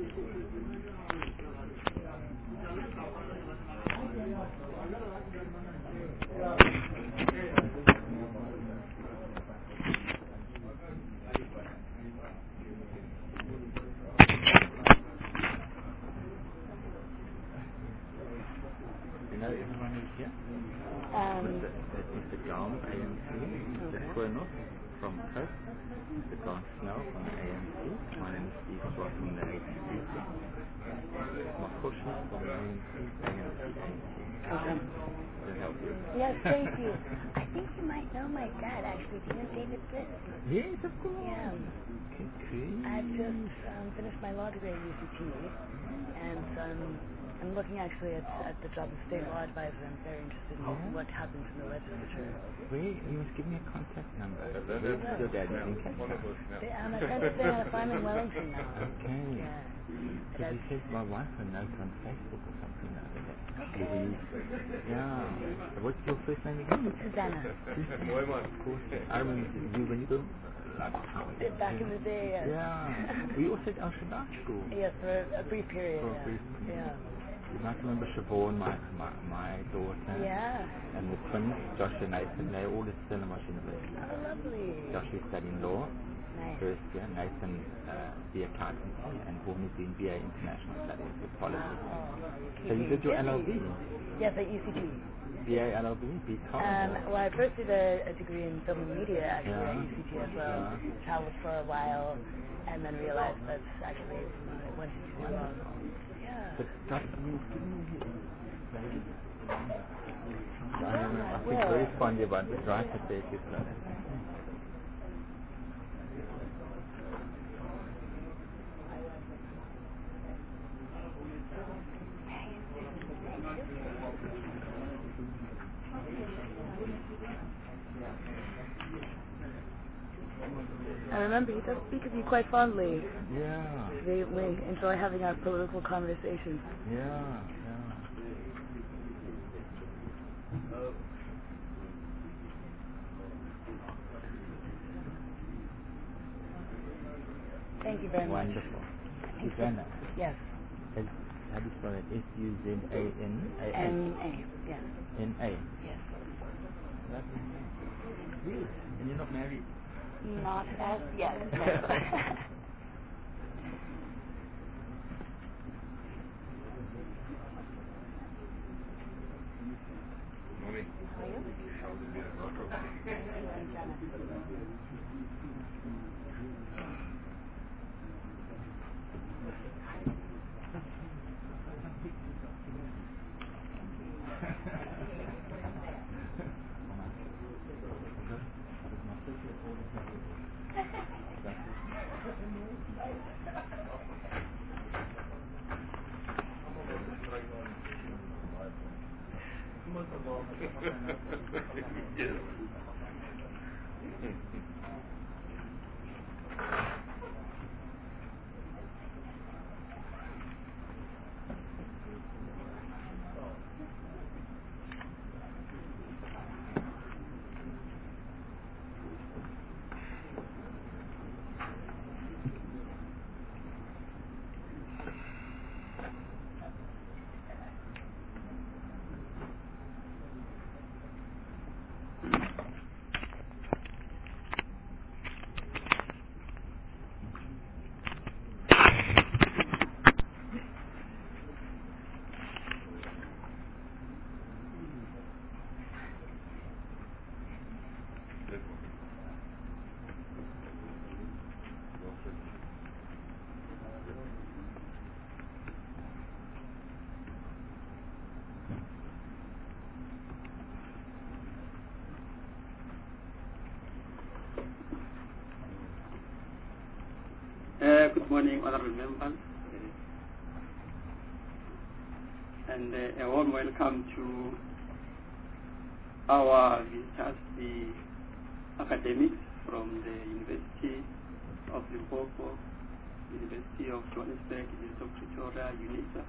know everyone is here? Mr. John, AMC, Mr. Kronos from Coast, Mr. Grant Snell from AMC, my name is Steve Swart from the ATC, Mark Kushner from the AMC. Okay. Does that help you? Yes, thank you. I think you might know my dad, actually. Do you know David Bliss? Yes, of course. Yeah. Okay. I've just finished my law degree at UCT, and I'm looking actually at the job of state law advisor. I'm very interested in what happens in the legislature. Wait, you must give me a contact number. Where's your dad? In Cape Town? My friends are staying on a farm in Wellington now. Okay. Yeah. Because he says my wife a note on Facebook or something like that. Okay. Yeah. What's your first name again? Susanna. Of course. I remember you when you go back in the day. Yeah. We also at Al Shaddai School. Yes, for a brief period. For a brief period. Yeah. You might remember Siobhan, my daughter. Yeah. And the twins, Josh and Nathan, they're all at Stellenbosch University. Oh, lovely. Josh is studying law. Nice. First year, Nathan BA accountancy, and Vaughan is doing BA international studies with politics. Oh, So you did your LLB? Yes, at UCT. BA LLB, BCom? Well, I first did a degree in film and media actually at UCT as well. Traveled for a while, and then realized that's actually what I wanted to do. Yeah. But that you I think very fondly about the right at the I remember he does speak of you quite fondly. Yeah. We enjoy having our political conversations. Yeah. Thank you very much. Wonderful. Susanna. Yes. How do you spell it? Suzanna? N-A. Yes. N-A. Yes. Lovely. Yes. And you're not married? Not as yet. Morning. How are you? Yes. Good morning, honorable members, and a warm welcome to our visitors, the academics from the University of Limpopo, University of Johannesburg, University of Pretoria, UNISA,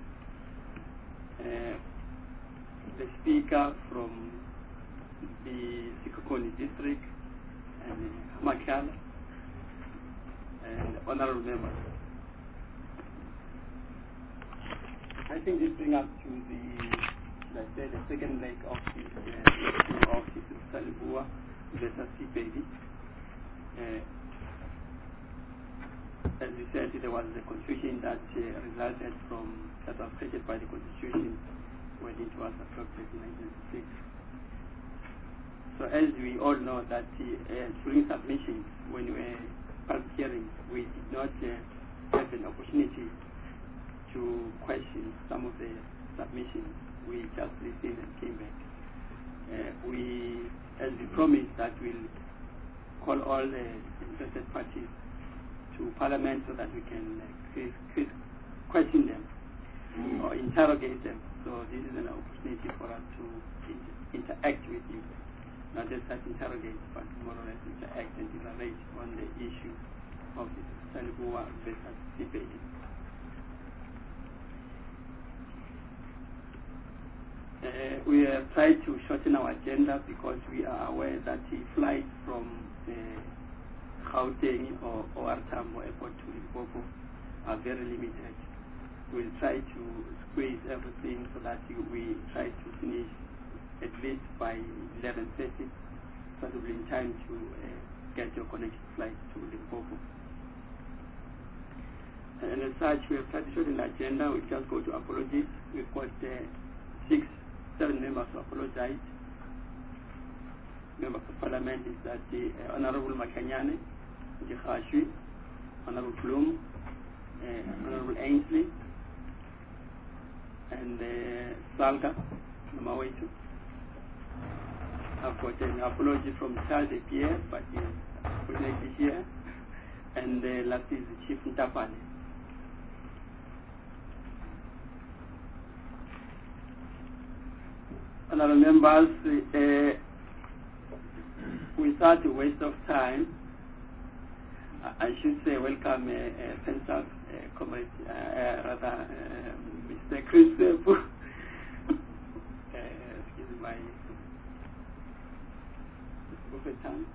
the speaker from the Sikokoni district, and Makala, and honorable members. I think this brings us to the second leg of this issue of Salibua versus CPD. As you said, there was a constitution that was created by the constitution when it was adopted in 1996. So as we all know that during submissions, when we were public hearings, we did not have an opportunity to question some of the submissions. We just listened and came back. As we promised that we'll call all the interested parties to Parliament so that we can question them or interrogate them. So this is an opportunity for us to interact with you. Not just interrogate, but more or less interact and deliberate on the issue of the Salibua versus CPD. We have tried to shorten our agenda because we are aware that the flights from Gauteng or OR Tambo Airport to Limpopo are very limited. We'll try to squeeze everything so that we try to finish at least by 11:30, possibly in time to get your connecting flight to Limpopo. And as such, we have tried to shorten the agenda. We just go to apologies. We've got 7 members who apologize. Members of Parliament is that the Honorable Makanyane, Jehashwi, Honorable Bloom, Honorable Ainsley, and Salga, Namawetu. I've got an apology from Charles Pierre, but he is unfortunately here. And last is Chief Ntapane. Honorable members, without a waste of time, I should say welcome Pensas, comrade, Mr. Chris Sepu. Excuse my tongue.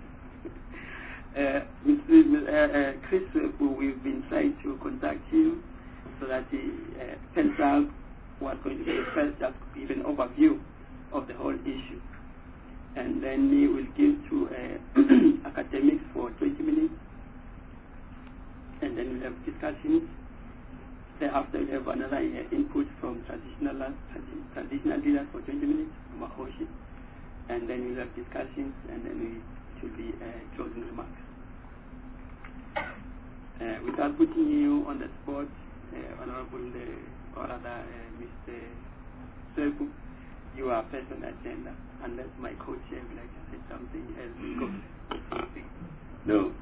Mr. Chris Sepu, we've been trying to contact him so that Pensas was going to be the first just to give an overview of the whole issue. And then he will give to academics for 20 minutes. And then we'll have discussions. Thereafter we'll have another input from traditional leaders for 20 minutes, Mahoshi. And then we'll have discussions, and then it will be closing remarks. Without putting you on the spot, Honorable, or rather Mr. Sepu, you are first on the agenda, unless my co-chair would like to say something else. No.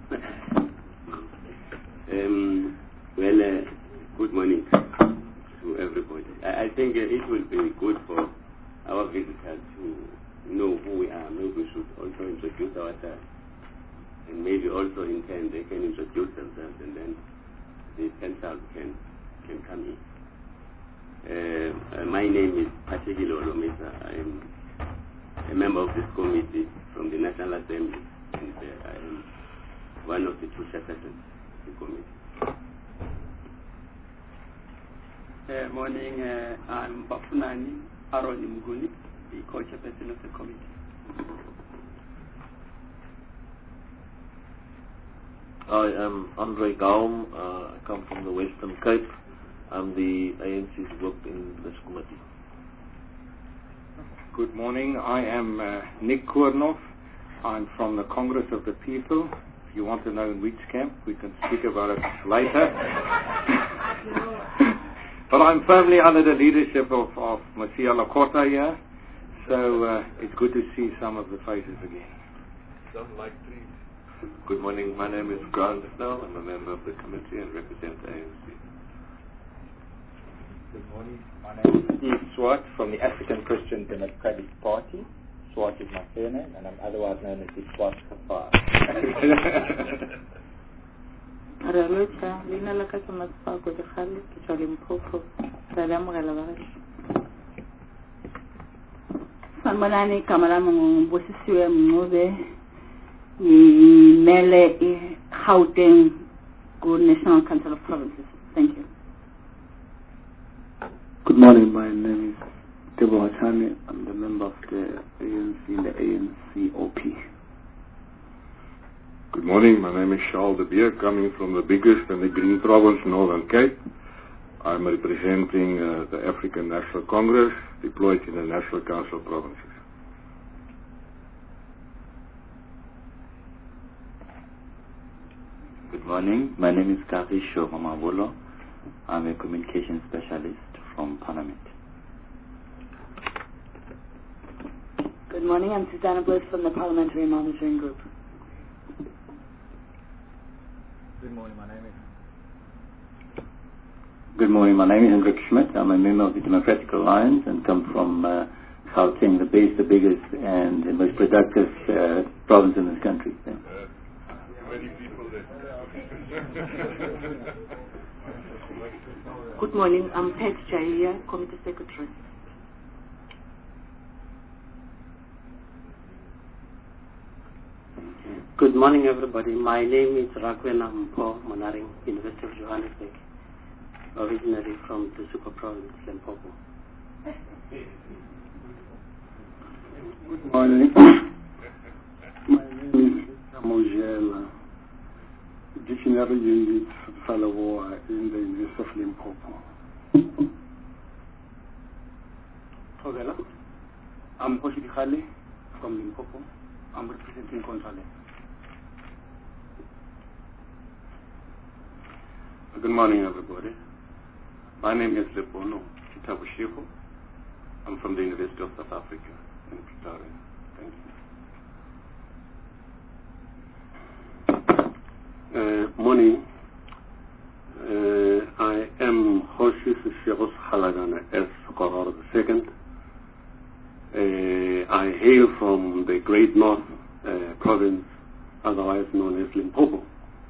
Well, good morning to everybody. I think it will be good for our visitors to know who we are. Maybe we should also introduce ourselves, and maybe also in turn they can introduce themselves, and then the Pensas can come in. My name is Patekile Olomisa. I am a member of this committee from the National Assembly, and I am one of the two chairpersons of the committee. Morning, I'm Bafunani Aaron Mguni, the co-chairperson of the committee. I am Andre Gaum. I come from the Western Cape. I'm the ANC's work in this committee. Good morning. I am Nick Koornoff. I'm from the Congress of the People. If you want to know in which camp, we can speak about it later. But I'm firmly under the leadership of Masia Lakota here, so it's good to see some of the faces again. Don't like trees. Good morning. My name is Grant Snell. I'm a member of the committee and represent the ANC. Good morning. My name is Steve Swart from the African Christian Democratic Party. Swart is my surname, and I'm otherwise known as the Swart Kafar. Ralota, Lina la Casa Maspa ko de Khali, ke tswa Limpopo. Salam galabare. Sanmanani kamala mbosisiwe mngube ni mele Gauteng go National Council of Provinces. Thank you. Good morning. My name is Debo Hachani. I'm the member of the ANC in the ANCOP. Good morning. My name is Charles de Beer, coming from the biggest and the green province, Northern Cape. I'm representing the African National Congress, deployed in the National Council of Provinces. Good morning. My name is Karisho Mamabolo. I'm a communication specialist from Parliament. Good morning. I'm Susanna Bliss from the Parliamentary Monitoring Group. Good morning. My name is Hendrik Schmidt. I'm a member of the Democratic Alliance and come from Gauteng, the biggest and the most productive province in this country. Many people there. Good morning. I'm Pat Jaya, Committee Secretary. Good morning, everybody. My name is Rakwena Mpo Monaring, University of Johannesburg, originally from the Super Province, Limpopo. Good morning. My name is Mojela, Dictionary Unit Salawa in the University of Limpopo. Togela. I'm Hoshi Khale from Limpopo. I'm representing Contrale. Good morning, everybody. My name is Lepono Chitabushiho. I'm from the University of South Africa in Pretoria. Thank you. Morning. I am Hoshi Shiros Halagana S. Koror II. I hail from the Great North province, otherwise known as Limpopo.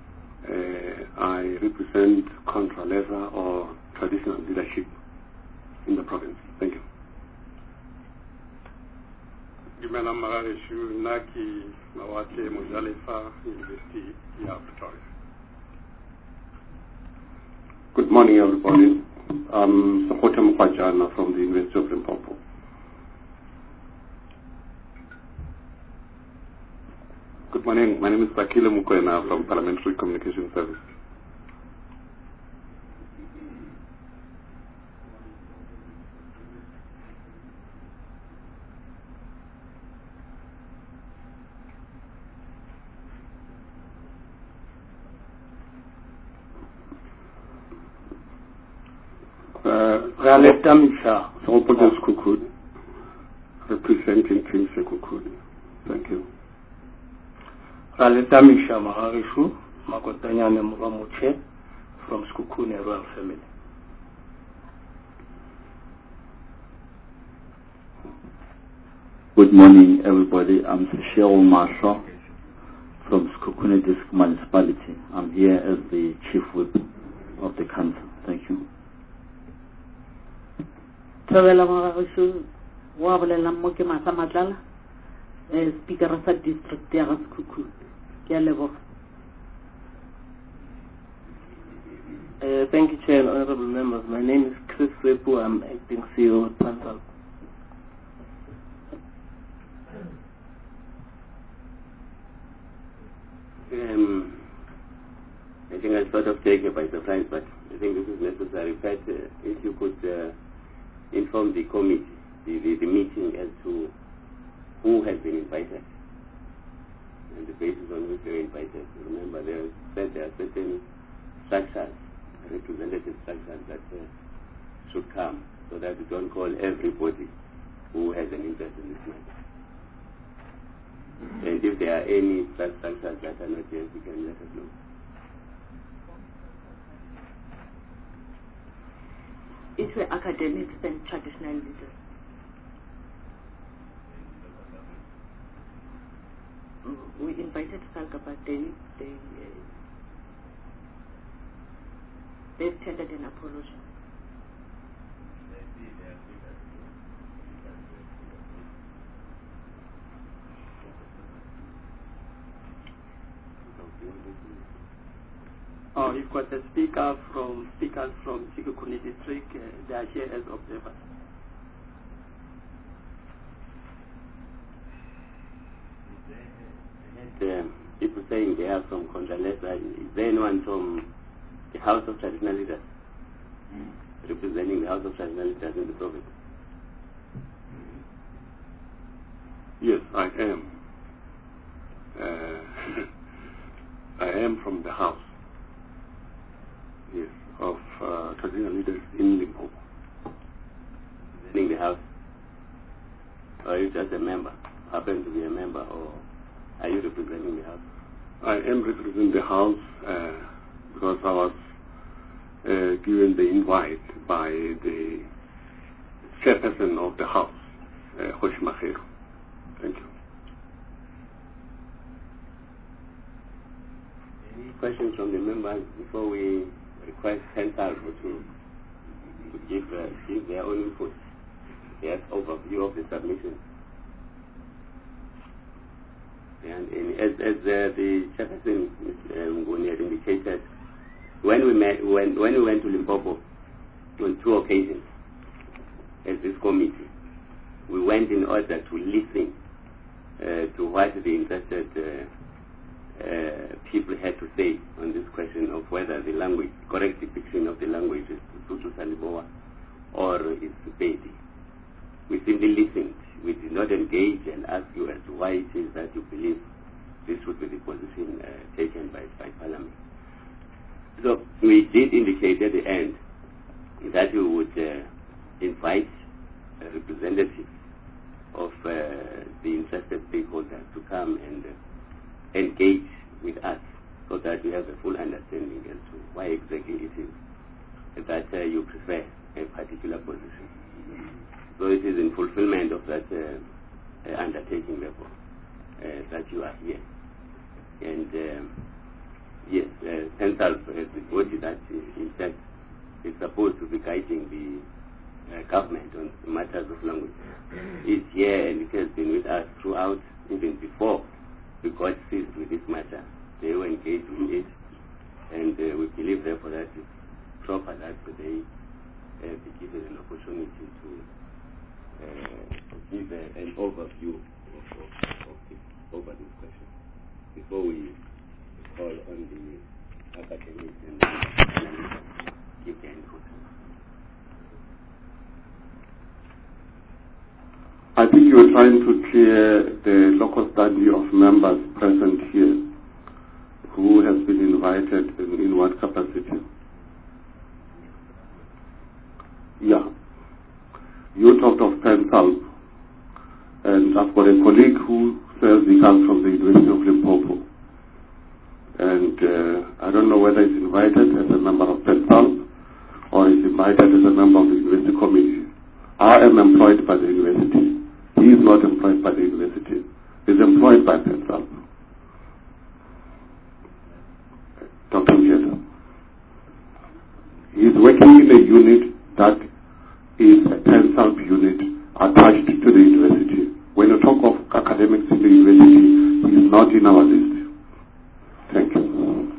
I represent Contralesa or traditional leadership in the province. Thank you. Gimela Marareshu Naki Mawate Mojalefa, University of Pretoria. Good morning, everybody. I'm Sokote Mkwajana from the University of Limpopo. Good morning. My name is Sakila Mukwena from Parliamentary Communication Service. Raleta Misha, Sopotes Kukud, representing King Sekukud. Thank you. Raleta Misha Maharishu, Makotanyane Muramuche from Skukune Royal Family. Good morning, everybody. I'm Cheryl Marshall from Skukune District Municipality. I'm here as the Chief Whip of the Council. Thank you. Thabela Maharishu, Wabolela Moke Masamatlala, Speaker of the District ya Skuku. Thank you, Chair and honorable members. My name is Chris Repu. I'm acting CEO at Pansal. I think I sort of taken by surprise, but I think this is necessary. But if you could inform the committee, the meeting as to who has been invited and the basis on which they were invited. Remember, there are certain structures, representative structures that should come, so that we don't call everybody who has an interest in this matter. And if there are any such structures that are not yet, you can let us know. It's the academics and traditional leaders. We invited Salga, but they've tendered an apology. Oh, you've got the speakers from Sekhukhune district. They are here as observers. People saying they are from Contralesa. Is there anyone from the House of Traditional Leaders representing the House of Traditional Leaders in the province? Yes, I am. I am from the House. Yes, of Traditional Leaders in Limpopo. Representing the House? Or are you just a member? Happen to be a member, or are you representing the House? I am representing the House because I was given the invite by the chairperson of the House, Kgoshi Makgeru. Thank you. Any questions from the members before we request Pensal to give their own input, their overview of the submission? And as the chairperson Nguni had indicated, when we went to Limpopo on 2 occasions as this committee, we went in order to listen to what the interested people had to say on this question of whether the language, correct depiction of the language is Sotho Saliboa or is Pedi. We simply listened. We did not engage and ask you as to why it is that you believe this would be the position taken by Parliament. So we did indicate at the end that we would invite representatives of the interested stakeholders to come and engage with us so that we have a full understanding as to why exactly it is that you prefer a particular position. So it is in fulfillment of that undertaking, therefore, that you are here. And yes, Pensal has reported that in fact is supposed to be guiding the government on matters of language. It's here and it has been with us throughout, even before we got seized with this matter. They were engaged with it, and we believe therefore that it's proper that they be given an opportunity to give an overview over this question before we call on the academics and give their input. I think you are trying to clear the local study of members present here who has been invited in what capacity. Yeah. You talked of Pensal, and I've got a colleague who says he comes from the University of Limpopo. And I don't know whether he's invited as a member of Pensal or he's invited as a member of the university committee. I am employed by the university. He is not employed by the university. He is employed by Pensal. Dr. Njeta. He is working in a unit that is a Pensal unit attached to the university. When you talk of academics in the university, he is not in our list. Thank you.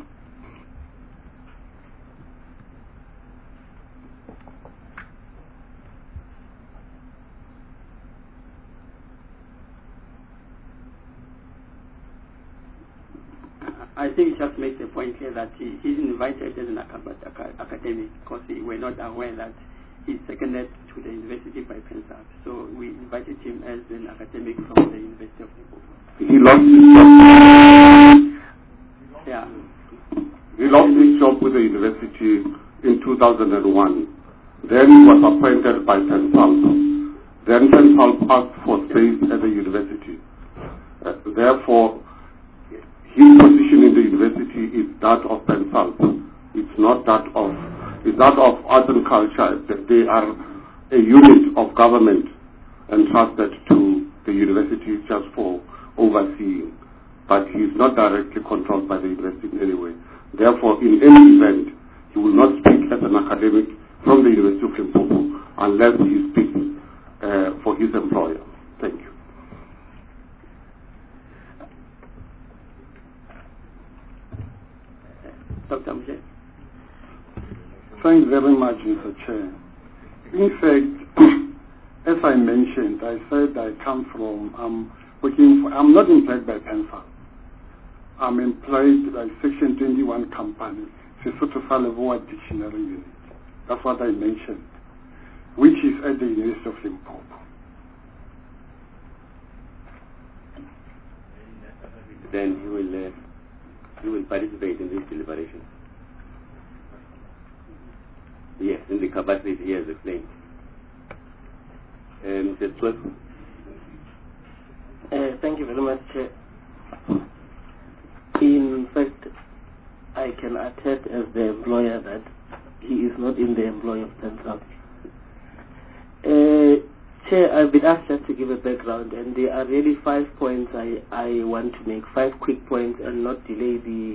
I think it just makes a point here that he's invited as an academic because we were not aware that he's seconded to the university by Pensal. So we invited him as an academic from the University of Limpopo. He lost his job. Yeah. He lost his job with the university in 2001. Then he was appointed by Pensal. Then Pensal asked for space at the university. Therefore, his position in the university is that of Pensal. It's not that of arts and culture. They are a unit of government entrusted to the university just for overseeing. But he is not directly controlled by the university in any way. Therefore, in any event, he will not speak as an academic from the University of Limpopo unless he speaks for his employer. Thank you. Dr. Mche. Thank you very much, Mr. Chair. In fact, as I mentioned, I said I come from, I'm not employed by PENSA. I'm employed by Section 21 company, Sesotho sa Leboa Dictionary Unit. That's what I mentioned, which is at the University of Limpopo. Then you will participate in this deliberation. Yes, in the capacity he has explained. Mr. Twelve. Thank you very much, Chair. In fact, I can attest as the employer that he is not in the employ of PENSA. Chair, I've been asked just to give a background, and there are really 5 points I want to make, 5 quick points, and not delay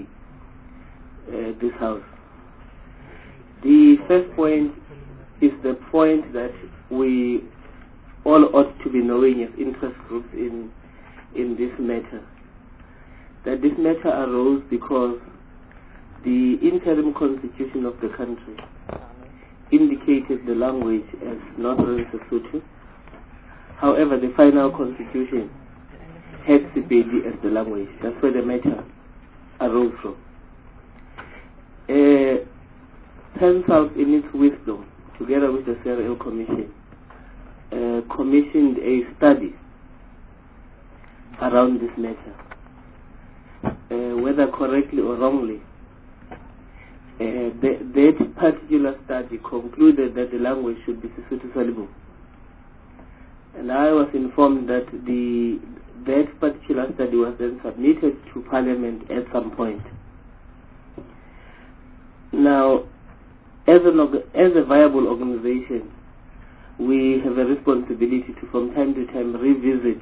this house. The first point is the point that we all ought to be knowing as interest groups in this matter. That this matter arose because the interim constitution of the country indicated the language as Northern Sesotho. However, the final constitution had Sepedi as the language. That's where the matter arose from. PENSA, in its wisdom, together with the CRL Commission, commissioned a study around this matter. Whether correctly or wrongly, that particular study concluded that the language should be Sesotho sa Leboa. And I was informed that that particular study was then submitted to Parliament at some point. Now, as a viable organization, we have a responsibility to, from time to time, revisit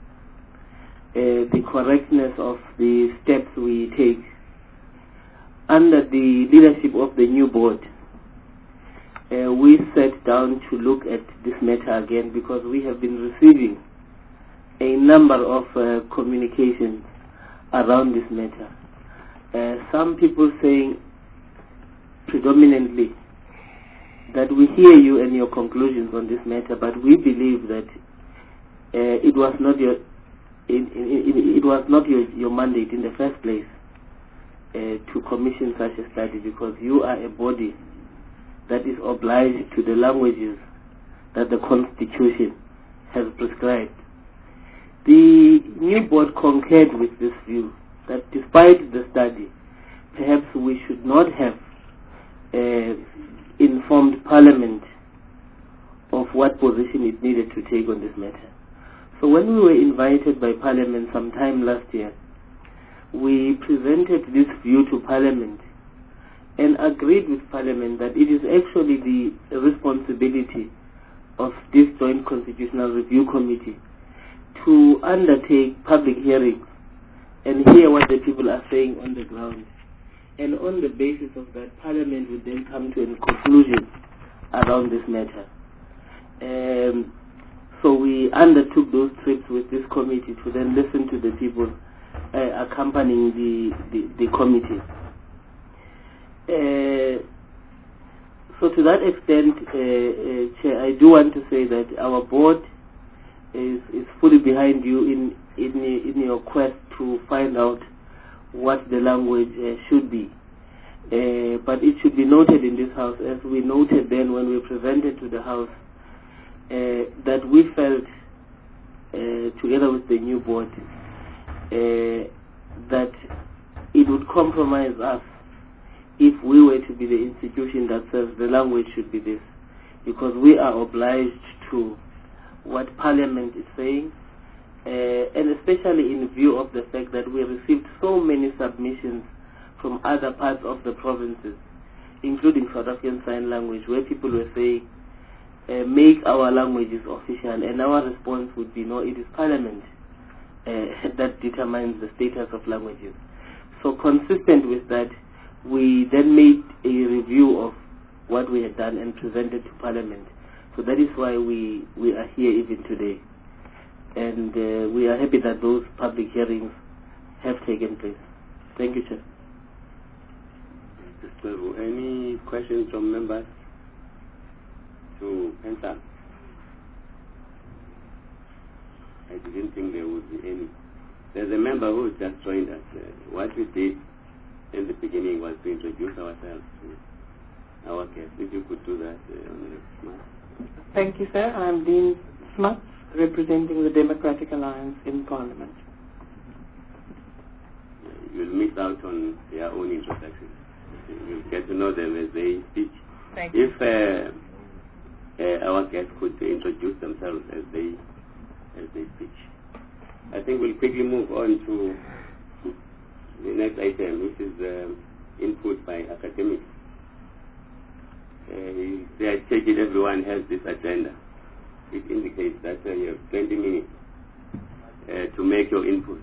the correctness of the steps we take. Under the leadership of the new board, we sat down to look at this matter again, because we have been receiving a number of communications around this matter. Some people saying predominantly that we hear you and your conclusions on this matter, but we believe that it was not your mandate in the first place to commission such a study, because you are a body that is obliged to the languages that the Constitution has prescribed. The new board concurred with this view, that despite the study, perhaps we should not have informed Parliament of what position it needed to take on this matter. So when we were invited by Parliament sometime last year, we presented this view to Parliament and agreed with Parliament that it is actually the responsibility of this Joint Constitutional Review Committee to undertake public hearings and hear what the people are saying on the ground. And on the basis of that, Parliament would then come to a conclusion around this matter. So we undertook those trips with this committee to then listen to the people accompanying the committee. So to that extent, Chair, I do want to say that our board is fully behind you in your quest to find out what the language should be. But it should be noted in this House, as we noted then when we presented to the House, that we felt, together with the new board, that it would compromise us if we were to be the institution that says the language should be this, because we are obliged to what Parliament is saying, and especially in view of the fact that we received so many submissions from other parts of the provinces, including South African Sign Language, where people were saying, make our languages official, and our response would be, no, it is Parliament that determines the status of languages. So consistent with that, we then made a review of what we had done and presented to Parliament. So that is why we are here even today. And we are happy that those public hearings have taken place. Thank you, Chair. Any questions from members to PenSALB? I didn't think there would be any. There's a member who just joined us. What we did in the beginning was to introduce ourselves to our guests. If you could do that, Honorable Smart. Thank you, sir. I'm Dean Smuts, representing the Democratic Alliance in Parliament. You'll miss out on their own introduction. You'll get to know them as they speak. Thank you. If our guests could introduce themselves as they speak. I think we'll quickly move on to the next item, which is input by academics. I take it everyone has this agenda. It indicates that you have 20 minutes to make your input.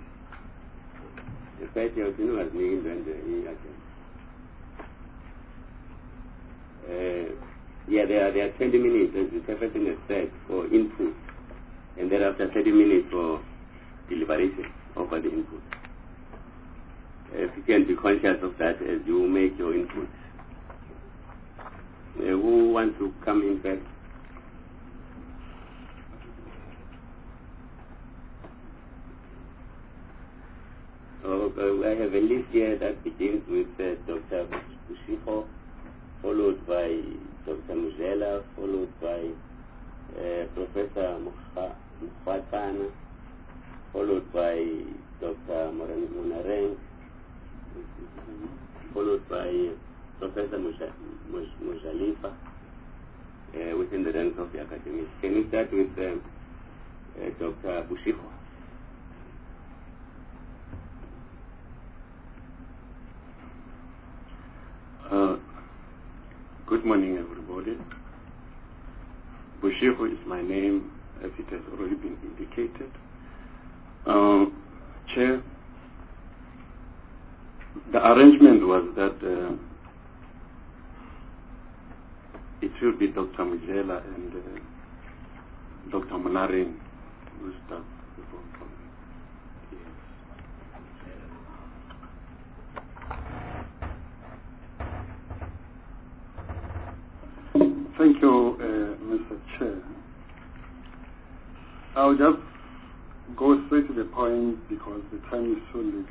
There are 20 minutes, as the Secretary has said, for input, and thereafter 30 minutes for deliberation over the input. If you can be conscious of that as you make your input. Who wants to come in first? I have a list here that begins with Dr. Bushiho, followed by Dr. Mujela, followed by Professor Mukhatana, followed by Dr. Monareng, followed by Professor Mujalifa, within the ranks of the academy. Can we start with Dr. Bushiho? Good morning, everybody. Bushiho is my name, as it has already been indicated. Chair, the arrangement was that it should be Dr. Mujela and Dr. Monareng who start the vote from Thank you, Mr. Chair. I'll just go straight to the point because the time is so little.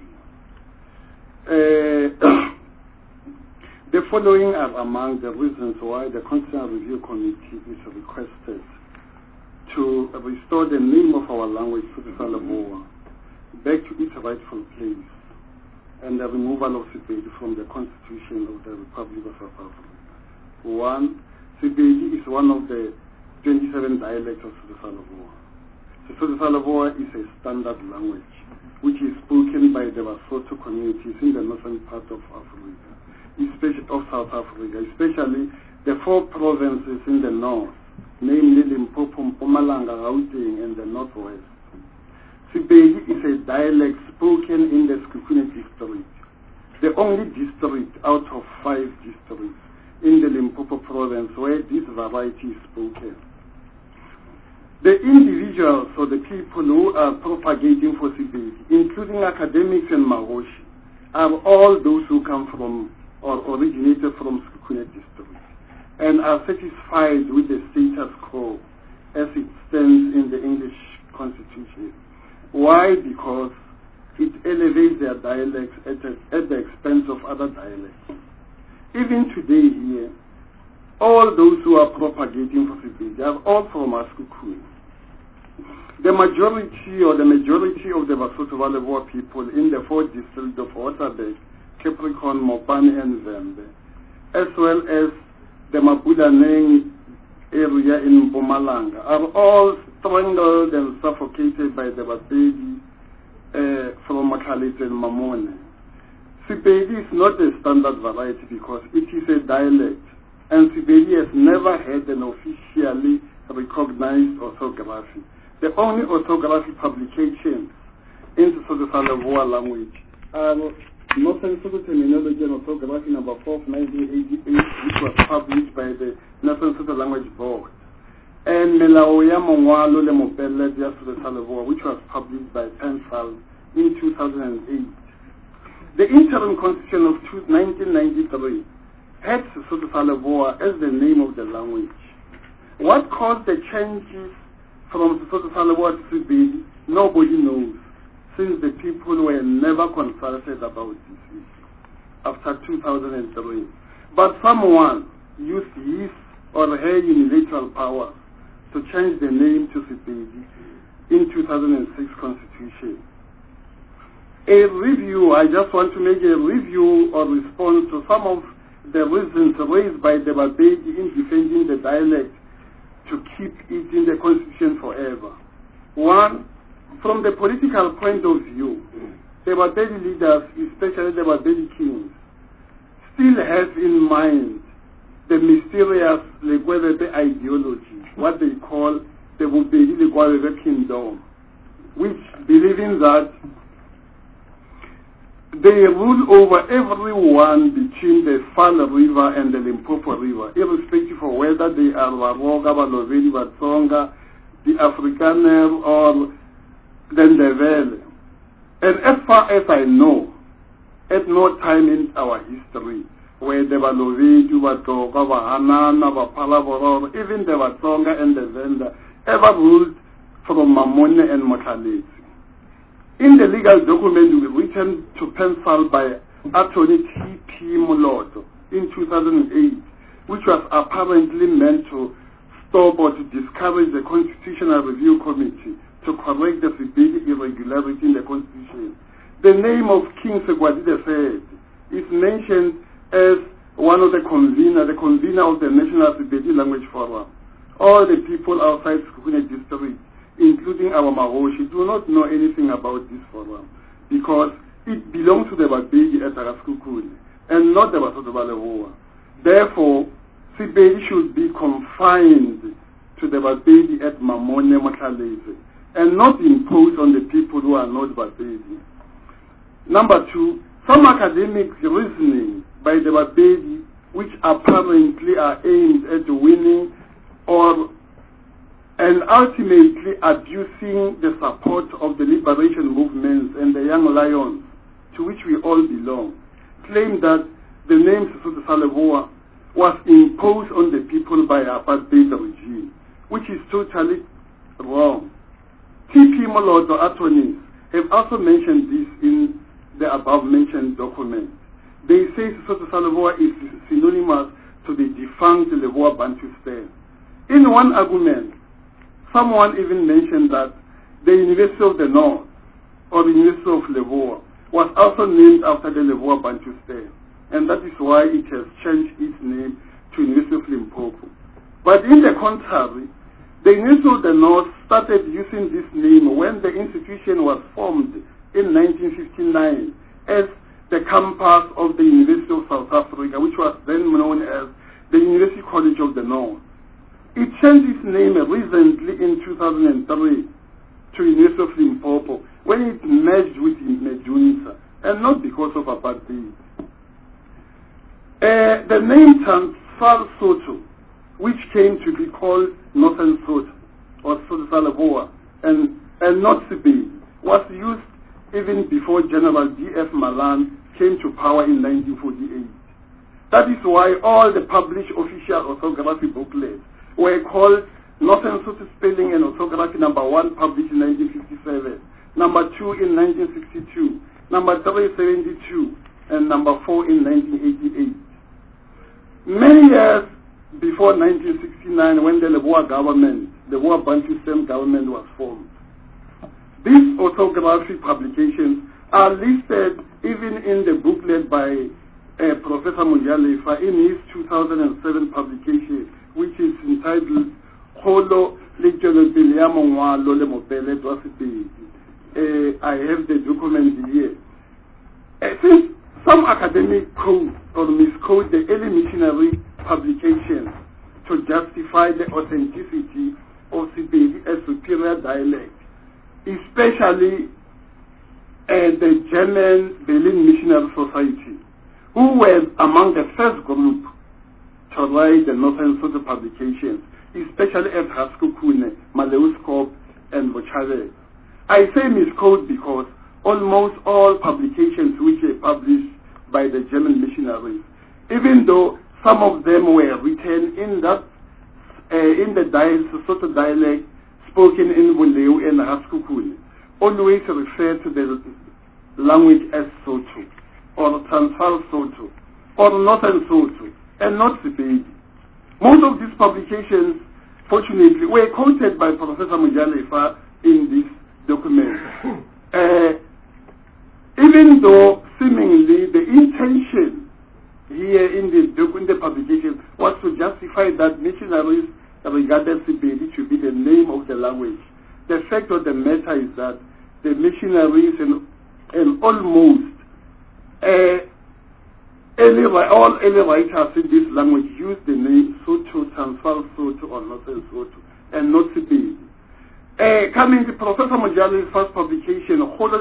The following are among the reasons why the Constitutional Review Committee is requested to restore the name of our language, Sotho-Leboa, back to its rightful place, and the removal of Sepedi from the Constitution of the Republic of South Africa. One, Sepedi is one of the 27 dialects of Sotho-Leboa. The Sotho-Leboa is a standard language which is spoken by the Basotho communities in the northern part of Africa, especially of South Africa, especially the 4 provinces in the north, namely Limpopo, Mpumalanga, Gauteng, and the northwest. Sepedi is a dialect spoken in the Sekhukhune district, the only district out of 5 districts in the Limpopo province where this variety is spoken. The individuals or the people who are propagating for Sepedi, including academics and Mahoshi, are all those who come from or originated from Sekhukhune district and are satisfied with the status quo as it stands in the English Constitution. Why? Because it elevates their dialects at the expense of other dialects. Even today here, all those who are propagating for Sepedi are all from Sekhukhune. The majority of the Basotho-Leboa people in the 4 districts of Waterberg, Capricorn, Mopane, and Zembe, as well as the Mapulaneng area in Mpumalanga, are all strangled and suffocated by the Bapedi from Makalit and Mamone. Sepedi is not a standard variety because it is a dialect, and Sepedi has never had an officially recognized orthography. The only orthography publications in the Sotho-Leboa language are Northern Sotho Terminology and Orthography number 4 of 1988, which was published by the Northern Sotho Language Board, and Melao ya Mongwalo le Mopelle ya Sotho-Leboa, which was published by PenSALB in 2008. the interim constitution of 1993 had Sesotho sa Leboa as the name of the language. What caused the changes from Sesotho sa Leboa to Sepedi, nobody knows, since the people were never consulted about this issue after 2003. But someone used his or her unilateral power to change the name to Sepedi in 2006 Constitution. A review, I just want to make a review or response to some of the reasons raised by the Babedi in defending the dialect to keep it in the Constitution forever. One, from the political point of view, the Babedi leaders, especially the Babedi kings, still have in mind the mysterious Legwebe ideology, what they call the Bubedi Legwebe kingdom, which believing that they rule over everyone between the Fal River and the Limpopo River, irrespective of whether they are Waroga, Balovedi, Batsonga, the Afrikaner, or the Ndebele. And as far as I know, at no time in our history where the Balovedi, Batoga, Bahanana, Bapalaboror, even the Batsonga and the Venda ever ruled from Mamone and Motalesi. In the legal document written to Pensal by Attorney T.P. Muloto in 2008, which was apparently meant to stop or to discourage the Constitutional Review Committee to correct the Sepedi irregularity in the Constitution, the name of King Segwatide III is mentioned as one of the convener of the National Sepedi Language Forum. All the people outside Sekhukhune district, including our Maroshi, do not know anything about this forum because it belongs to the Babedi at Sekhukhune and not the Basotho ba Leboa. Therefore, Sepedi should be confined to the Babedi at Mamone Motlhalese and not imposed on the people who are not Babedi. Number two, some academic reasoning by the Babedi, which apparently are aimed at winning and ultimately abusing the support of the liberation movements and the Young Lions, to which we all belong, claim that the name Sesotho sa Leboa was imposed on the people by apartheid regime, which is totally wrong. T.P. Moloto attorneys have also mentioned this in the above-mentioned document. They say Sesotho sa Leboa is synonymous to the defunct Leboa Bantustan. In one argument, someone even mentioned that the University of the North, or the University of Leboa, was also named after the Leboa Bantustan, and that is why it has changed its name to University of Limpopo. But in the contrary, the University of the North started using this name when the institution was formed in 1959 as the campus of the University of South Africa, which was then known as the University College of the North. It changed its name recently in 2003 to University of Limpopo when it merged with Medunsa, and not because of apartheid. The name Transvaal Sotho, which came to be called Northern Sotho or Sesotho sa Leboa and not Sepedi, was used even before General D.F. Malan came to power in 1948. That is why all the published official orthography booklets were called Northern Sotho Spelling and Orthography number 1, published in 1957, number 2 in 1962, number 372, and number 4 in 1988. Many years before 1969, when the Leboa government, the Leboa Bantustan government was formed, these orthography publications are listed even in the booklet by Professor Mojalefa in his 2007 publication, which is entitled Holo Lekelopele ya Mongwalo le Mopele twa Sepedi. I have the document here. Since some academic quote or misquote the early missionary publications to justify the authenticity of Sepedi as superior dialect, especially the German Berlin Missionary Society, who were among the first group to write the Northern Sotho publications, especially at Sekhukhune, Maleuskop, and Bochare. I say misquote because almost all publications which were published by the German missionaries, even though some of them were written in that in the Sotho dialect spoken in Buleu and Haskukuni, always refer to the language as Sotho, or Transvaal Sotho, or Northern Sotho, and not Sepedi. Most of these publications, fortunately, were quoted by Professor Mojalefa in this document. Even though seemingly the intention here in the publication was to justify that missionaries regarded Sepedi to be the name of the language. The fact of the matter is that the missionaries and almost all early writers in this language use the name Sotho, Transvaal Sotho, or Northern Sotho, and not Sepedi. Coming to Professor Mojale's first publication,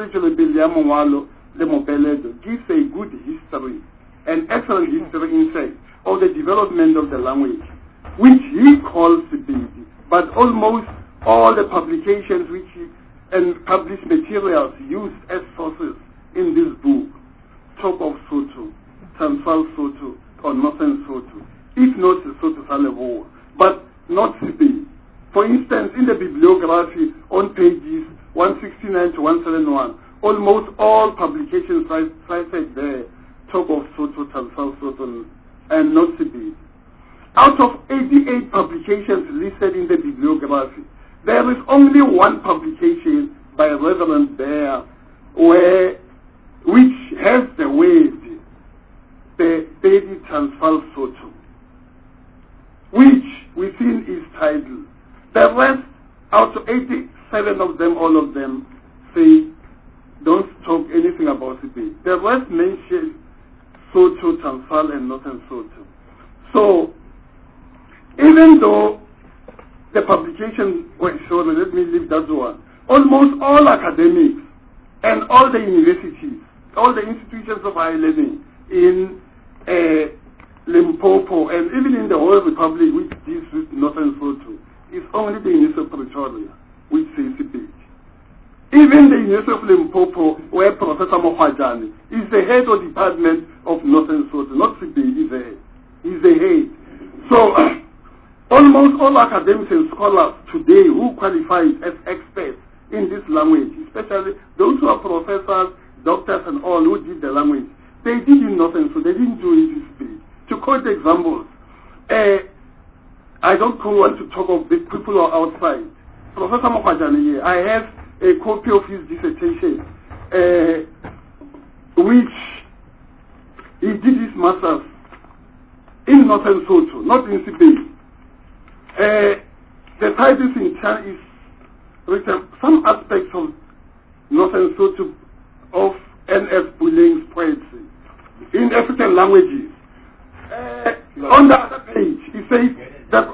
gives a good history, an excellent history, in fact, of the development of the language, which he calls Sepedi. But almost all the publications and published materials used as sources in this book talk of Sotho, Transvaal Sotho, or Northern Sotho, if not Sotho sa Leboa, but not Sepedi. For instance, in the bibliography on pages 169 to 171, almost all publications cited there talk of Sotho, Transvaal Sotho, and not Sepedi. Out of 88 publications listed in the bibliography, there is only one publication by Reverend Bear which has the word the Sepedi Transvaal Sotho, which within is titled. The rest, out of 87 of them, all of them, say, don't talk anything about Sepedi. The rest mention Sotho, Transvaal, and Northern Sotho. So, even though the publication was shown, let me leave that one, almost all academics and all the universities, all the institutions of higher learning in Limpopo and even in the whole Republic which deals with Northern Sotho, it's only the University of Pretoria which says Sepedi. Even the University of Limpopo, where Professor Mokhwajane is the head of the department of Northern Sotho, not Sepedi, he's the head. So, almost all academics and scholars today who qualify as experts in this language, especially those who are professors, doctors, and all who did the language, they did in Northern Sotho, they didn't do it in Sepedi. To quote examples, I don't want to talk of the people who are outside. Professor Mokhwajane here, I have a copy of his dissertation, which he did his master's in Northern Sotho, not in Sepedi. The title in turn is written some aspects of Northern Sotho of N.S. Buleng's poetry in African languages. On the other page, he says that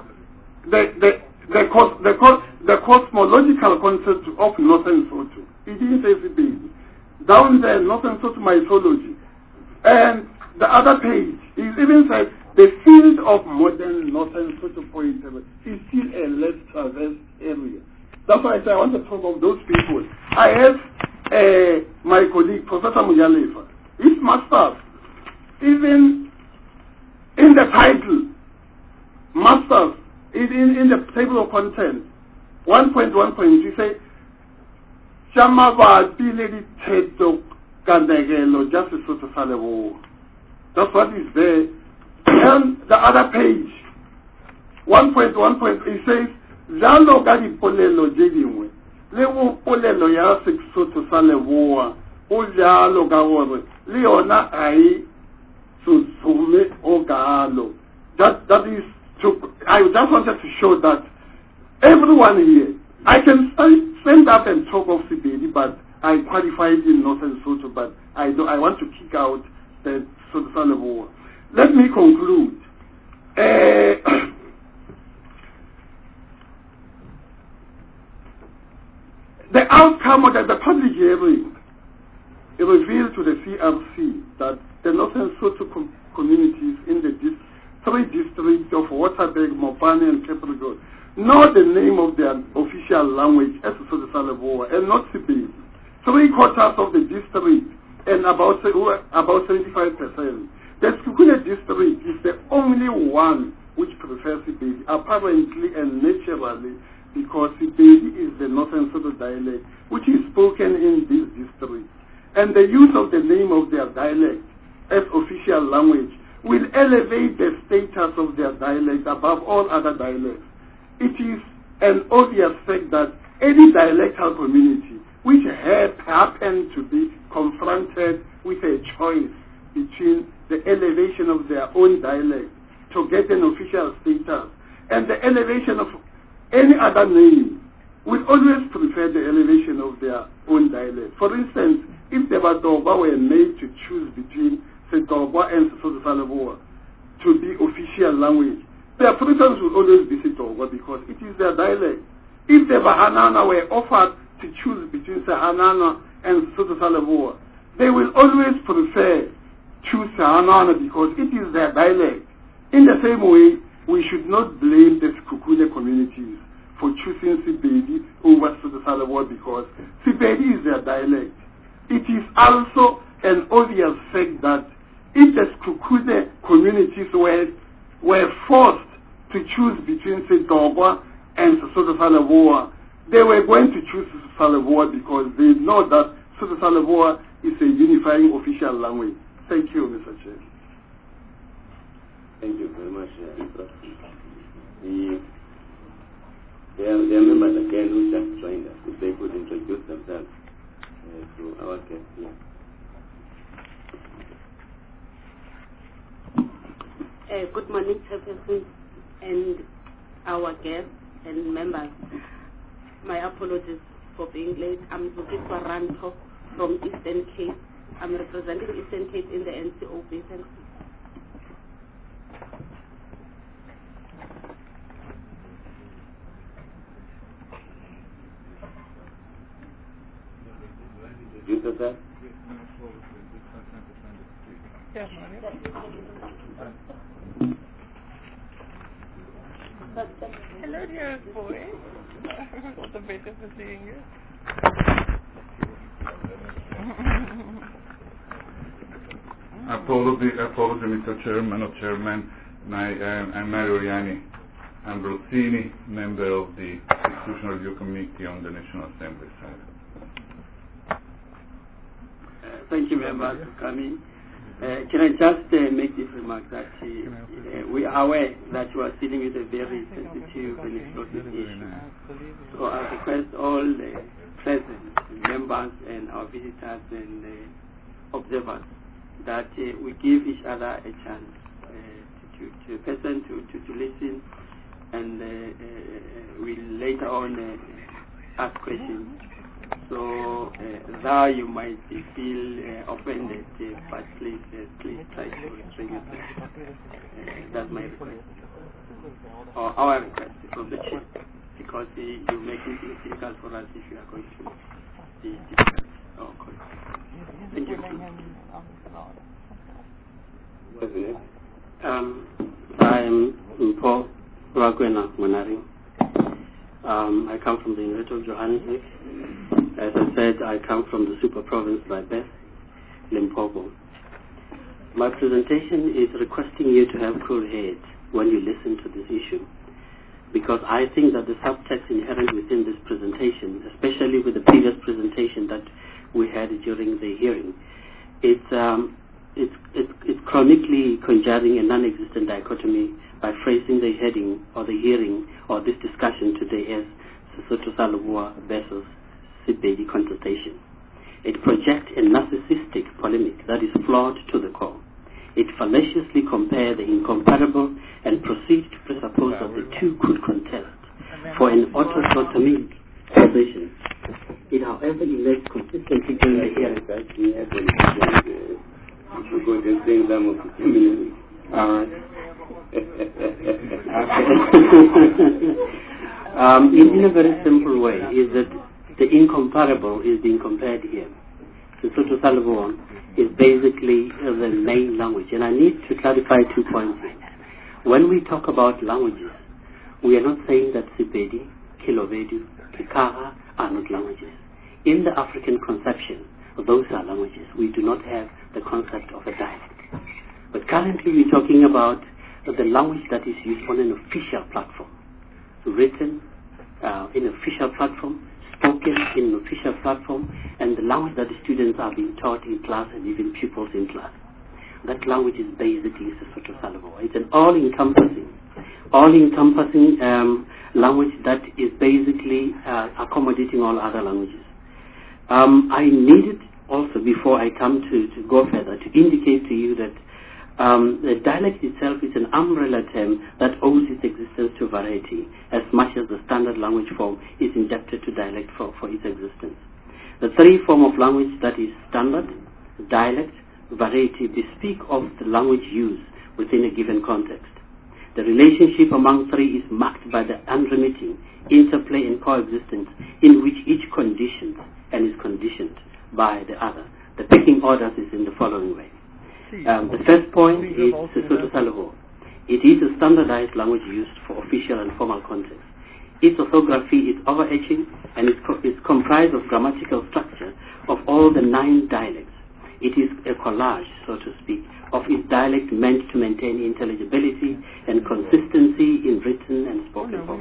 the cosmological concept of Northern Sotho. He didn't say Sepedi. Down there, Northern Sotho mythology. And the other page, he even says the field of modern Northern Sotho poetry is still a less traversed area. That's why I say I want to talk of those people. I have my colleague, Professor Mojalefa. His master's, even in the title, master's, in the table of content, 1.1 point, he say, Chamaba Billy Teto Gandegelo, Justice Sotho sa Leboa. That's what is there. And the other page, 1.1 point, it says, Jalo Gadi Polelo Jedingwe, Lewo Polelo Yasik Sotho sa Leboa, Ujalo Gawore, Leona Ai Susume Ogalo. That is, I just wanted to show that everyone here, I can stand up and talk of Sepedi, but I qualified in Northern Sotho, but I want to kick out the Sotho sa Leboa. Let me conclude. The outcome of the public hearing revealed to the CRC that the Northern Sotho communities in the three districts of Waterberg, Mopane, and Capricorn know the name of their official language as Sotho sa Leboa and not Sepedi. 3/4 of the district and about 75%. The Sekhukhune district is the only one which prefers Sepedi, apparently and naturally, because Sepedi is the Northern Sotho dialect, which is spoken in this district. And the use of the name of their dialect as official language will elevate the status of their dialect above all other dialects. It is an obvious fact that any dialectal community which happen to be confronted with a choice between the elevation of their own dialect to get an official status and the elevation of any other name will always prefer the elevation of their own dialect. For instance, if the Batogwa were made to choose between Setogwa and Sotho to be official language, their preference will always be Setogwa because it is their dialect. If the Bahanana were offered to choose between Sehanana and Sotho, they will always prefer choose Sehanana because it is their dialect. In the same way, we should not blame the Sekhukhune communities for choosing Sepedi over Sotho because Sepedi is their dialect. It is also an obvious fact that if the Sekhukhune communities were forced to choose between Setogwa and Sotho, they were going to choose Sotho because they know that Sotho is a unifying official language. Thank you, Mr. Chair. Thank you very much. There are members again who just joined us. If they could introduce themselves to our guests here. Good morning, Chairperson, and our guests and members. My apologies for being late. I'm Zukiswa Ranto from Eastern Cape. I'm representing Eastern Cape in the NCOB. Thank you. You said that? Yes. Hello, dear boy. What a better for seeing you. Apology, Mr. Chairman or Chairman. I'm Mario Riani. I'm Rossini, member of the Constitutional Review Committee on the National Assembly side. Thank you very much for coming. Can I just make this remark that we are aware that you are dealing with a very sensitive and explosive issue. So I request all the present members and our visitors and observers that we give each other a chance to a person to listen, and we later on ask questions. So there you might feel offended, but please try to restrain yourself. That's my request, or our request from the chair, because you make it difficult for us if you are going to be difficult. Thank you. What's the name? I'm Paul Rakwena Monaring. I come from the University of Johannesburg. As I said, I come from the super province by birth, Limpopo. My presentation is requesting you to have cool heads when you listen to this issue, because I think that the subtext inherent within this presentation, especially with the previous presentation that we had during the hearing, it's chronically conjuring a non-existent dichotomy by phrasing the heading or the hearing or this discussion today as Sesotho sa Leboa versus Sepedi contestation. It projects a narcissistic polemic that is flawed to the core. It fallaciously compares the incomparable and proceeds to presuppose that the two could contest for an autosotomic position. It, however, emerged consistently during the hearing. You go to say them of the Alright. In a very simple way, is that the incomparable is being compared here. The Sotho sa Leboa is basically the main language, and I need to clarify 2 points here. When we talk about languages, we are not saying that Sepedi, Kilovedu, Kikara are not languages. in the African conception, those are languages. We do not have the concept of a dialect. But currently we're talking about the language that is used on an official platform, written in an official platform, spoken in an official platform, and the language that the students are being taught in class and even pupils in class. That language is basically Sesotho sa Leboa. It's an all-encompassing language that is basically accommodating all other languages. I needed also, before I come to go further, to indicate to you that the dialect itself is an umbrella term that owes its existence to variety, as much as the standard language form is indebted to dialect for its existence. The three forms of language, that is standard, dialect, variety, bespeak of the language used within a given context. The relationship among three is marked by the unremitting interplay and coexistence in which each conditions and is conditioned by the other. The pecking orders is in the following way. The first point is Sesotho sa Leboa. It is a standardized language used for official and formal context. Its orthography is overarching and is comprised of grammatical structure of all the 9 dialects. It is a collage, so to speak, of its dialect meant to maintain intelligibility and consistency in written and spoken form.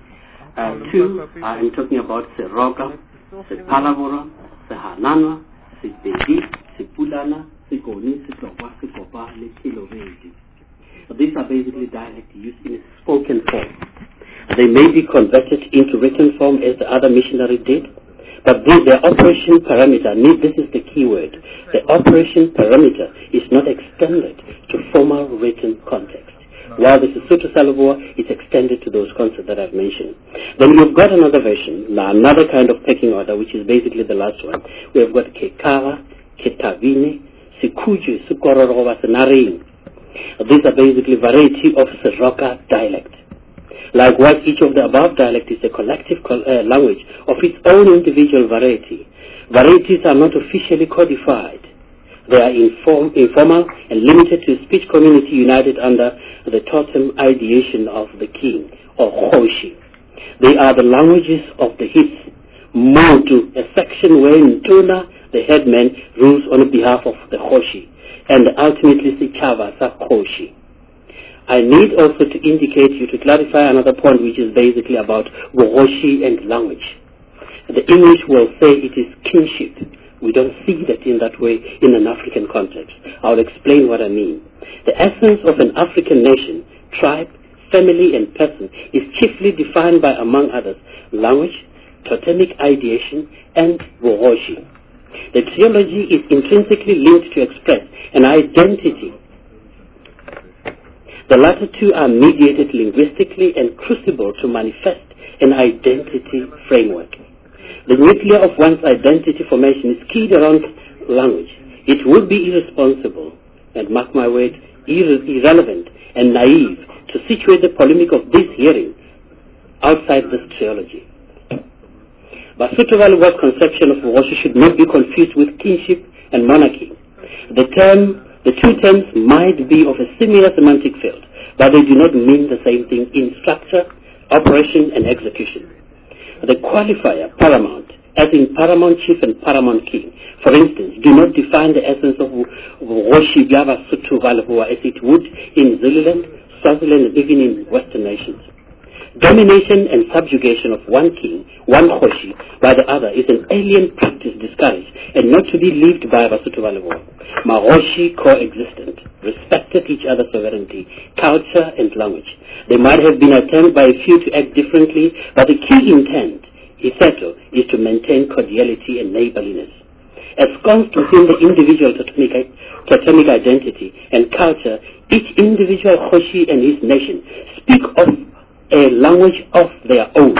2, I'm talking about Seroga, Sepalabora, Sehanana, Sepedi, Sepulana, Sikoni, Sikopa, Sikopa, Lekiloredi. These are basically dialects used in a spoken form. They may be converted into written form as the other missionary did, but their operation parameter, this is the key word, the operation parameter is not extended to formal written context, while the Sesotho sa Leboa is extended to those concepts that I've mentioned. Then we've got another version, another kind of pecking order, which is basically the last one. We have got Kekara, Ketavine, Sikuju, Sukororoba, Senaring. These are basically variety of Seroka dialect. Likewise, each of the above dialect is a collective language of its own individual variety. Varieties are not officially codified. They are informal and limited to a speech community united under the totem ideation of the king, or Khoshi. They are the languages of the His, Motu, a section where Ntuna, the headman, rules on behalf of the Khoshi, and ultimately Sichava, sa Khoshi. I need also to indicate you to clarify another point, which is basically about Bohoshi and language. The English will say it is kinship. We don't see that in that way in an African context. I'll explain what I mean. The essence of an African nation, tribe, family, and person is chiefly defined by, among others, language, totemic ideation, and Bohoshi. The theology is intrinsically linked to express an identity. The latter two are mediated linguistically and crucible to manifest an identity framework. The nucleus of one's identity formation is keyed around language. It would be irresponsible, and mark my word, irrelevant and naive to situate the polemic of this hearing outside this theology. Basotho sa Leboa's conception of Bohoshi should not be confused with kinship and monarchy. The two terms might be of a similar semantic field, but they do not mean the same thing in structure, operation, and execution. The qualifier, paramount, as in paramount chief and paramount king, for instance, do not define the essence of Bohoshi bya Basotho sa Leboa as it would in Zululand, Swaziland, and even in Western nations. Domination and subjugation of one king, one Khoshi, by the other is an alien practice discouraged and not to be lived by Basotho sa Leboa. Mahoshi coexistent, respected each other's sovereignty, culture, and language. There might have been attempts by a few to act differently, but the key intent, Iseto, is to maintain cordiality and neighborliness. Ensconced within the individual totemic identity and culture, each individual Khoshi and his nation speak of a language of their own.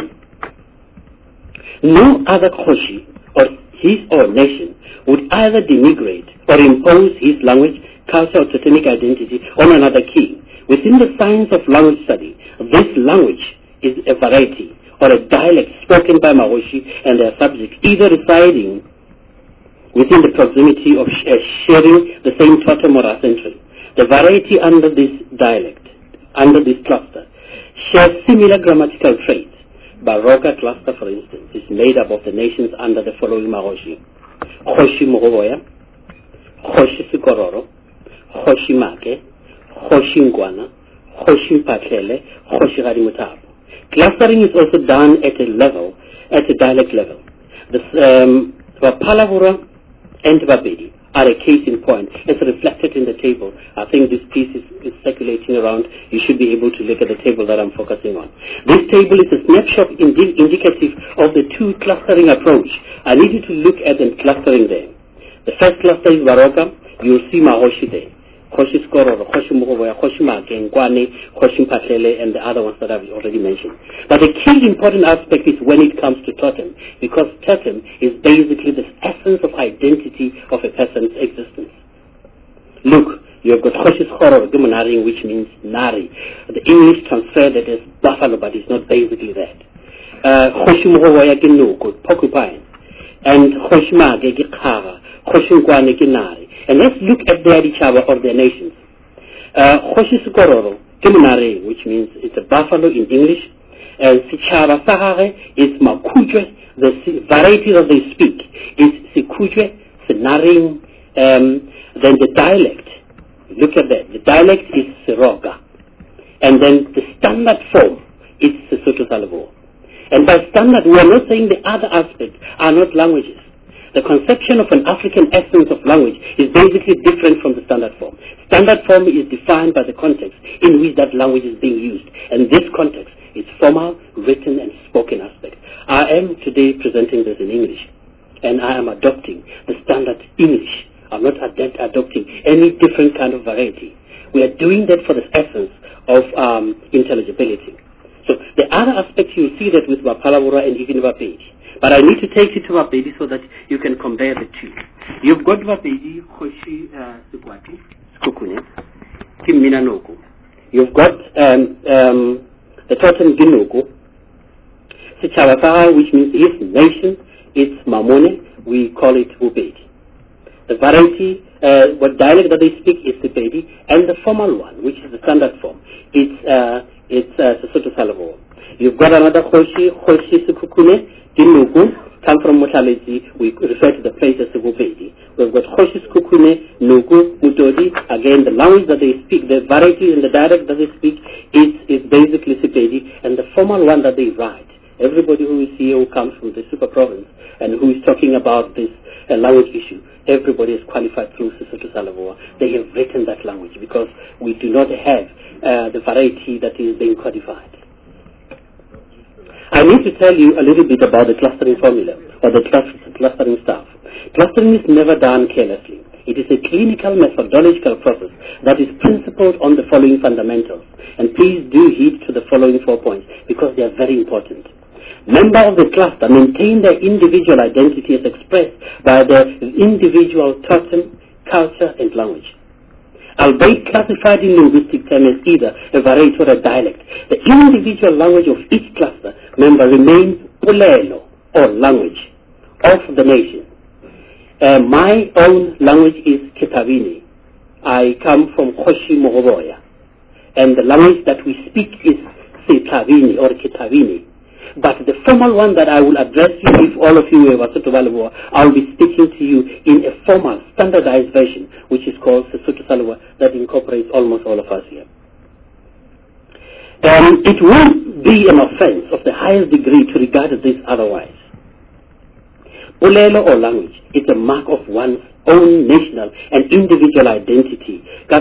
No other Khoshi or his or nation would either denigrate or impose his language, culture, or totemic identity on another king. Within the science of language study, this language is a variety or a dialect spoken by Mahoshi and their subjects, either residing within the proximity of sharing the same totem or ancestry. The variety under this dialect, under this cluster, shares similar grammatical traits, Baroka cluster, for instance, is made up of the nations under the following Mahoshi: Kgoshi Mogoboya, Kgoshi Sikororo, Kgoshi Make, Kgoshi Ngwana, Kgoshi Mpatlele, Kgoshi Radimutabo. Clustering is also done at a dialect level. Palavura and Bapedi are a case in point, as reflected in the table. I think this piece is circulating around. You should be able to look at the table that I'm focusing on. This table is a snapshot indicative of the two clustering approach. I need you to look at the clustering there. The first cluster is Baroka. You'll see Mahoshi there. Kgoshi Sikororo, Kgoshi Mogoboya, Kgoshi Make, Ngwane, Kgoshi Mpatlele, and the other ones that I've already mentioned. But the key important aspect is when it comes to totem, because totem is basically the essence of identity of a person's existence. Look, you've got Kgoshi Sikororo, which means Nari. The English transferred it as buffalo, but it's not basically that. Kgoshi Mogoboya ke Nuku, porcupine. And Kgoshi Make ke Khaga, Kgoshi Ngwane ke Nari. And let's look at their Adichaba or their nations. Kgoshi Sikororo, Kemunare, which means it's a buffalo in English. Sichaba Sahare is Makujwe. The variety that they speak is Sikujwe, Sinaring. Then the dialect, look at that. The dialect is Siroga. And then the standard form is Sesotho Salavo. And by standard, we are not saying the other aspects are not languages. The conception of an African essence of language is basically different from the standard form. Standard form is defined by the context in which that language is being used. And this context is formal, written, and spoken aspect. I am today presenting this in English. And I am adopting the standard English. I'm not adopting any different kind of variety. We are doing that for the essence of intelligibility. So the other aspect, you'll see that with Palavura and even Bapedi. But I need to take you to Bapedi so that you can compare the two. You've got Bapedi, Kgoshi Sikwati, Skukune, Kimina Noku. You've got the totem Ginuku, Sichawataha, which means his nation, it's Mamone, we call it Bupedi. The variety, what dialect that they speak is Sipedi, and the formal one, which is the standard form, it's Sesotho Salavo. You've got another Kgoshi Sikukune, Ginuku, come from Motaleji, we refer to the place as Bupedi. We've got Kgoshi Sikukune, Nuku, Mutodi. Again, the language that they speak, the variety in the dialect that they speak is basically Sipedi, and the formal one that they write. Everybody who is here who comes from the super province and who is talking about this language issue, everybody is qualified through Sesotho Salavo. They have written that language because we do not have the variety that is being codified. I need to tell you a little bit about the clustering formula or the clustering stuff. Clustering is never done carelessly. It is a clinical methodological process that is principled on the following fundamentals. And please do heed to the following 4 points because they are very important. Members of the cluster maintain their individual identity as expressed by their individual totem, culture, and language. Albeit classified in linguistic terms as either a variety or a dialect, the individual language of each cluster member remains Pulelo, or language, of the nation. My own language is Kitabini. I come from Kgoshi Mogoboya. And the language that we speak is Sitabini or Kitabini. But the formal one that I will address you, if all of you were Sesotho Salavo, I will be speaking to you in a formal, standardized version, which is called Sesotho Salavo, that incorporates almost all of us here. It will be an offense of the highest degree to regard this otherwise. Polelo or language is a mark of one's own national and individual identity.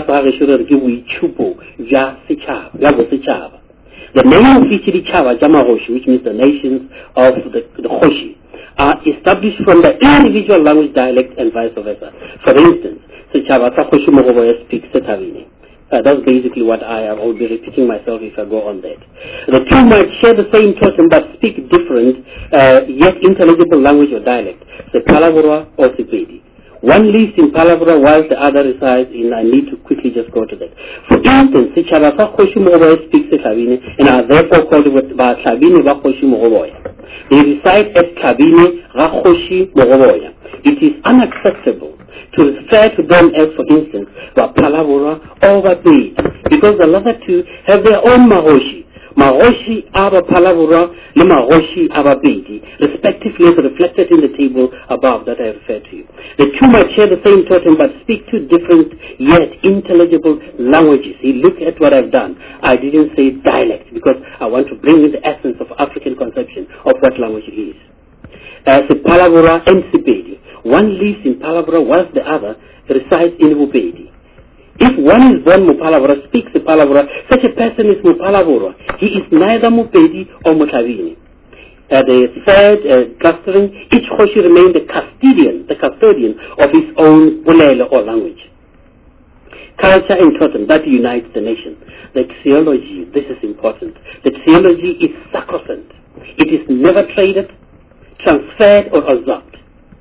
The name of each Chava, Jamahoshi, which means the nations of the Kgoshi, are established from the individual language, dialect, and vice versa. For instance, Sichava Kgoshi Mogoboya speaks Setavini. That's basically what I will be repeating myself if I go on that. The two might share the same totem but speak different, yet intelligible language or dialect, the Palavura or Sipedi. One lives in Palavura whilst the other resides in, I need to quickly just go to that. For instance, Sichabasa Kgoshi Mogoboya speaks Tlhabini and are therefore called Tlhabini Ba Kgoshi Mogoboya. They reside at Tlhabini Ga Kgoshi Mogoboya. It is unacceptable to refer to them as, for instance, Palavura or Bapedi, because the latter two have their own Mahoshi, Magoshi aba Palavura, le Magoshi aba Bedi, respectively as reflected in the table above that I referred to you. The two might share the same totem but speak two different yet intelligible languages. See, look at what I've done. I didn't say dialect because I want to bring in the essence of African conception of what language is. The Palavura and Sibedi. One lives in Palavura whilst the other resides in Bubedi. If one is born Mupalavura, speaks the Palavura, such a person is Mupalavura. He is neither Mupedi or Mutavini. The third clustering, each Hoshi remained the custodian of his own Bulele or language. Culture and totem, that unites the nation. The theology, this is important. The theology is sacrosanct. It is never traded, transferred or absorbed.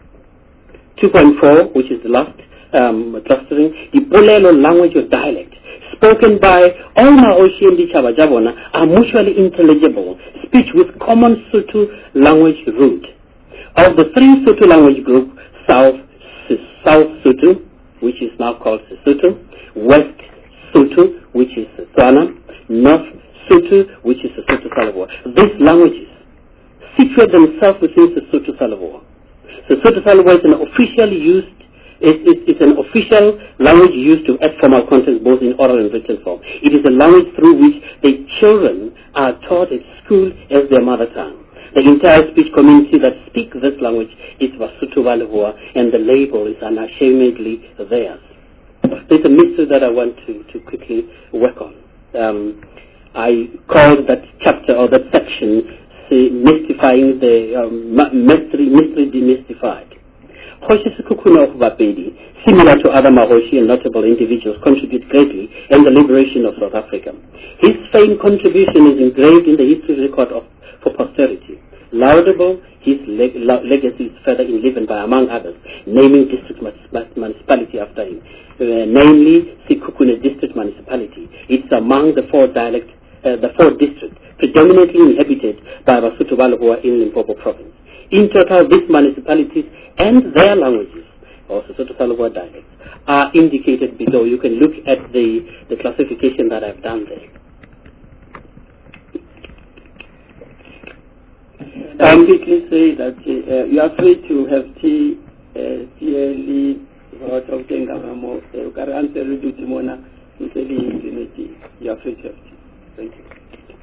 2.4, which is the last clustering, the Bulelo language or dialect, spoken by all Maoshi and the Chabajabona, are mutually intelligible, speech with common Sotho language root. Of the three Sotho language group, South Sotho, which is now called Sesotho, West Sotho, which is Setswana, North Sotho, which is Sesotho Salavoa. These languages situate themselves within Sesotho Salavoa. Sesotho Salavoa is an officially used It's an official language used to add formal content both in oral and written form. It is a language through which the children are taught at school as their mother tongue. The entire speech community that speaks this language is Basotho Balehua, and the label is unashamedly theirs. There's a mystery that I want to quickly work on. I called that chapter or that section mystifying the mystery demystified. Hoshi Sekhukhune of Bapedi, similar to other Mahoshi and notable individuals, contribute greatly in the liberation of South Africa. His famed contribution is engraved in the history record for posterity. Laudable, his legacy is further enlivened by, among others, naming district municipality after him, namely Sekhukhune District Municipality. It's among the four districts predominantly inhabited by Basotho Balehua in Limpopo province. In total, these municipalities and their languages, or Sesotho Salavoa dialects, are indicated below. You can look at the classification that I've done there. I quickly say that you are free to have tea clearly about of Tengamamo. You can answer Timona unity. You are free to have tea. Thank you.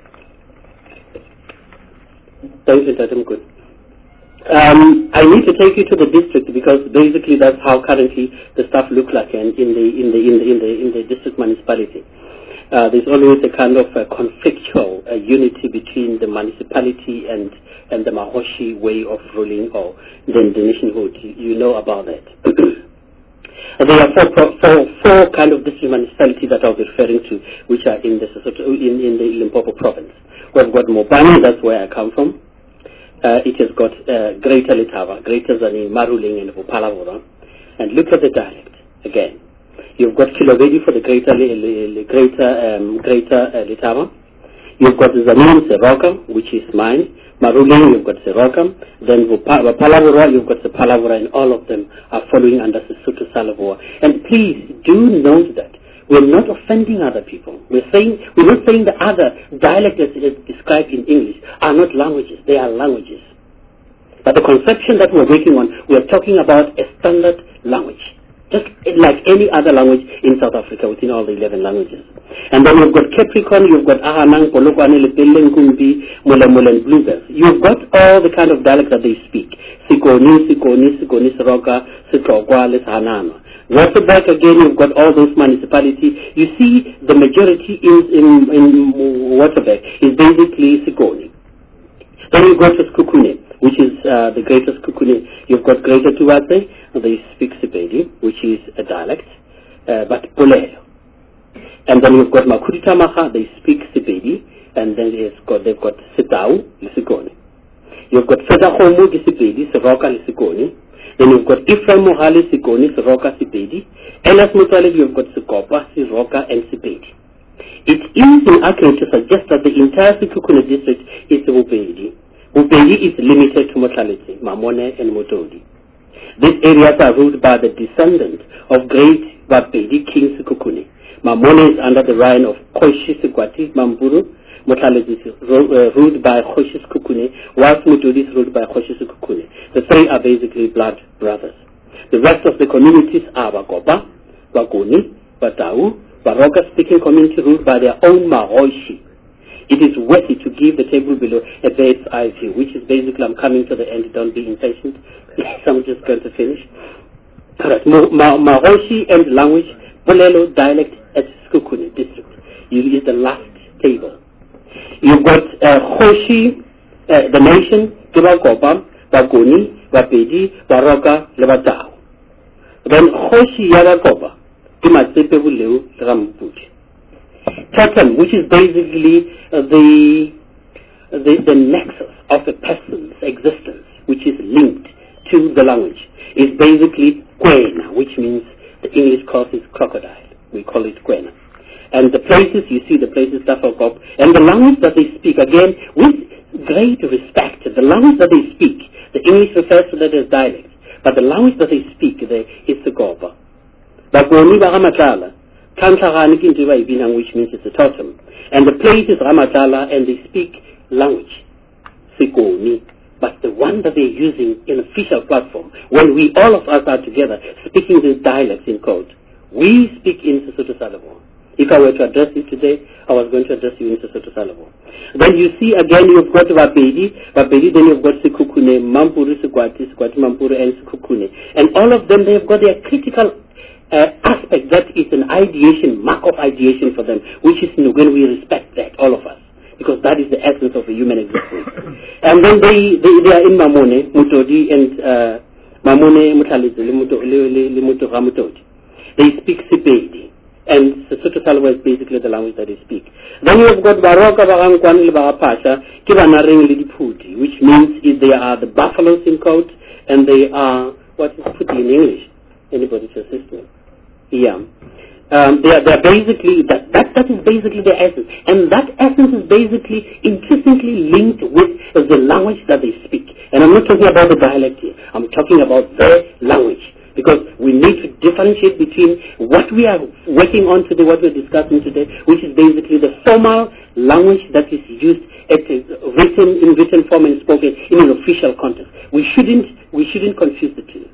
Thank you, Tatum Good. I need to take you to the district because basically that's how currently the stuff looks like in the district municipality. There's always a kind of conflictual unity between the municipality and the Mahoshi way of ruling or the nationhood. You know about that. There are four kind of district municipality that I was referring to, which are in the Limpopo province. We've got Mopani, that's where I come from. It has got Greater Letaba, Greater Zani, Maruling, and Palavura. And look at the dialect again. You've got Kilobedi for the Greater Letaba. You've got Zanin Seroka, which is mine. Maruling, you've got Seroka. Then Palavura, you've got the Palavura, and all of them are following under Sesotho Salavoa. And please do note that we're not offending other people. We're not saying the other dialects as described in English are not languages. They are languages. But the conception that we're working on, we're talking about a standard language, just like any other language in South Africa within all the 11 languages. And then you've got Capricorn, you've got Ahanang, Polokwane, Lepele, Nkumbi, Mulemule, and Bluebells. You've got all the kind of dialects that they speak. Sikoni, Seroka, Sikogwa, Leshanana. Waterberg, again, you've got all those municipalities. You see, the majority in Waterberg is basically Sikoni. Then you go to Sekhukhune, which is the Greater Sekhukhune. You've got Greater Tuwase, they speak Sepedi, which is a dialect, but Polelo. And then you've got Makhuritamaha, they speak Sepedi, and then they've got Setau, Sikoni. You've got Fedahomu, Sepedi, Seroka, Sikoni. Then you've got Ephraim Mohale, Sikoni, Seroka, Sepedi. Elas Mutalib, you've got Sekopa, Seroka, and Sepedi. It is inaccurate to suggest that the entire Sekhukhune district is Bupedi. Bupedi is limited to Motlhaletse, Mamone, and Motodi. These areas are ruled by the descendants of great Bapedi King Sekhukhune. Mamone is under the reign of Khoshi Sekwati Mamburu. Motale is ruled by Khoshi Sekhukhune, whilst Mutuli is ruled by Khoshi Sekhukhune. The three are basically blood brothers. The rest of the communities are Bagoba, Bagoni, Batau, Baroka speaking community ruled by their own Mahoishi. It is worthy to give the table below a bird's eye view, which is basically, I'm coming to the end, don't be impatient. I'm just going to finish. Alright, Mahoishi and language, Bolelo dialect at Sekhukhune district. You use the last table. You've got Khoshi, the nation, Kibagoba, Bagoni, Bapedi, Baroka, Lebatao. Then Khoshi Yagagoba, Kimatsepe Buleu, Ramputi. Totem, which is basically the nexus of a person's existence, which is linked to the language, is basically Kwena, which means the English calls it crocodile. We call it Kwena. And the places, you see the places, Tafakop, and the language that they speak, again, with great respect, the language that they speak, the English refers to that as dialect, but the language that they speak there is the Goba. Bagoni Baramatala, which means it's a totem. And the place is Ramatala, and they speak language, Sikoni. But the one that they're using in official platform, when we, all of us are together, speaking these dialects in code, we speak in Sesotho Salavo. If I were to address you today, I was going to address you in Sesotho Salavo. Then you see again, you've got Bapedi, then you've got Sekhukhune, Mampuru, Sekwati, Mampuru, and Sekhukhune. And all of them, they've got their critical aspect that is an ideation, mark of ideation for them, which is when we respect that, all of us, because that is the essence of a human existence. And then they are in Mamone, Mutodi, and Mamone Mutalizi, Limuto Ramutodi. They speak Sepedi, and Sesotho Salavo is basically the language that they speak. Then you have got Baroka, Barangwan, Barapasha, Kibanaring, Lidiputi, which means they are the buffaloes in coat, and they are, what is Puti in English? Anybody to assist me? Yeah. They are basically, that is basically the essence. And that essence is basically intrinsically linked with the language that they speak. And I'm not talking about the dialect here. I'm talking about their language. Because we need to differentiate between what we are working on today, what we're discussing today, which is basically the formal language that is used in written form and spoken in an official context. We shouldn't confuse the two.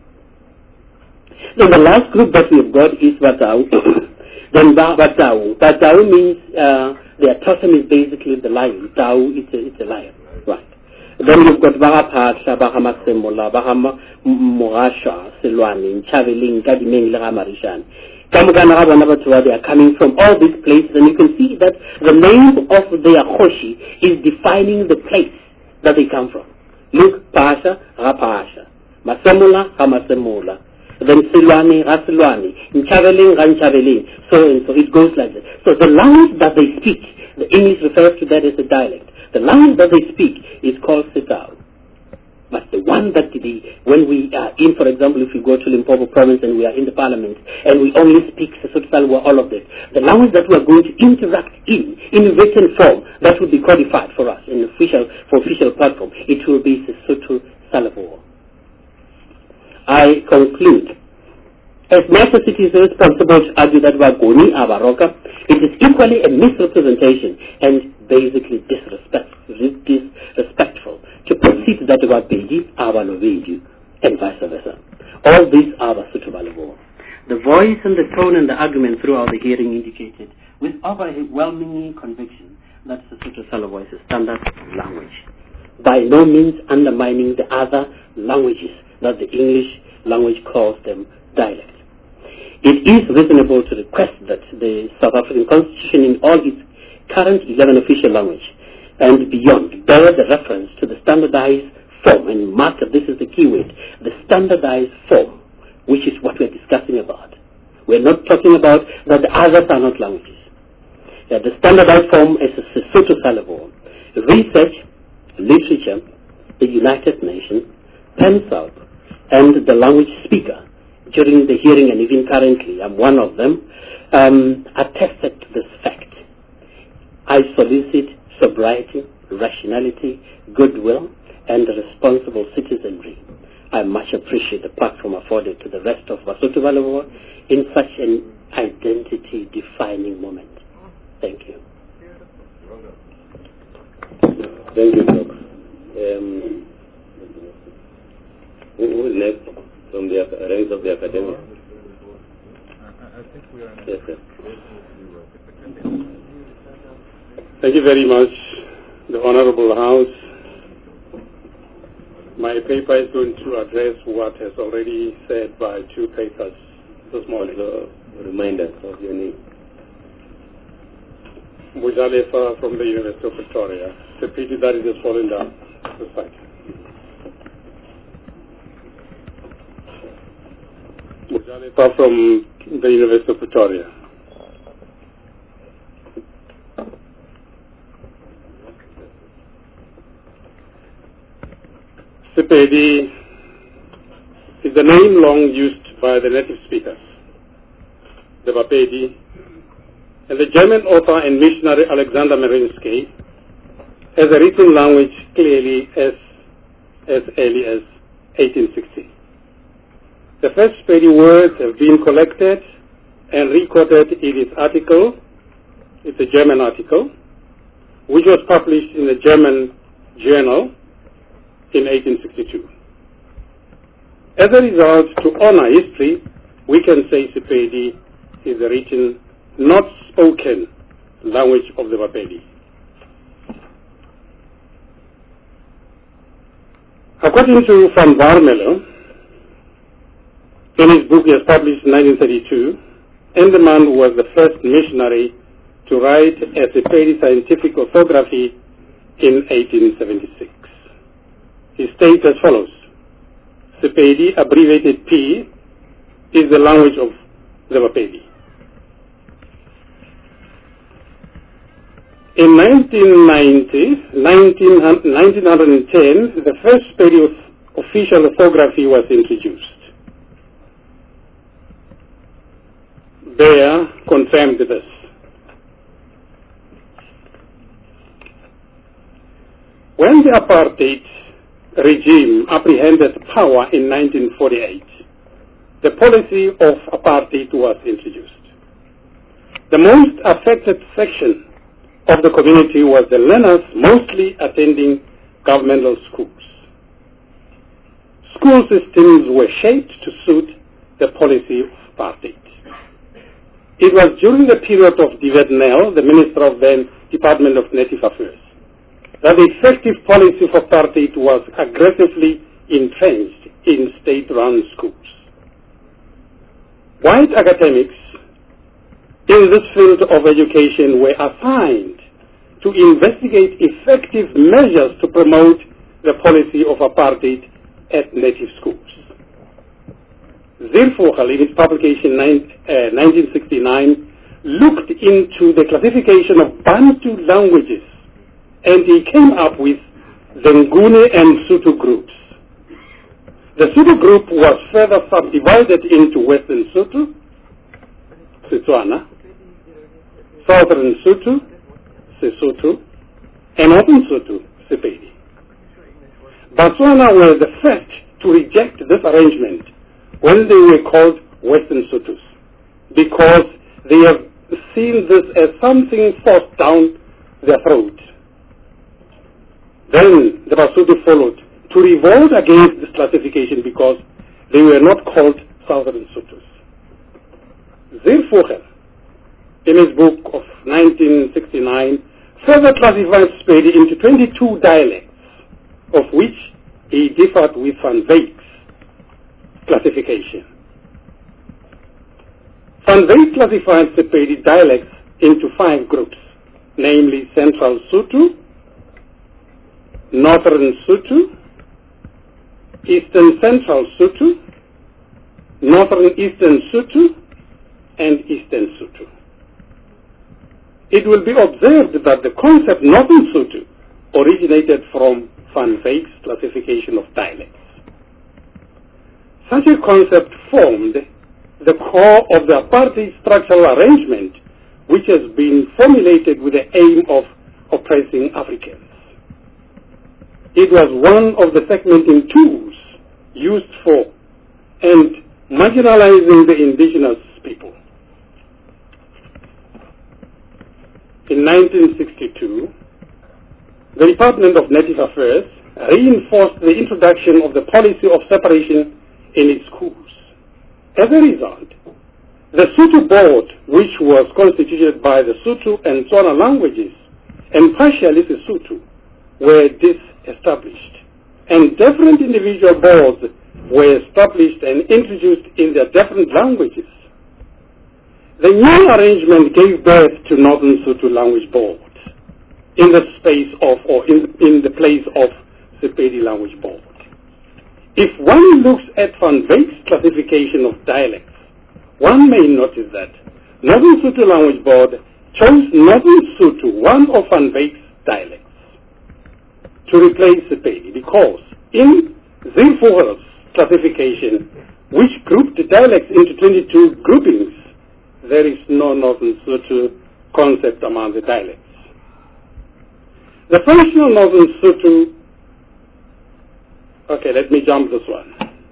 Then the last group that we've got is Batau. Then Batau. Batau means their totem is basically the lion. Tau, it's a lion. Right. Then you've got Barapasha, Bahamasemola, Bahamorasha, Silwani, Chaveling, Gadimeng, Lagamarishan. They are coming from all these places, and you can see that the name of their Khoshi is defining the place that they come from. Look, Pasha, Rapasha, Masemola, Hamasemola. Then Silwani, Rasilwani, Nchaveling, Ranchaveling, so and so. It goes like this. So the language that they speak, the English refers to that as a dialect. The language that they speak is called Setau. But the one that when we are in, for example, if we go to Limpopo province and we are in the parliament and we only speak Sesotho Salavo, all of this, the language that we are going to interact in written form, that will be codified for us for official platform. It will be Sesotho Salavo. I conclude. As much as it is responsible to argue that Bagoni are Baroka, it is equally a misrepresentation and basically disrespectful to proceed that Bapedi are Balovedi and vice versa. All these are Basotho Salavo. The voice and the tone and the argument throughout the hearing indicated with overwhelming conviction that Sesotho Salavo is a standard language, by no means undermining the other languages that the English language calls them dialect. It is reasonable to request that the South African Constitution in all its current 11 official language and beyond bear the reference to the standardized form, and mark that this is the key word, the standardized form, which is what we're discussing about. We're not talking about that the others are not languages. The standardized form is a Sesotho Salavo. Research, literature, the United Nations, PENSALB, and the language speaker during the hearing, and even currently, I'm one of them, attested to this fact. I solicit sobriety, rationality, goodwill, and responsible citizenry. I much appreciate the platform afforded to the rest of Basotho ba Leboha in such an identity-defining moment. Thank you. Thank you, Doc. Who is next from the ranks of the academy? I think we are yes, sir. Thank you very much, the Honorable House. My paper is going to address what has already said by two papers this morning. Reminder of your name. Mujalefa from the University of Victoria. It's a pity that it has fallen down the site. Mujalefa from the University of Victoria. Sepedi is the name long used by the native speakers, the Bapedi, and the German author and missionary Alexander Merinsky as a written language clearly as early as 1860. The first Sepedi words have been collected and recorded in its article, it's a German article, which was published in the German journal in 1862. As a result, to honor history, we can say Sepedi is a written, not spoken language of the Bapedi. According to Van Warmelo, in his book he has published in 1932, Enderman was the first missionary to write a Sepedi scientific orthography in 1876. He states as follows: Sepedi, abbreviated P, is the language of the Bapedi. In 1910, the first Sepedi official orthography was introduced. Bayer confirmed this. When the apartheid regime apprehended power in 1948, the policy of apartheid was introduced. The most affected section of the community was the learners mostly attending governmental schools. School systems were shaped to suit the policy of apartheid. It was during the period of David Nel, the Minister of the Department of Native Affairs, that the effective policy of apartheid was aggressively entrenched in state-run schools. White academics in this field of education were assigned to investigate effective measures to promote the policy of apartheid at native schools. Zirvogel, in his publication 1969, looked into the classification of Bantu languages, and he came up with the Nguni and Sotho groups. The Sotho group was further subdivided into Western Sotho, Setswana, Southern Sotho, Sesotho, and Northern Sotho, Sepedi. Botswana were the first to reject this arrangement when they were called Western Sothos, because they have seen this as something forced down their throat. Then the Basotho followed to revolt against this classification because they were not called Southern Sothos. Zirvogel, in his book of 1969, further classified Sepedi into 22 dialects, of which he differed with Van Wyck's classification. Van Wyck classified Sepedi dialects into 5 groups, namely Central Sotho, Northern Sotho, Eastern Central Sotho, Northern Eastern Sotho, and Eastern Sotho. It will be observed that the concept Northern Sotho originated from Van Wyck's classification of dialects. Such a concept formed the core of the apartheid structural arrangement, which has been formulated with the aim of oppressing Africans. It was one of the segmenting tools used for and marginalizing the indigenous people. In 1962, the Department of Native Affairs reinforced the introduction of the policy of separation in its schools. As a result, the Sotho Board, which was constituted by the Sotho and Tswana languages and partially Sesotho, were disestablished, and different individual boards were established and introduced in their different languages. The new arrangement gave birth to Northern Sotho Language Board in the space of, or in the place of Sepedi Language Board. If one looks at Van Wyck's classification of dialects, one may notice that Northern Sotho Language Board chose Northern Sotho, one of Van Wyck's dialects, to replace Sepedi, because in Zilfogel's classification, which grouped the dialects into 22 groupings, there is no Northern Sotho concept among the dialects. The functional Northern Sotho, okay, let me jump this one.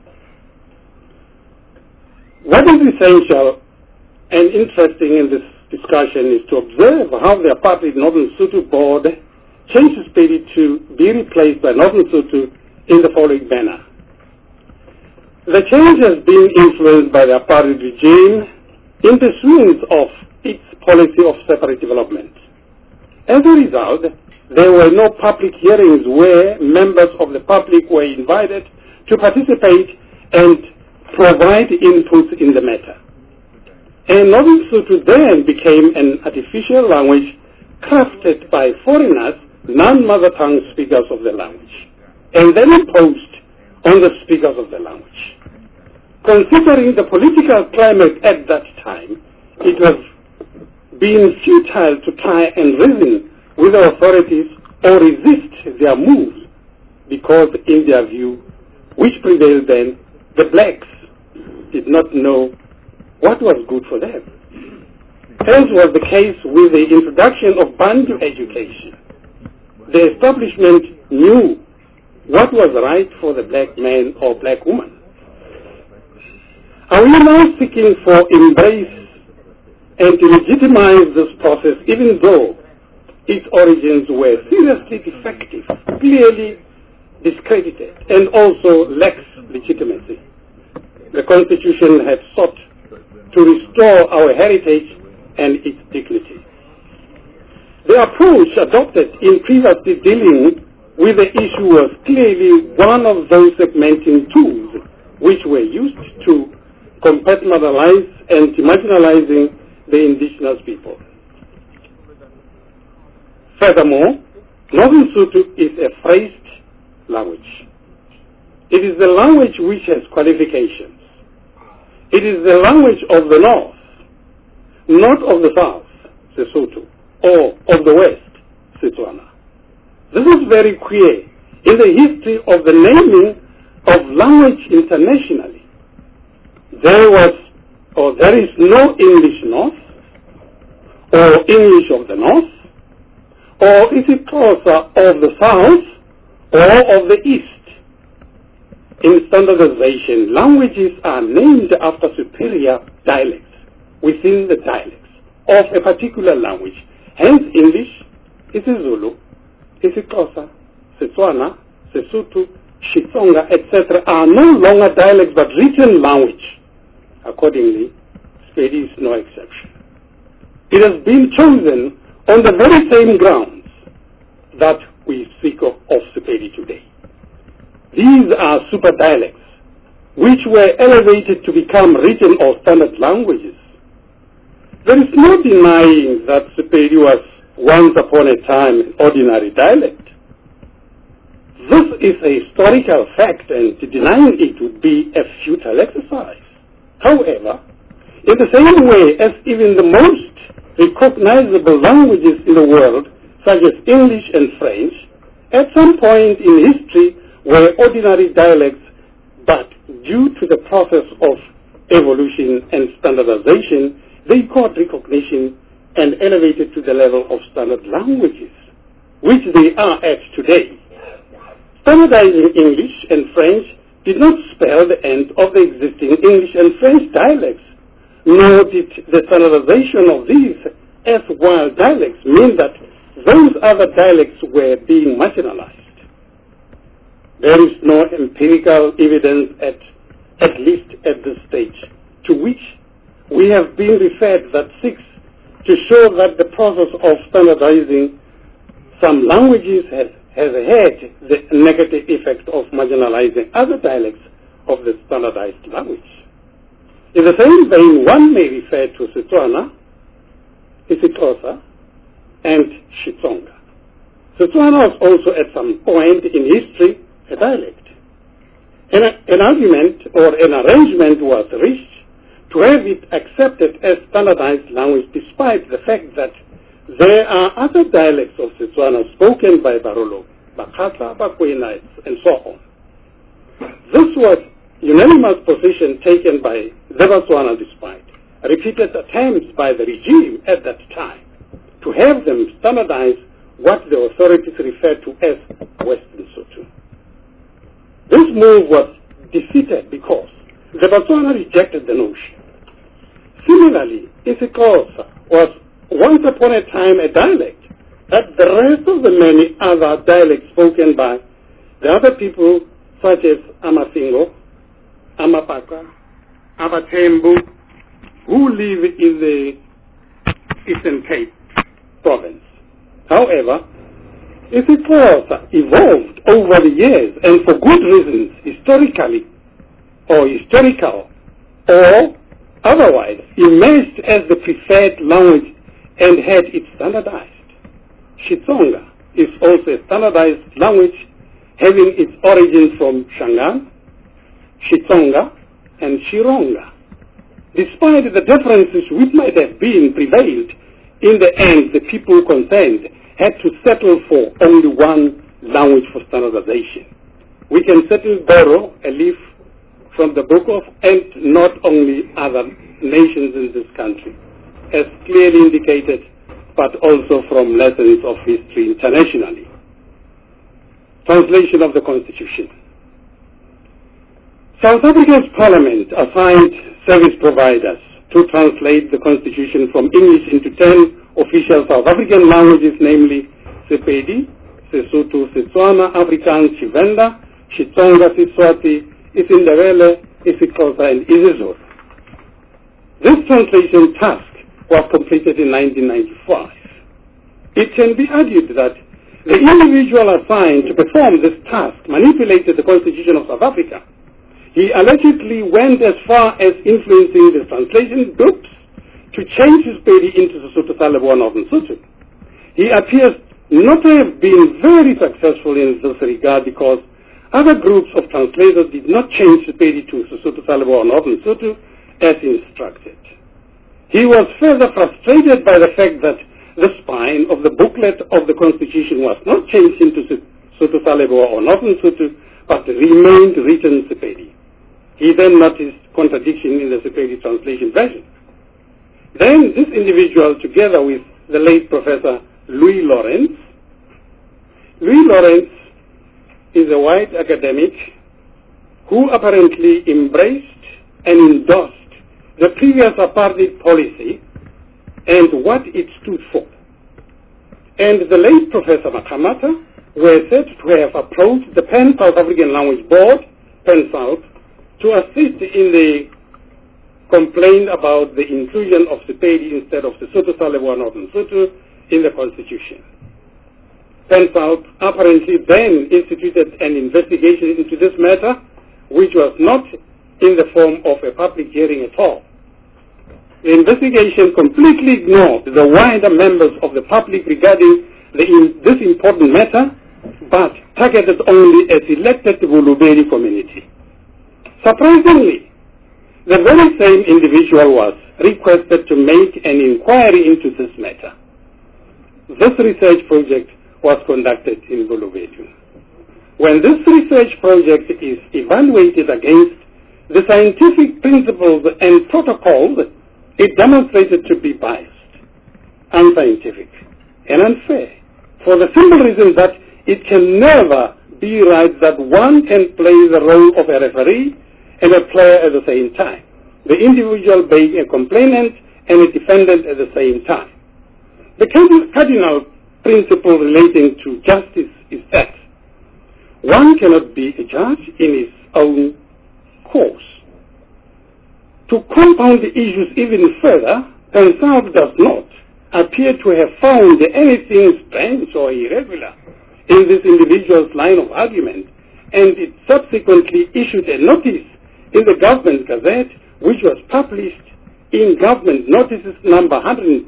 What is essential and interesting in this discussion is to observe how the apartheid Northern Sotho Board changed Sepedi to be replaced by Northern Sotho in the following manner. The change has been influenced by the apartheid regime in pursuance of its policy of separate development. As a result, there were no public hearings where members of the public were invited to participate and provide input in the matter. And Northern Sotho then became an artificial language crafted by foreigners, non-mother tongue speakers of the language, and then imposed on the speakers of the language. Considering the political climate at that time, it was being futile to try and reason with the authorities or resist their moves, because in their view, which prevailed then, the blacks did not know what was good for them. As was the case with the introduction of Bantu education. The establishment knew what was right for the black man or black woman. Are we now seeking for embrace and to legitimize this process, even though its origins were seriously defective, clearly discredited, and also lacks legitimacy? The Constitution had sought to restore our heritage and its dignity. The approach adopted in previously dealing with the issue was clearly one of those segmenting tools which were used to compartmentalize and marginalizing the indigenous people. Furthermore, Northern Sotho is a phrased language. It is the language which has qualifications. It is the language of the North, not of the South, Sesotho, or of the West, Setswana. This is very clear in the history of the naming of language internationally. There is no English North, or English of the North, or isiXhosa of the South, or of the East. In standardization, languages are named after superior dialects within the dialects of a particular language. Hence, English, isiZulu, isiXhosa, Setswana, Sesotho, Xitsonga, etc. are no longer dialects but written language. Accordingly, Sepedi is no exception. It has been chosen on the very same grounds that we speak of Sepedi today. These are super dialects, which were elevated to become written or standard languages. There is no denying that Sepedi was once upon a time an ordinary dialect. This is a historical fact, and denying it would be a futile exercise. However, in the same way as even the most recognizable languages in the world, such as English and French, at some point in history were ordinary dialects, but due to the process of evolution and standardization, they got recognition and elevated to the level of standard languages, which they are at today. Standardizing English and French did not spell the end of the existing English and French dialects, nor did the standardization of these as wild dialects mean that those other dialects were being marginalized. There is no empirical evidence, at least at this stage, to which we have been referred that seeks to show that the process of standardizing some languages has had the negative effect of marginalizing other dialects of the standardized language. In the same vein, one may refer to Setswana, isiXhosa, and Xitsonga. Setswana was also at some point in history a dialect. An argument or an arrangement was reached to have it accepted as standardized language despite the fact that there are other dialects of Setswana spoken by Barolo, Bakasa, Bakwena, and so on. This was unanimous position taken by the Botswana despite repeated attempts by the regime at that time to have them standardize what the authorities referred to as Western Sotho. This move was defeated because the Botswana rejected the notion. Similarly, isiXhosa was once upon a time a dialect, that the rest of the many other dialects spoken by the other people such as Amasingo, Amapaka, Abatembu, who live in the Eastern Cape province. However, isiXhosa evolved over the years and for good reasons, historically or historical or otherwise, emerged as the preferred language and had it standardized. Xitsonga is also a standardized language having its origins from Shangaan, Xitsonga, and Xironga. Despite the differences which might have been prevailed, in the end the people concerned had to settle for only one language for standardization. We can certainly borrow a leaf from the book of, and not only other nations in this country, as clearly indicated, but also from lessons of history internationally. Translation of the Constitution. South Africa's Parliament assigned service providers to translate the Constitution from English into 10 official South African languages, namely Sepedi, Sesotho, Setswana, Afrikaans, Tshivenda, Xitsonga, Siswati, isiNdebele, isiXhosa, and isiZulu. This translation task was completed in 1995. It can be argued that the individual assigned to perform this task manipulated the Constitution of South Africa. He allegedly went as far as influencing the translation groups to change his Sepedi into Sesotho sa Leboa Northern Sotho. He appears not to have been very successful in this regard because other groups of translators did not change Sepedi to Sesotho sa Leboa Northern Sotho as instructed. He was further frustrated by the fact that the spine of the booklet of the Constitution was not changed into Sesotho sa Leboa or Northern Sotho, but remained written Sepedi. He then noticed contradiction in the Sepedi translation version. Then this individual, together with the late Professor Louis Lawrence is a white academic who apparently embraced and endorsed the previous apartheid policy and what it stood for. And the late Professor Makamata were said to have approached the Pan South African Language Board, PanSouth, to assist in the complaint about the inclusion of Sepedi instead of Sesotho sa Leboa Northern Sotho in the Constitution. PanSouth apparently then instituted an investigation into this matter, which was not in the form of a public hearing at all. The investigation completely ignored the wider members of the public regarding this important matter, but targeted only a selected Bulubedi community. Surprisingly, the very same individual was requested to make an inquiry into this matter. This research project was conducted in Bulubedi. When this research project is evaluated against the scientific principles and protocols, it demonstrated to be biased, unscientific, and unfair, for the simple reason that it can never be right that one can play the role of a referee and a player at the same time, the individual being a complainant and a defendant at the same time. The cardinal principle relating to justice is that one cannot be a judge in his own cause. To compound the issues even further, Pensalt does not appear to have found anything strange or irregular in this individual's line of argument, and it subsequently issued a notice in the Government Gazette, which was published in Government Notices number 102,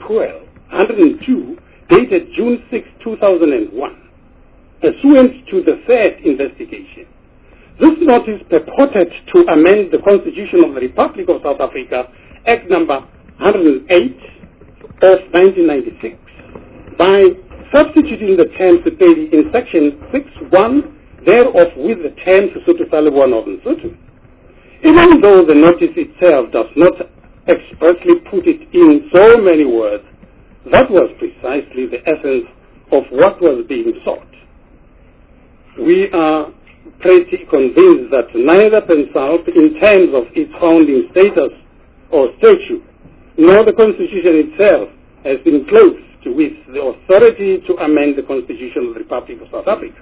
dated June 6, 2001, pursuant to the third investigation. This notice purported to amend the Constitution of the Republic of South Africa, Act number 108 of 1996, by substituting the term Sepedi in section 6.1 thereof with the term Sesotho sa Leboa Northern Sotho. Even though the notice itself does not expressly put it in so many words, that was precisely the essence of what was being sought. We are pretty convinced that neither Pensalt, in terms of its founding status or statute, nor the Constitution itself has been clothed with the authority to amend the Constitution of the Republic of South Africa.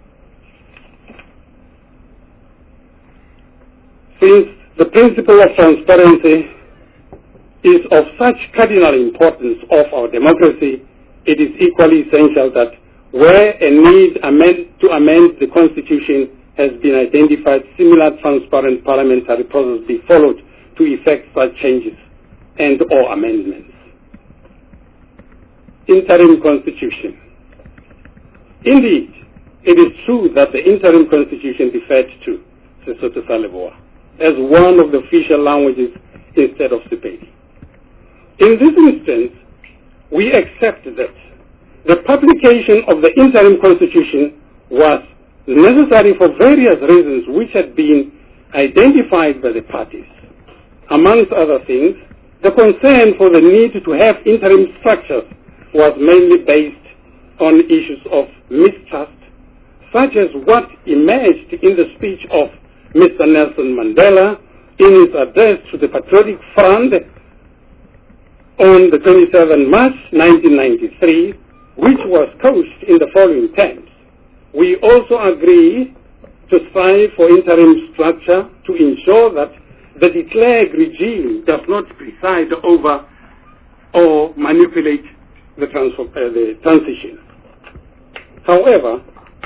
Since the principle of transparency is of such cardinal importance of our democracy, it is equally essential that where a need to amend the Constitution has been identified, similar transparent parliamentary process be followed to effect such changes and or amendments. Interim Constitution. Indeed, it is true that the interim Constitution referred to Sesotho sa Leboa as one of the official languages instead of Sepedi. In this instance, we accept that the publication of the interim Constitution was necessary for various reasons which had been identified by the parties. Amongst other things, the concern for the need to have interim structures was mainly based on issues of mistrust, such as what emerged in the speech of Mr. Nelson Mandela in his address to the Patriotic Front on the 27th March 1993, which was couched in the following terms. We also agree to strive for interim structure to ensure that the de Klerk regime does not preside over or manipulate the transition. However,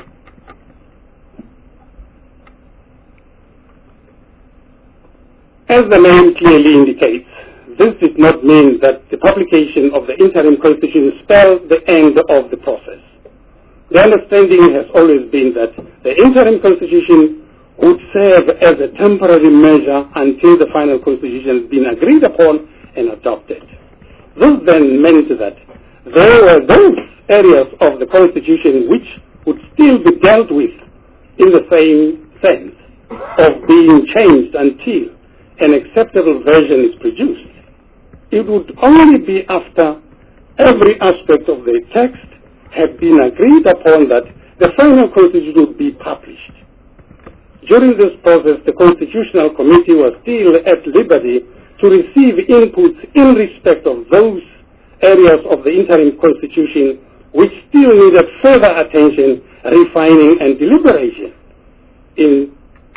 as the name clearly indicates, this did not mean that the publication of the interim constitution spelled the end of the process. The understanding has always been that the interim constitution would serve as a temporary measure until the final constitution has been agreed upon and adopted. This then meant that there were those areas of the constitution which would still be dealt with in the same sense of being changed until an acceptable version is produced. It would only be after every aspect of the text had been agreed upon that the final constitution would be published. During this process, the Constitutional Committee was still at liberty to receive inputs in respect of those areas of the interim constitution which still needed further attention, refining, and deliberation. In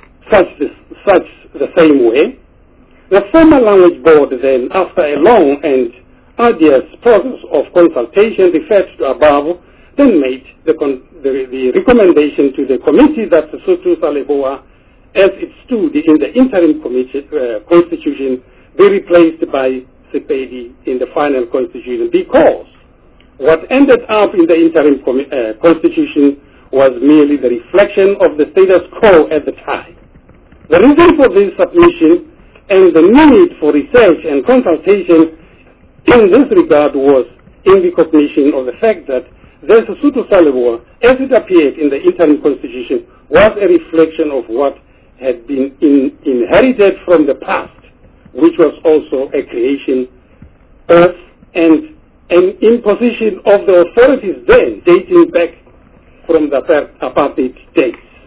the same way, the former language board then, after a long and arduous process of consultation referred to above, then made the recommendation to the committee that the Sesotho sa Leboa, as it stood in the interim constitution, be replaced by Sepedi in the final constitution, because what ended up in the interim constitution was merely the reflection of the status quo at the time. The reason for this submission and the need for research and consultation in this regard was in recognition of the fact that the Sesotho sa Leboa, as it appeared in the interim constitution, was a reflection of what had been inherited from the past, which was also a creation of and an imposition of the authorities then, dating back from the apartheid days.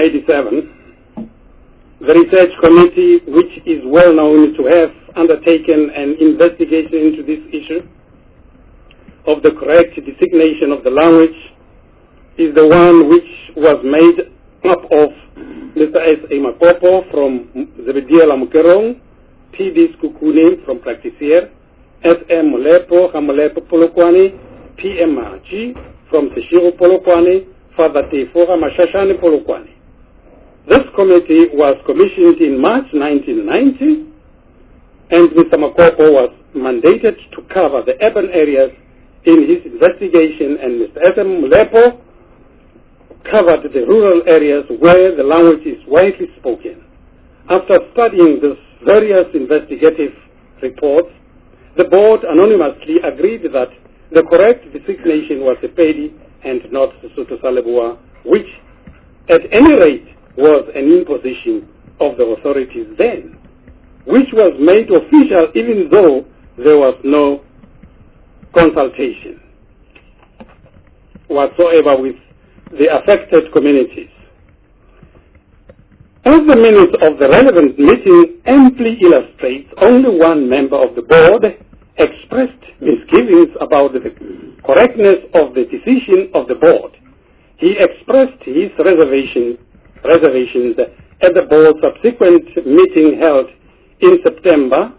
1987, the research committee, which is well known to have undertaken an investigation into this issue of the correct designation of the language, is the one which was made up of Mr. S.A. Makopo from Zebedia Lamukerong, P.D. Skukune from Practisier, S.M. Molepo, Hamolepo Polokwane, P.M. Mahachi from Seshiro Polokwane, Father Tefora Mashashane Polokwane. This committee was commissioned in March 1990, and Mr. Makopo was mandated to cover the urban areas in his investigation, and Mr. S.M. Molepo covered the rural areas where the language is widely spoken. After studying these various investigative reports, the board anonymously agreed that the correct designation was Sepedi and not Sesotho sa Leboa, which at any rate was an imposition of the authorities then, which was made official even though there was no consultation whatsoever with the affected communities. As the minutes of the relevant meeting amply illustrates, only one member of the board expressed misgivings about the correctness of the decision of the board. He expressed his reservations at the board's subsequent meeting held in September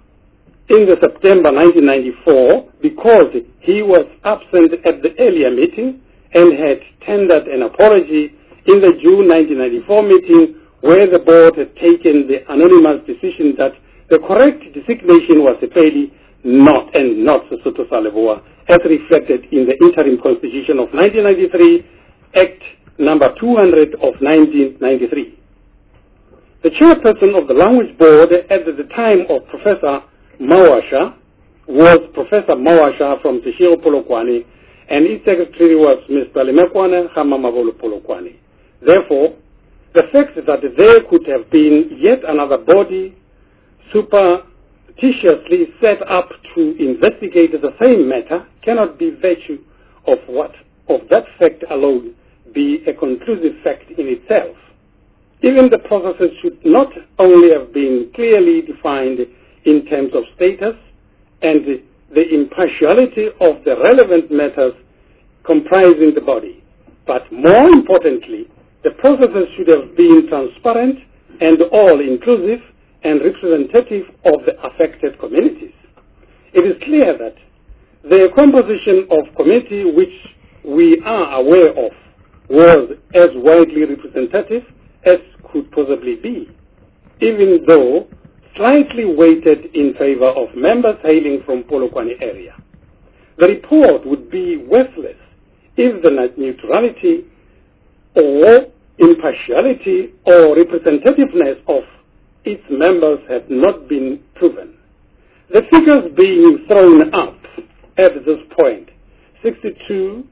1994, because he was absent at the earlier meeting and had tendered an apology in the June 1994 meeting, where the board had taken the anonymous decision that the correct designation was Sepedi, not Sesotho sa Leboa, as reflected in the interim constitution of 1993, Act number 200 of 1993. The chairperson of the language board at the time of Professor Mawasha was Professor Mawasha from Seshiro Polokwane, and its secretary was Mr. Lemekwane Hamamabolo Polokwane. Therefore, the fact that there could have been yet another body surreptitiously set up to investigate the same matter cannot be virtue of that fact alone be a conclusive fact in itself. Even the processes should not only have been clearly defined in terms of status and the impartiality of the relevant matters comprising the body, but more importantly, the processes should have been transparent and all-inclusive and representative of the affected communities. It is clear that the composition of committee which we are aware of was as widely representative as could possibly be, even though slightly weighted in favor of members hailing from Polokwane area. The report would be worthless if the neutrality or impartiality or representativeness of its members had not been proven. The figures being thrown up at this point, 62.39%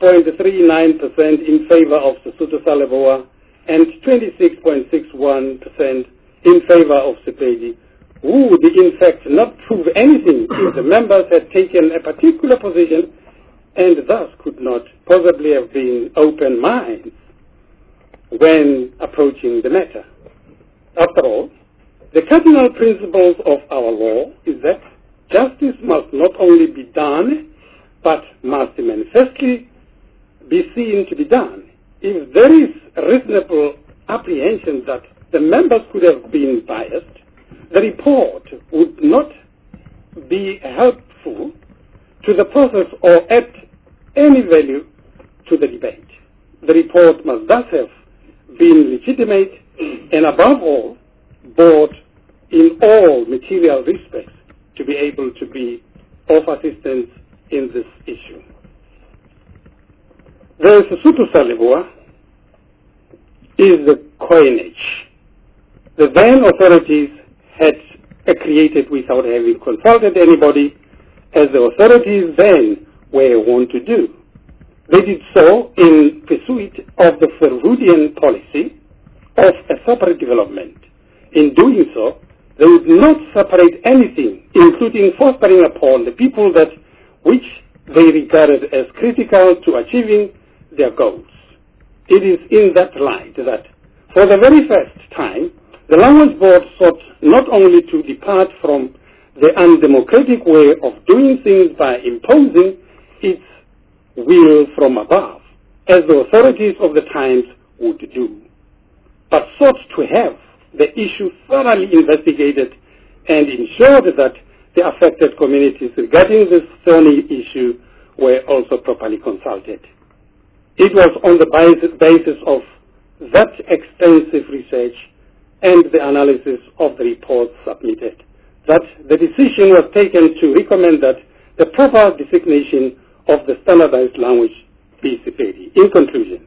in favor of Sesotho sa Leboa and 26.61% in favor of Sepedi, would in fact not prove anything if the members had taken a particular position and thus could not possibly have been open minds when approaching the matter. After all, the cardinal principles of our law is that justice must not only be done, but must manifestly be seen to be done. If there is reasonable apprehension that the members could have been biased, the report would not be helpful to the process or add any value to the debate. The report must thus have been legitimate and above all brought in all material respects to be able to be of assistance in this issue. The Sesotho sa Leboa is the coinage the then authorities had created without having consulted anybody, as the authorities then were wont to do. They did so in pursuit of the Verwoerdian policy of a separate development. In doing so, they would not separate anything, including fostering upon the people that which they regarded as critical to achieving their goals. It is in that light that For the very first time, the Language Board sought not only to depart from the undemocratic way of doing things by imposing its will from above, as the authorities of the times would do, but sought to have the issue thoroughly investigated and ensured that the affected communities regarding this thorny issue were also properly consulted. It was on the basis of that extensive research and the analysis of the reports submitted that the decision was taken to recommend that the proper designation of the standardized language be Sepedi. In conclusion,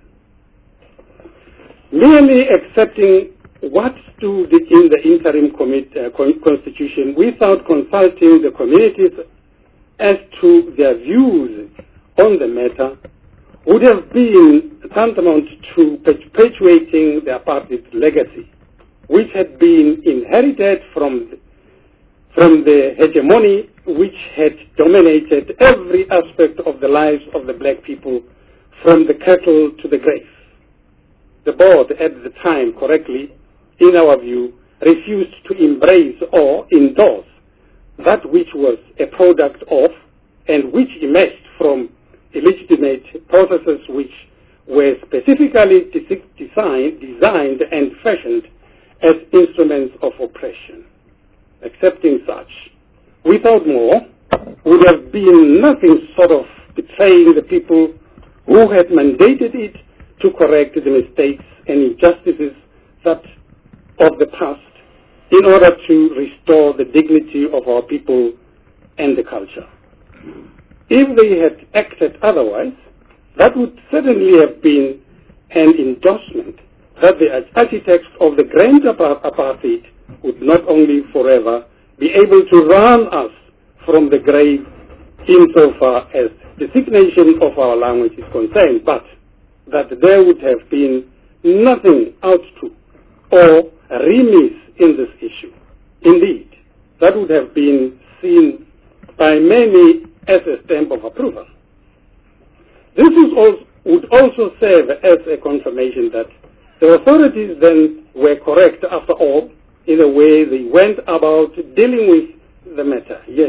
merely accepting what stood in the interim constitution without consulting the communities as to their views on the matter would have been tantamount to perpetuating the apartheid legacy, which had been inherited from the hegemony which had dominated every aspect of the lives of the black people, from the cradle to the grave. The board at the time, correctly, in our view, refused to embrace or endorse that which was a product of and which emerged from illegitimate processes which were specifically designed and fashioned as instruments of oppression. Accepting such, without more, would have been nothing short of betraying the people who had mandated it to correct the mistakes and injustices of the past in order to restore the dignity of our people and the culture. If they had acted otherwise, that would certainly have been an endorsement that the architects of the grand apartheid would not only forever be able to run us from the grave insofar as designation of our language is concerned, but that there would have been nothing out to or remiss in this issue. Indeed, that would have been seen by many as a stamp of approval. This would also serve as a confirmation that the authorities then were correct after all in the way they went about dealing with the matter. Yes,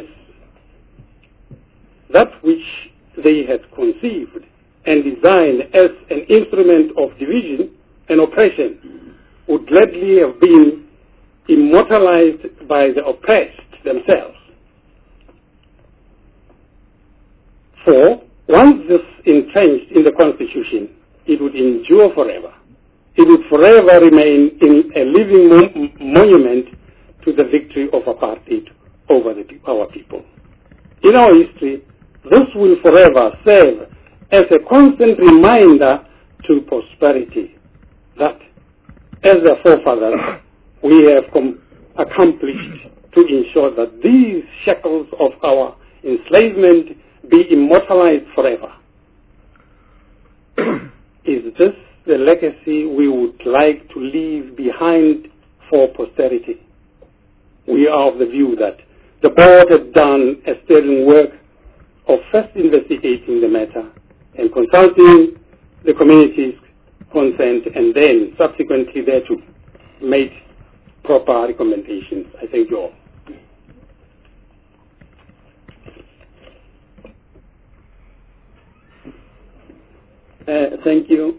that which they had conceived and designed as an instrument of division and oppression would gladly have been immortalized by the oppressed themselves. For once this entrenched in the Constitution, it would endure forever. It would forever remain in a living monument to the victory of apartheid over our people. In our history, this will forever serve as a constant reminder to prosperity that, as their forefathers, we have accomplished to ensure that these shackles of our enslavement be immortalized forever. Is this the legacy we would like to leave behind for posterity? We are of the view that the board has done a sterling work of first investigating the matter and consulting the community's consent, and then subsequently thereto made proper recommendations. I thank you all. Thank you.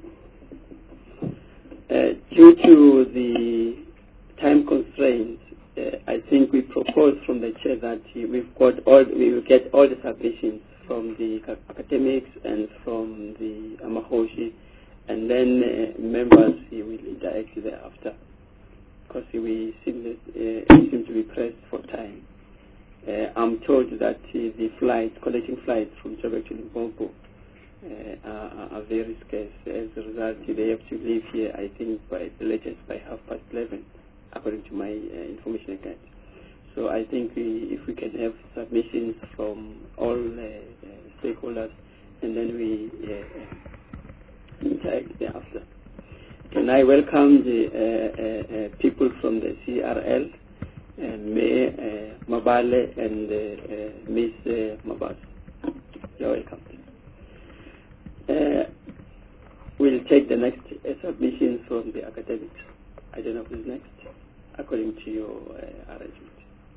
Due to the time constraints, I think we propose from the chair that we will get all the submissions from the academics and from the Amahoshi, and then members will interact thereafter, because we seem to be pressed for time. I'm told that the connecting flights from Joburg to Limpopo are very scarce. As a result, they have to leave here, I think, by the latest by 11:30, according to my information I got. So I think if we can have submissions from all stakeholders, and then we interact thereafter. Can I welcome the people from the CRL, Mayor Mabale and Ms. Mabas. You're welcome. We'll take the next submission from the academics. I don't know who's next, according to your arrangement.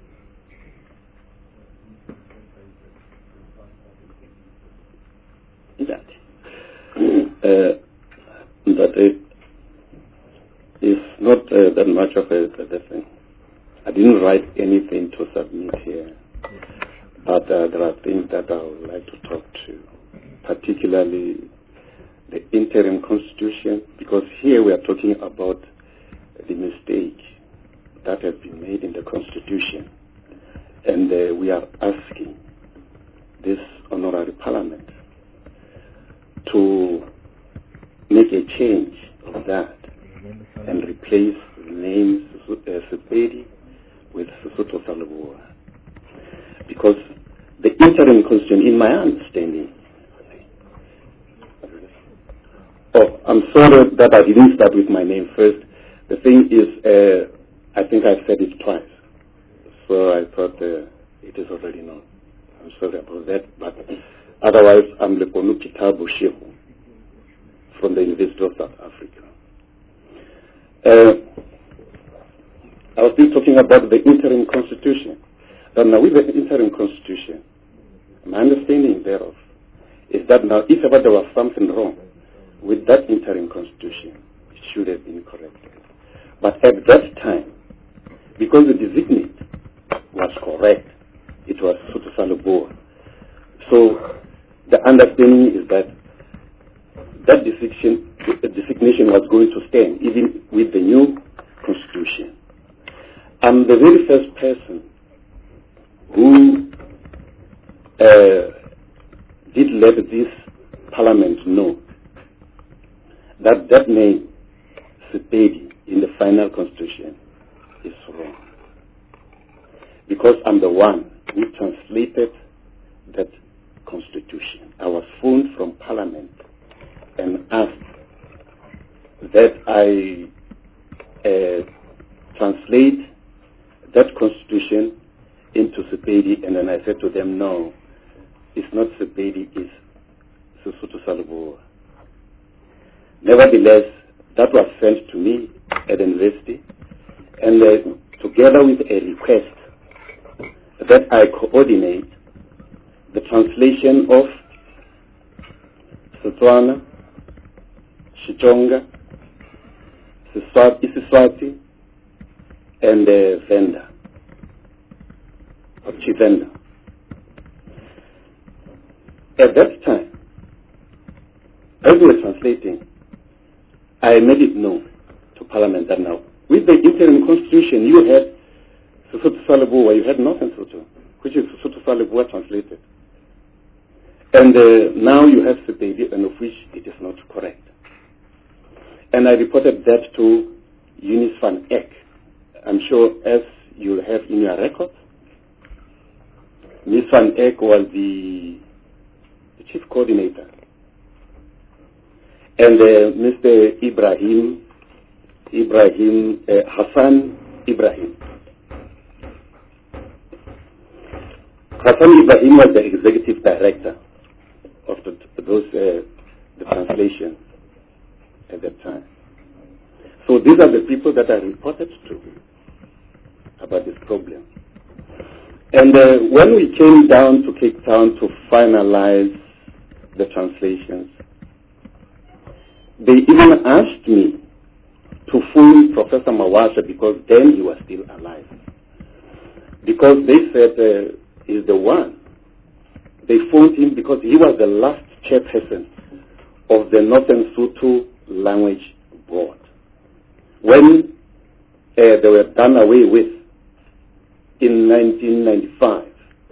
That is not that much of a thing. I didn't write anything to submit here, but there are things that I would like to talk to, particularly the interim constitution, because here we are talking about the mistake that has been made in the constitution, and we are asking this honorary parliament to make a change of that and replace the name Sepedi with Sesotho sa Leboa. Because the interim constitution, in my understanding, I'm sorry that I didn't start with my name first. The thing is, I think I've said it twice, so I thought it is already known. I'm sorry about that, but otherwise I'm Leponu Kitabo Shehu from the University of South Africa. I was still talking about the interim constitution. But now with the interim constitution, my understanding thereof is that now if ever there was something wrong with that interim constitution, it should have been corrected. But at that time, because the designate was correct, it was Sesotho sa Leboa. So the understanding is that that designation was going to stand even with the new constitution. I'm the very first person who did let this parliament know that that name, Sepedi, in the final constitution is wrong. Because I'm the one who translated that constitution. I was phoned from parliament and asked that I translate that constitution into Sepedi, and then I said to them, no, it's not Sepedi, it's Sesotho sa Leboa. Nevertheless, that was sent to me at the university, and together with a request that I coordinate the translation of Setswana, Xitsonga, Isiswati, and Venda, or Chivenda. At that time, as we were translating, I made it known to Parliament that now, with the interim constitution, you had Sesotho sa Leboa, you had Northern Sotho, which is Sesotho sa Leboa translated. And now you have Sepedi, and of which it is not correct. And I reported that to Eunice van Eck. I'm sure as you have in your record, Ms. van Eck was the chief coordinator. And Mr. Hassan Ibrahim. Hassan Ibrahim was the executive director of the translation at that time. So these are the people that I reported to about this problem. And when we came down to Cape Town to finalize the translations, they even asked me to phone Professor Mawasha, because then he was still alive. Because they said he's the one. They phoned him because he was the last chairperson of the Northern Sotho Language Board. When they were done away with in 1995,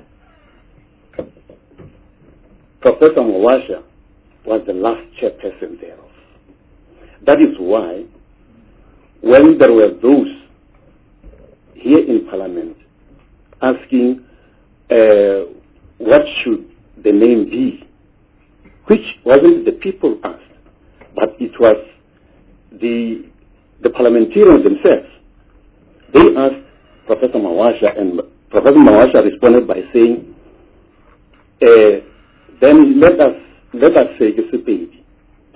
Professor Mawasha was the last chairperson thereof. That is why, when there were those here in Parliament asking what should the name be, which wasn't the people asked, but it was the parliamentarians themselves. They asked Professor Mawasha, and Professor Mawasha responded by saying, then let us say Sepedi.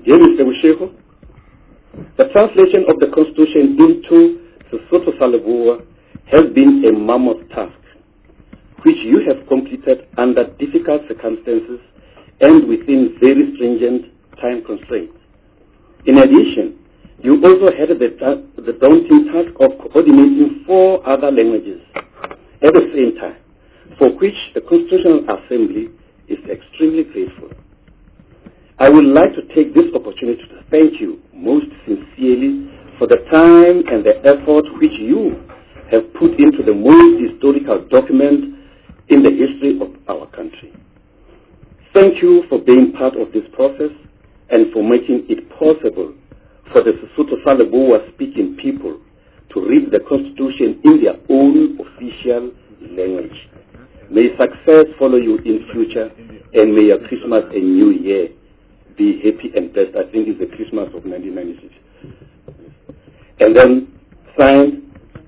The translation of the Constitution into Sesotho sa Leboa has been a mammoth task, which you have completed under difficult circumstances and within very stringent time constraints. In addition, you also had the daunting task of coordinating 4 other languages at the same time, for which the Constitutional Assembly is extremely grateful. I would like to take this opportunity to thank you most sincerely for the time and the effort which you have put into the most historical document in the history of our country. Thank you for being part of this process and for making it possible for the Sesotho sa Leboa speaking people to read the Constitution in their own official language. May success follow you in future, and may your Christmas and New Year be happy and blessed. I think it's the Christmas of 1996. And then signed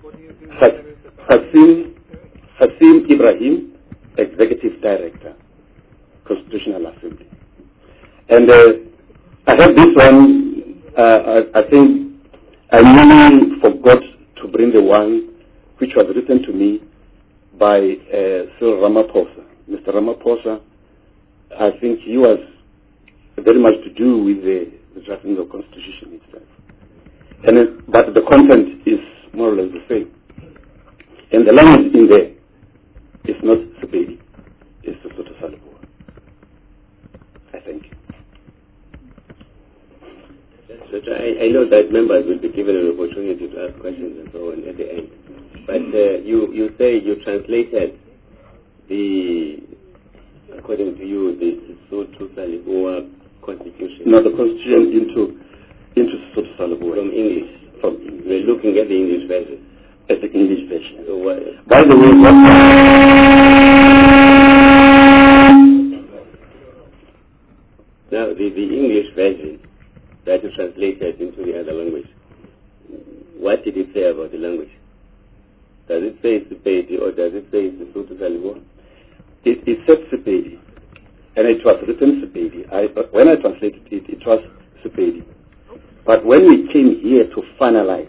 Hasim Ibrahim, Executive Director, Constitutional Assembly. And I have this one. I think I nearly forgot to bring the one which was written to me by Cyril Ramaphosa. Mr. Ramaphosa, I think he was very much to do with the drafting of the Constitution itself. But the content is more or less the same. And the language in there is not Sepedi, it's Sesotho sa Leboa. I thank you. I know that members will be given an opportunity to ask questions and so on at the end. But you say you translated according to you, the Sesotho sa Leboa Constitution. No, the Constitution into Sesotho sa Leboa. From English. We're looking at the English version. At the English version. So by the way, now the English version that you translated into the other language, what did it say about the language? Does it say Sepedi or does it say Sesotho sa Leboa? It said Sepedi, and it was written Sepedi. When I translated it, it was Sepedi. But when we came here to finalize,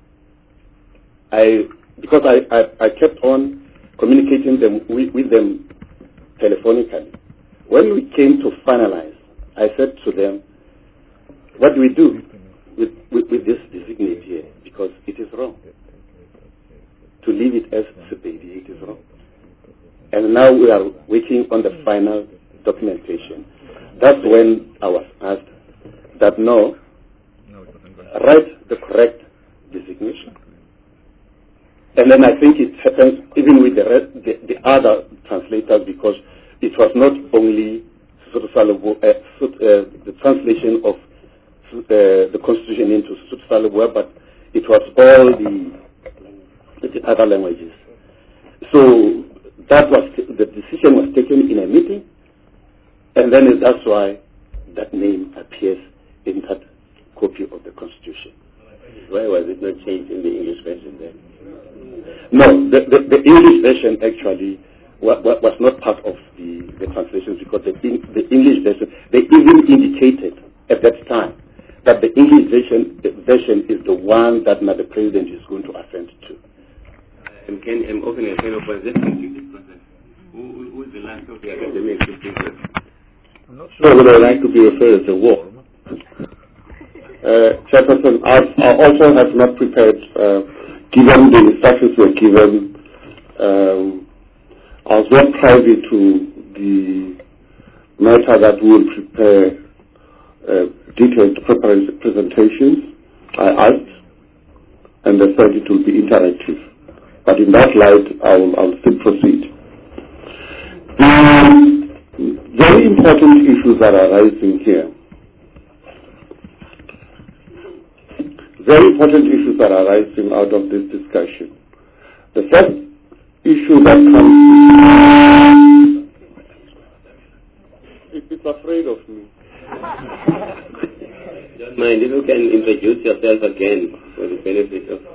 because I kept on communicating with them telephonically. When we came to finalize, I said to them, what do we do with this designate here? Because it is wrong. To leave it as Sepedi, it is wrong. And now we are waiting on the final documentation. That's when I was asked that no, write the correct designation. And then I think it happens even with the other translators, because it was not only the translation of the Constitution into Sesotho sa Leboa, but it was all the other languages. So the decision was taken in a meeting, and then that's why that name appears in that copy of the Constitution. Why was it not changed in the English version then? No, the English version actually was not part of the translation, because the English version, they even indicated at that time that the English version is the one that the President is going to assent to. I'm offering a kind of resistance to this process. Who is the last of the academics to speak with? I'm not sure whether I like to be referred as a war. Chairperson, I also have not prepared, given the instructions were given, I was not privy to the matter that we will prepare detailed presentations. I asked, and they said it will be interactive. But in that light, I will still proceed. The very important issues that are arising here. Very important issues that are arising out of this discussion. The first issue that comes... It's afraid of me. Don't mind, if you can introduce yourself again for the benefit of...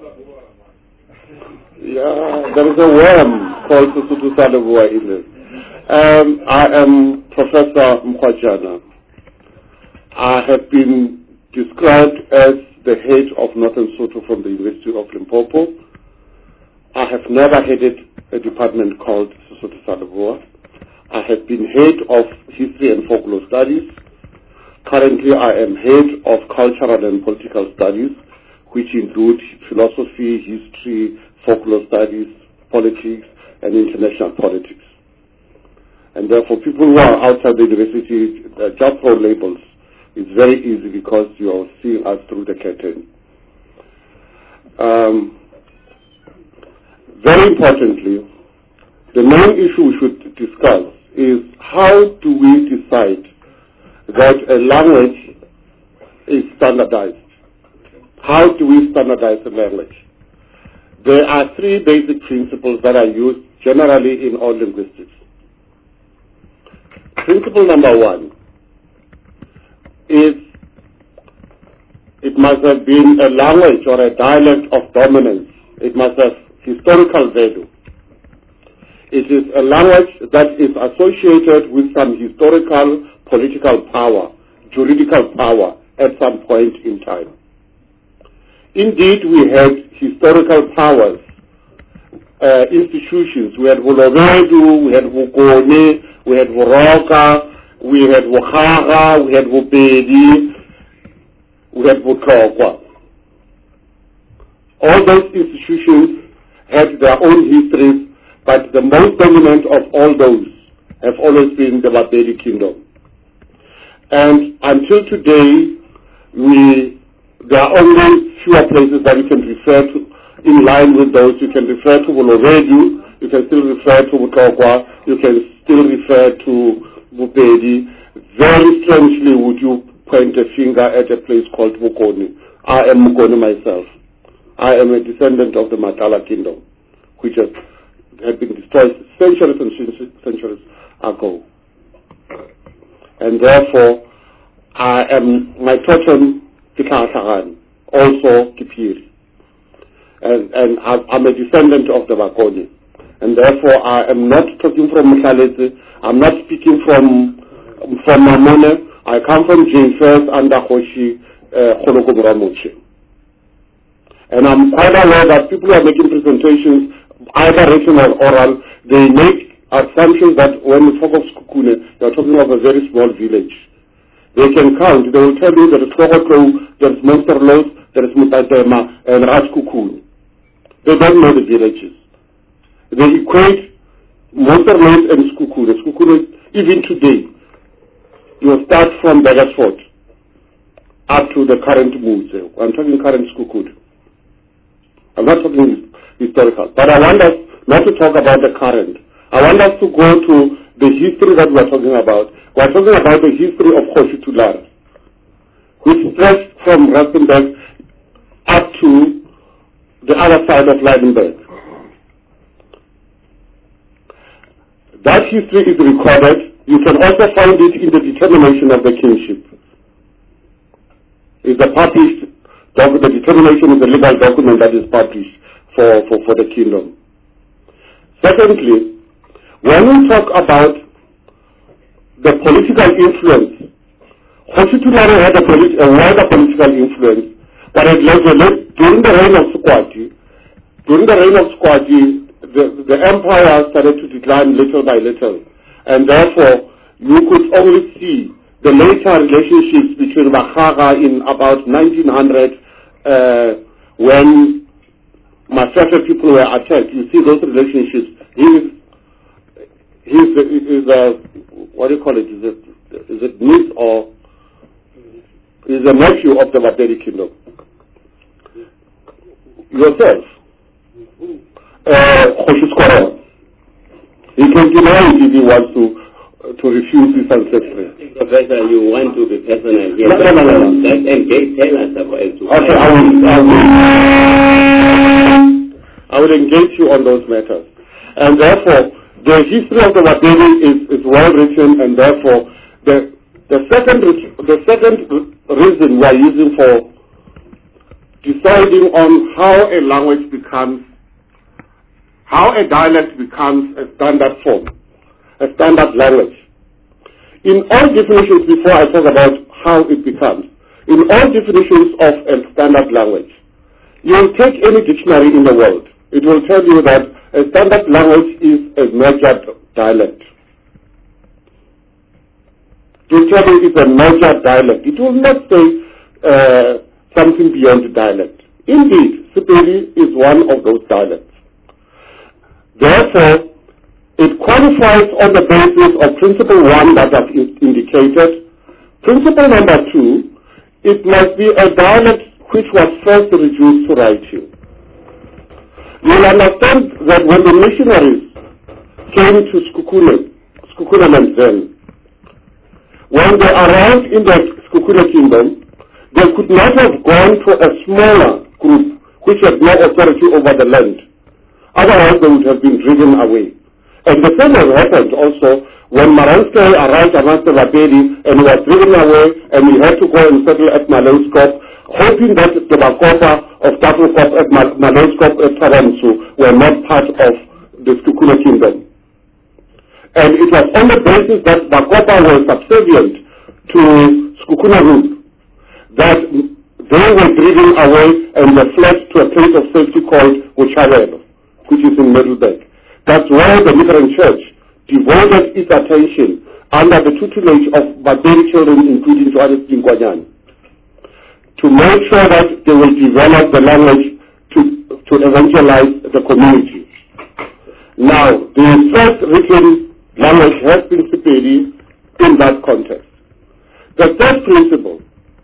Yeah, there is a worm called Sesotho sa Leboa in it. I am Professor Mkhwajana. I have been described as the head of Northern Sotho from the University of Limpopo. I have never headed a department called Sesotho sa Leboa. I have been head of History and Folklore Studies. Currently, I am head of Cultural and Political Studies, which include philosophy, history, folklore studies, politics, and international politics. And therefore, people who are outside the university just throw labels. It's very easy because you are seeing us through the curtain. Very importantly, the main issue we should discuss is how do we decide that a language is standardized? How do we standardize a language? There are three basic principles that are used generally in all linguistics. Principle number one is it must have been a language or a dialect of dominance. It must have historical value. It is a language that is associated with some historical political power, juridical power at some point in time. Indeed, we had historical powers, institutions. We had Vulovedu, we had Vukoni, we had Vuroka, we had Vukhara, we had Vupedi, we had Vutlokwa. All those institutions had their own histories, but the most dominant of all those have always been the Bapedi kingdom. And until today, there are only fewer places that you can refer to in line with those. You can refer to Vulovedu, you can still refer to Vutlokwa, you can still refer to Vupedi. Very strangely would you point a finger at a place called Vukoni. I am Mukoni myself. I am a descendant of the Matala kingdom, which had been destroyed centuries and centuries ago. And therefore, my totem, Tikataran, also Kipiri. And I'm a descendant of the Bakoni. And therefore, I am not talking from Mkhaletse. I'm not speaking from Mamone. I come from Jinfers under Hoshi Kholokomuramuchi. And I'm quite aware that people who are making presentations, either written or oral, they make assumptions that when we talk of Skukune, they're talking of a very small village. They can count. They will tell you there is Kogotlo, there is Monsterlos, there is Mutatema, and Rajkukun. They don't know the villages. They equate Monsterlos and Skukune. Skukune, even today, you start from Beresford up to the current Muse. I'm talking current Skukune. I'm not talking historical. But I want us not to talk about the current. I want us to go to the history that we're talking about. We're talking about the history of Kgoshi Thulare, which stretched from Rustenburg up to the other side of Lydenburg. That history is recorded. You can also find it in the determination of the kingship. It's a published document. The determination is a legal document that is published for the kingdom. Secondly, when we talk about the political influence, Kgoshi Thulare had a wider political influence, but at level during the reign of Squati, the empire started to decline little by little, and therefore you could only see the later relationships between Bakhaga in about 1900 when Masafe people were attacked. You see those relationships. He's what do you call it? Is it niece or is a nephew of the Bapedi kingdom? Yourself, Kgoshi. He can deny it if he wants to refuse his ancestry. Professor, you want to be personal here? No. Tell us about it. Okay, I will engage you on those matters. And therefore, the history of the Bapedi is well written, and therefore, the second reason we are using for deciding on how a dialect becomes a standard form, a standard language. In all definitions, before I talk about how it becomes. In all definitions of a standard language, you will take any dictionary in the world. It will tell you that a standard language is a measured dialect. It will tell you it's a measured dialect. It will not say something beyond dialect. Indeed, Sepedi is one of those dialects. Therefore, it qualifies on the basis of principle 1 that I've indicated. Principle number 2, it must be a dialect which was first reduced to writing. You'll understand that when the missionaries came to Skukunaland then, when they arrived in the Skukuna kingdom, they could not have gone to a smaller group which had no authority over the land. Otherwise, they would have been driven away. And the same has happened also when Maranskei arrived amongst the Bapedi and was driven away and he had to go and settle at Maloskop, hoping that the Bakopa of Tafelkop at Maloskop at Taramsu were not part of the Skukuna kingdom. And it was on the basis that Bakopa were subservient to Skukuna group that they were driven away and they fled to a place of safety called Ucharelo, which is in Middleburg. That's where the Lutheran Church devoted its attention under the tutelage of Bapedi children, including Johannes Dingwanyan, to make sure that they will develop the language to evangelize the community. Now, the first written language has been Sepedi in that context. The third principle,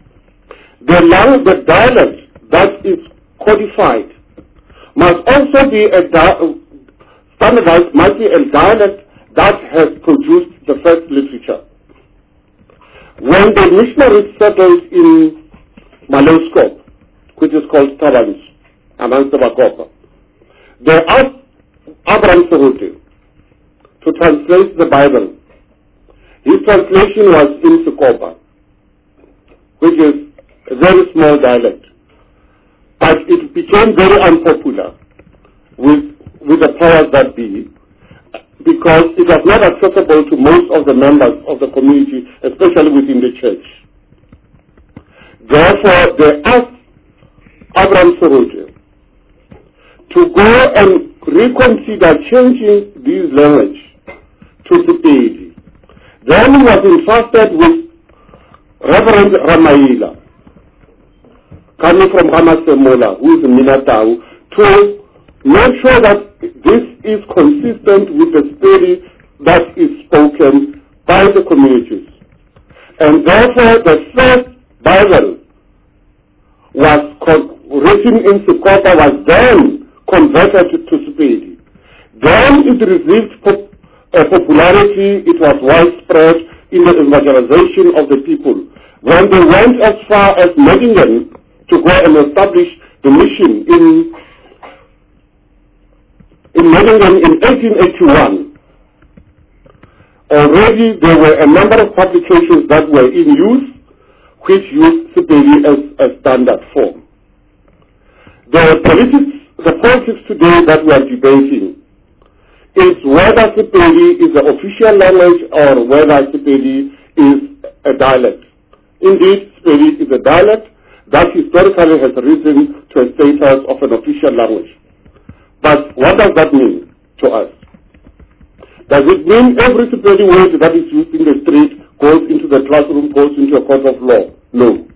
the dialect that is codified must also be standardized, must be a dialect that has produced the first literature. When the missionaries settled in Maloskop, which is called Tabans, amongst the Bakopa, they asked Abraham Serute to translate the Bible. His translation was in Sukopa, which is a very small dialect. But it became very unpopular with the powers that be, because it was not accessible to most of the members of the community, especially within the church. Therefore, they asked Abraham Serute to go and reconsider changing this language to Sepedi. Then he was entrusted with Reverend Ramaila, coming from Ramasemola, who is in Minatau, to make sure that this is consistent with the Sepedi that is spoken by the communities. And therefore, the first Bible was written in Sukopa, was then converted to Sepedi. Then it received popularity, it was widespread in the evangelization of the people. When they went as far as Medingen to go and establish the mission in Medingen in 1881, already there were a number of publications that were in use which used Sepedi as a standard form. The politics today that we are debating is whether Sepedi is the official language or whether Sepedi is a dialect. Indeed, Sepedi is a dialect that historically has risen to a status of an official language. But what does that mean to us? Does it mean every Sepedi word that is used in the street goes into the classroom, goes into a court of law? No.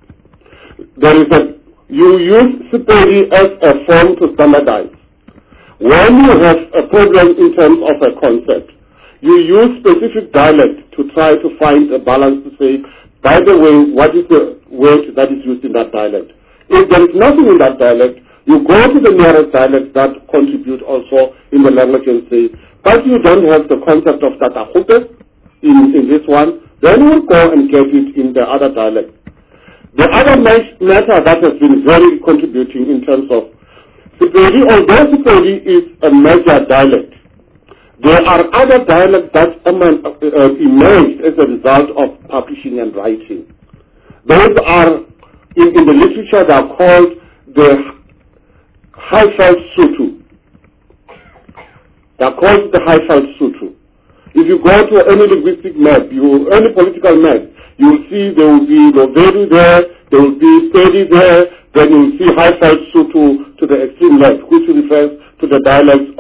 You use Sepedi as a form to standardize. When you have a problem in terms of a concept, you use specific dialect to try to find a balance to say, by the way, what is the word that is used in that dialect? If there is nothing in that dialect, you go to the nearest dialect that contribute also in the language and say, but you don't have the concept of Tatahupe in this one, then you go and get it in the other dialect. The other matter that has been very contributing in terms of Sepedi, although Sepedi is a major dialect, there are other dialects that emerged as a result of publishing and writing. Those are, in the literature, they are called the Highveld Sotho. They are called the Highveld Sotho. If you go to any linguistic map, any political map, you'll see there will be Loveri there will be Pedi there, then you'll see High-Five Sotho to the extreme left, which refers to the dialects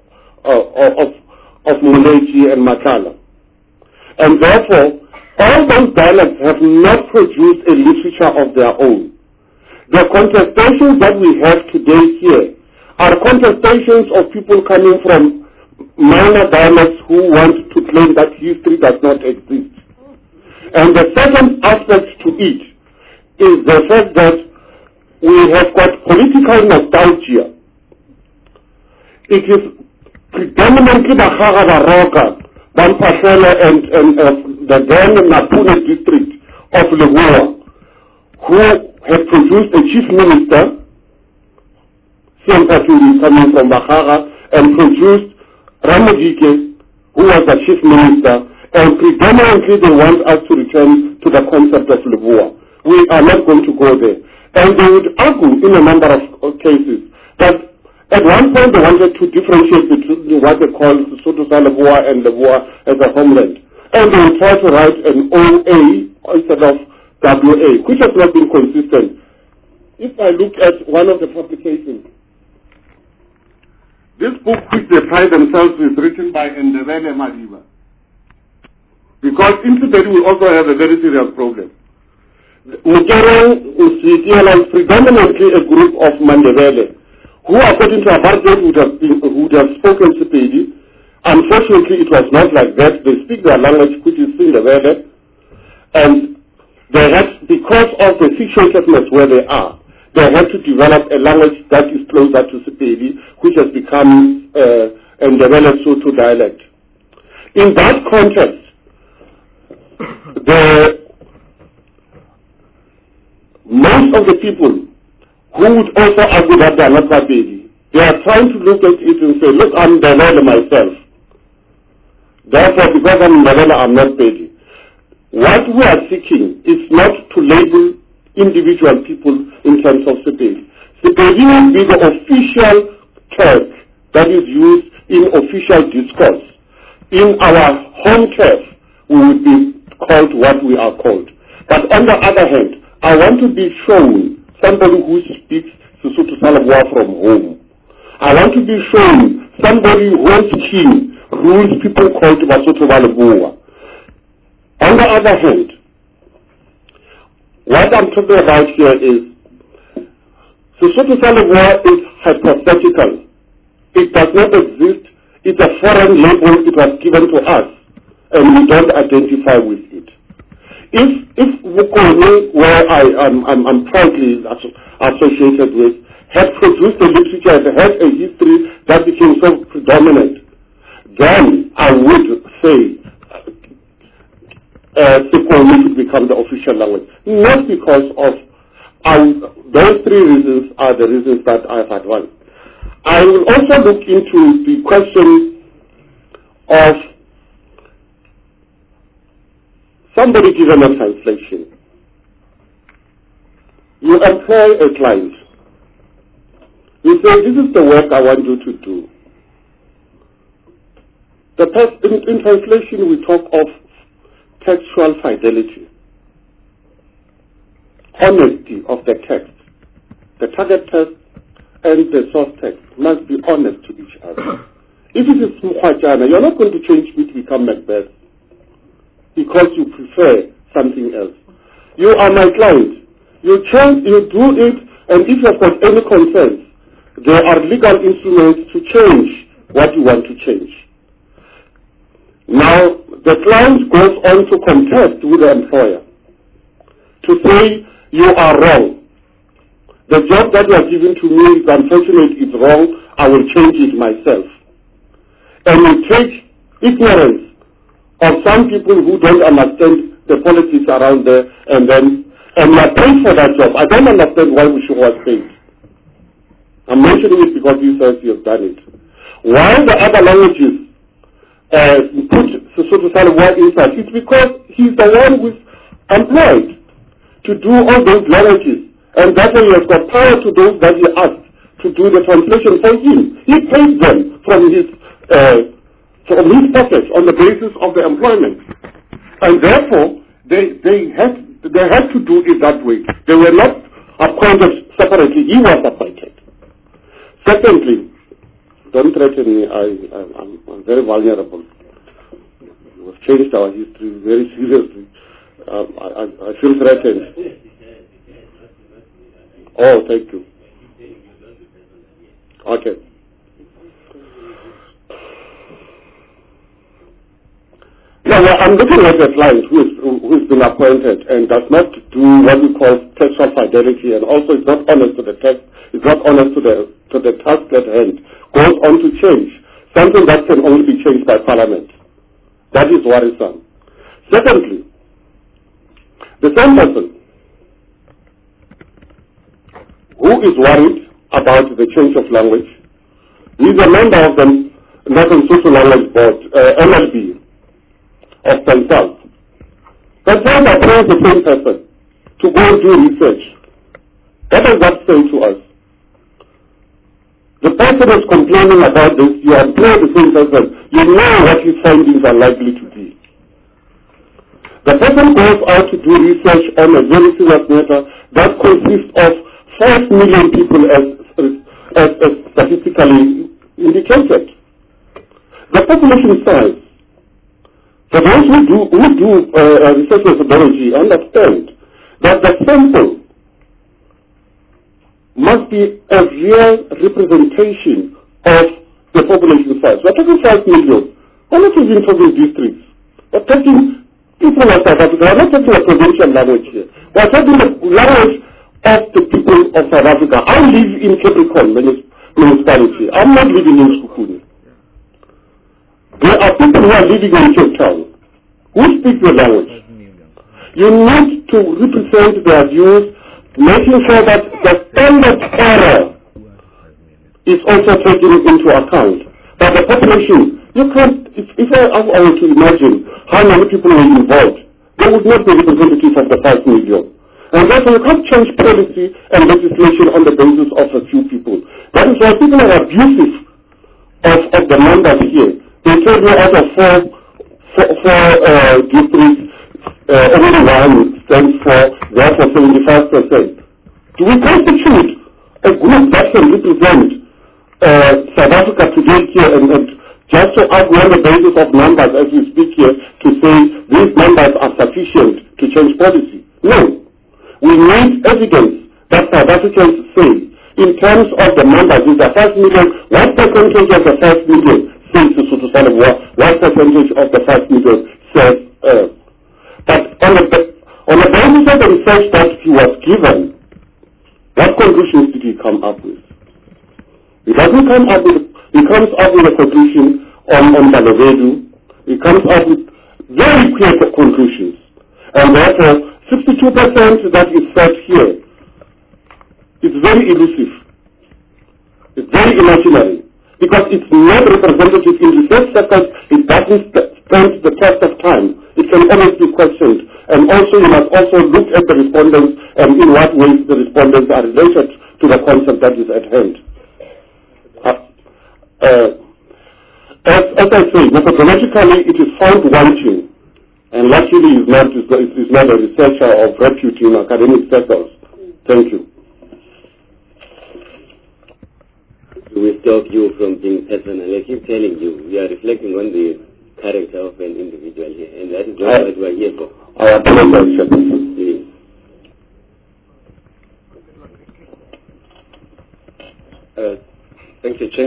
of Muleji and Makala. And therefore, all those dialects have not produced a literature of their own. The contestations that we have today here are contestations of people coming from minor dialects who want to claim that history does not exist. And the second aspect to it is the fact that we have got political nostalgia. It is predominantly the Baroka, Bampashela and the then Napune district of Leboa, who have produced a chief minister, Siampaturi coming from Bahara, and produced Ramodike, who was the chief minister, and predominantly they want us to return to the concept of Leboa. We are not going to go there. And they would argue in a number of cases that at one point they wanted to differentiate between what they call Sotho sa Leboa and Leboa as a homeland. And they would try to write an OA instead of WA, which has not been consistent. If I look at one of the publications, this book which they pride themselves is written by Ndebele Madiba. Because incidentally we also have a very serious problem. Mukereng is predominantly a group of Mandebele who, according to apartheid, would have spoken Sepedi. Unfortunately, it was not like that. They speak their language, which is Sindebele, and they had, because of the situatedness where they are, they had to develop a language that is closer to Sepedi, which has become a Ndebele Sotho dialect. In that context, most of the people who would also argue that they are not Bapedi, they are trying to look at it and say, look, I'm Ndebele myself. Therefore, because I'm Ndebele, I'm not Bapedi. What we are seeking is not to label individual people in terms of Sepedi. Sepedi will be the official term that is used in official discourse. In our home turf, we would be called what we are called. But on the other hand, I want to be shown somebody who speaks Sesotho sa Leboa from home. I want to be shown somebody whose king rules people called Basotho ba Leboa. On the other hand, what I'm talking about here is Sesotho sa Leboa is hypothetical. It does not exist. It's a foreign label. It was given to us, and we don't identify with it. If Bokone, where I'm proudly associated with, had produced a literature that had a history that became so predominant, then I would say Sekone should become the official language. Not because of those three reasons are the reasons that I've advanced. I will also look into the question of somebody given a translation. You employ a client. You say, this is the work I want you to do. In translation, we talk of textual fidelity, honesty of the text. The target text and the source text must be honest to each other. If it is Mukhwajana, you're not going to change me to become Macbeth because you prefer something else. You are my client. You change, you do it, and if you've got any concerns, there are legal instruments to change what you want to change. Now, the client goes on to contest with the employer to say, you are wrong. The job that you are giving to me is unfortunate, it's wrong, I will change it myself. And you take ignorance of some people who don't understand the politics around there, and you are paid for that job. I don't understand why we should was paid. I'm mentioning it because he says you have done it. While the other languages put Sesotho sa Leboa inside, it's because he's the one who's employed to do all those languages, and therefore he has got power to those that he asked to do the translation for him. He pays them from his pocket on the basis of the employment. And therefore, They had to do it that way. They were not appointed separately. He was appointed. Secondly, don't threaten me. I'm very vulnerable. We've changed our history very seriously. I feel threatened. Oh, thank you. Okay. Yeah, well, I'm looking at a client who's been appointed and does not do what we call textual fidelity, and also is not honest to the text, is not honest to the task at hand, goes on to change something that can only be changed by Parliament. That is worrisome. Secondly, the same person who is worried about the change of language, he is a member of the Northern Social Language Board, NLB, of Pensal. Pensal approached the same person to go and do research. What does that say to us? The person is complaining about this, you employ the same person, you know what his findings are likely to be. The person goes out to do research on a very serious matter that consists of 5 million people as statistically indicated. The population size, for those who do research methodology, understand that the sample must be a real representation of the population size. We're talking 5 million. We're not even talking districts. We're talking people of South Africa. We're not talking a provincial language here. We're talking the language of the people of South Africa. I live in Capricorn municipality. I'm not living in Sekhukhune. There are people who are living in Cape Town who speak the language. You need to represent their views, making sure that the standard error is also taken into account. But the population, you can't, if I were to imagine how many people were involved, they would not be representative of the 5 million. And therefore you can't change policy and legislation on the basis of a few people. That is why people are abusive of the numbers here. They tell you out of four districts, only one stands for, therefore 75%. Do we constitute a group that can represent South Africa today here and just to argue on the basis of numbers as we speak here to say these numbers are sufficient to change policy? No. We need evidence that South Africans say in terms of the numbers. Is there 5 million? What percentage of the 5 million says to Sotho Saleboa? What percentage of the 5 million says but on the basis of the research that he was given, what conclusions did he come up with? He comes up with a conclusion on Balobedu. He comes up with very clear conclusions. And therefore, 62% that is said here is very elusive. It's very imaginary. Because it's not representative in research circles, it doesn't stand the test of time. It can always be questioned. And also you must also look at the respondents and in what ways the respondents are related to the concept that is at hand. As I say, methodologically it is found wanting. And luckily is not a researcher of repute in academic circles. Thank you. We stop you from being personal. I keep telling you, we are reflecting on the character of an individual here, and that is what we are here for. I apologize. Please. Thank you, Chair.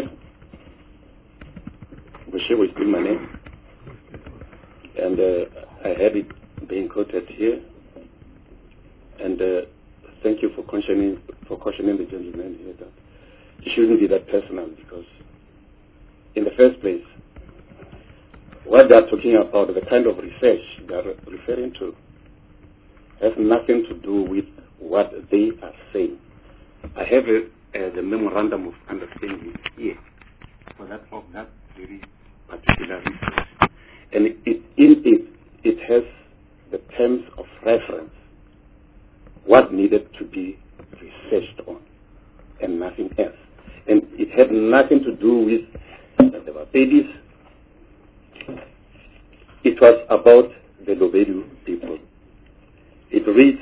Boshe was still my name. And I had it being quoted here. And thank you for cautioning the gentleman here that it shouldn't be that personal, because in the first place, what they are talking about, the kind of research they are referring to, has nothing to do with what they are saying. I have the memorandum of understanding here for that of that very particular research, and it has the terms of reference, what needed to be researched on, and nothing else. And it had nothing to do with the Bapedis. It was about the Lobedu people It reads.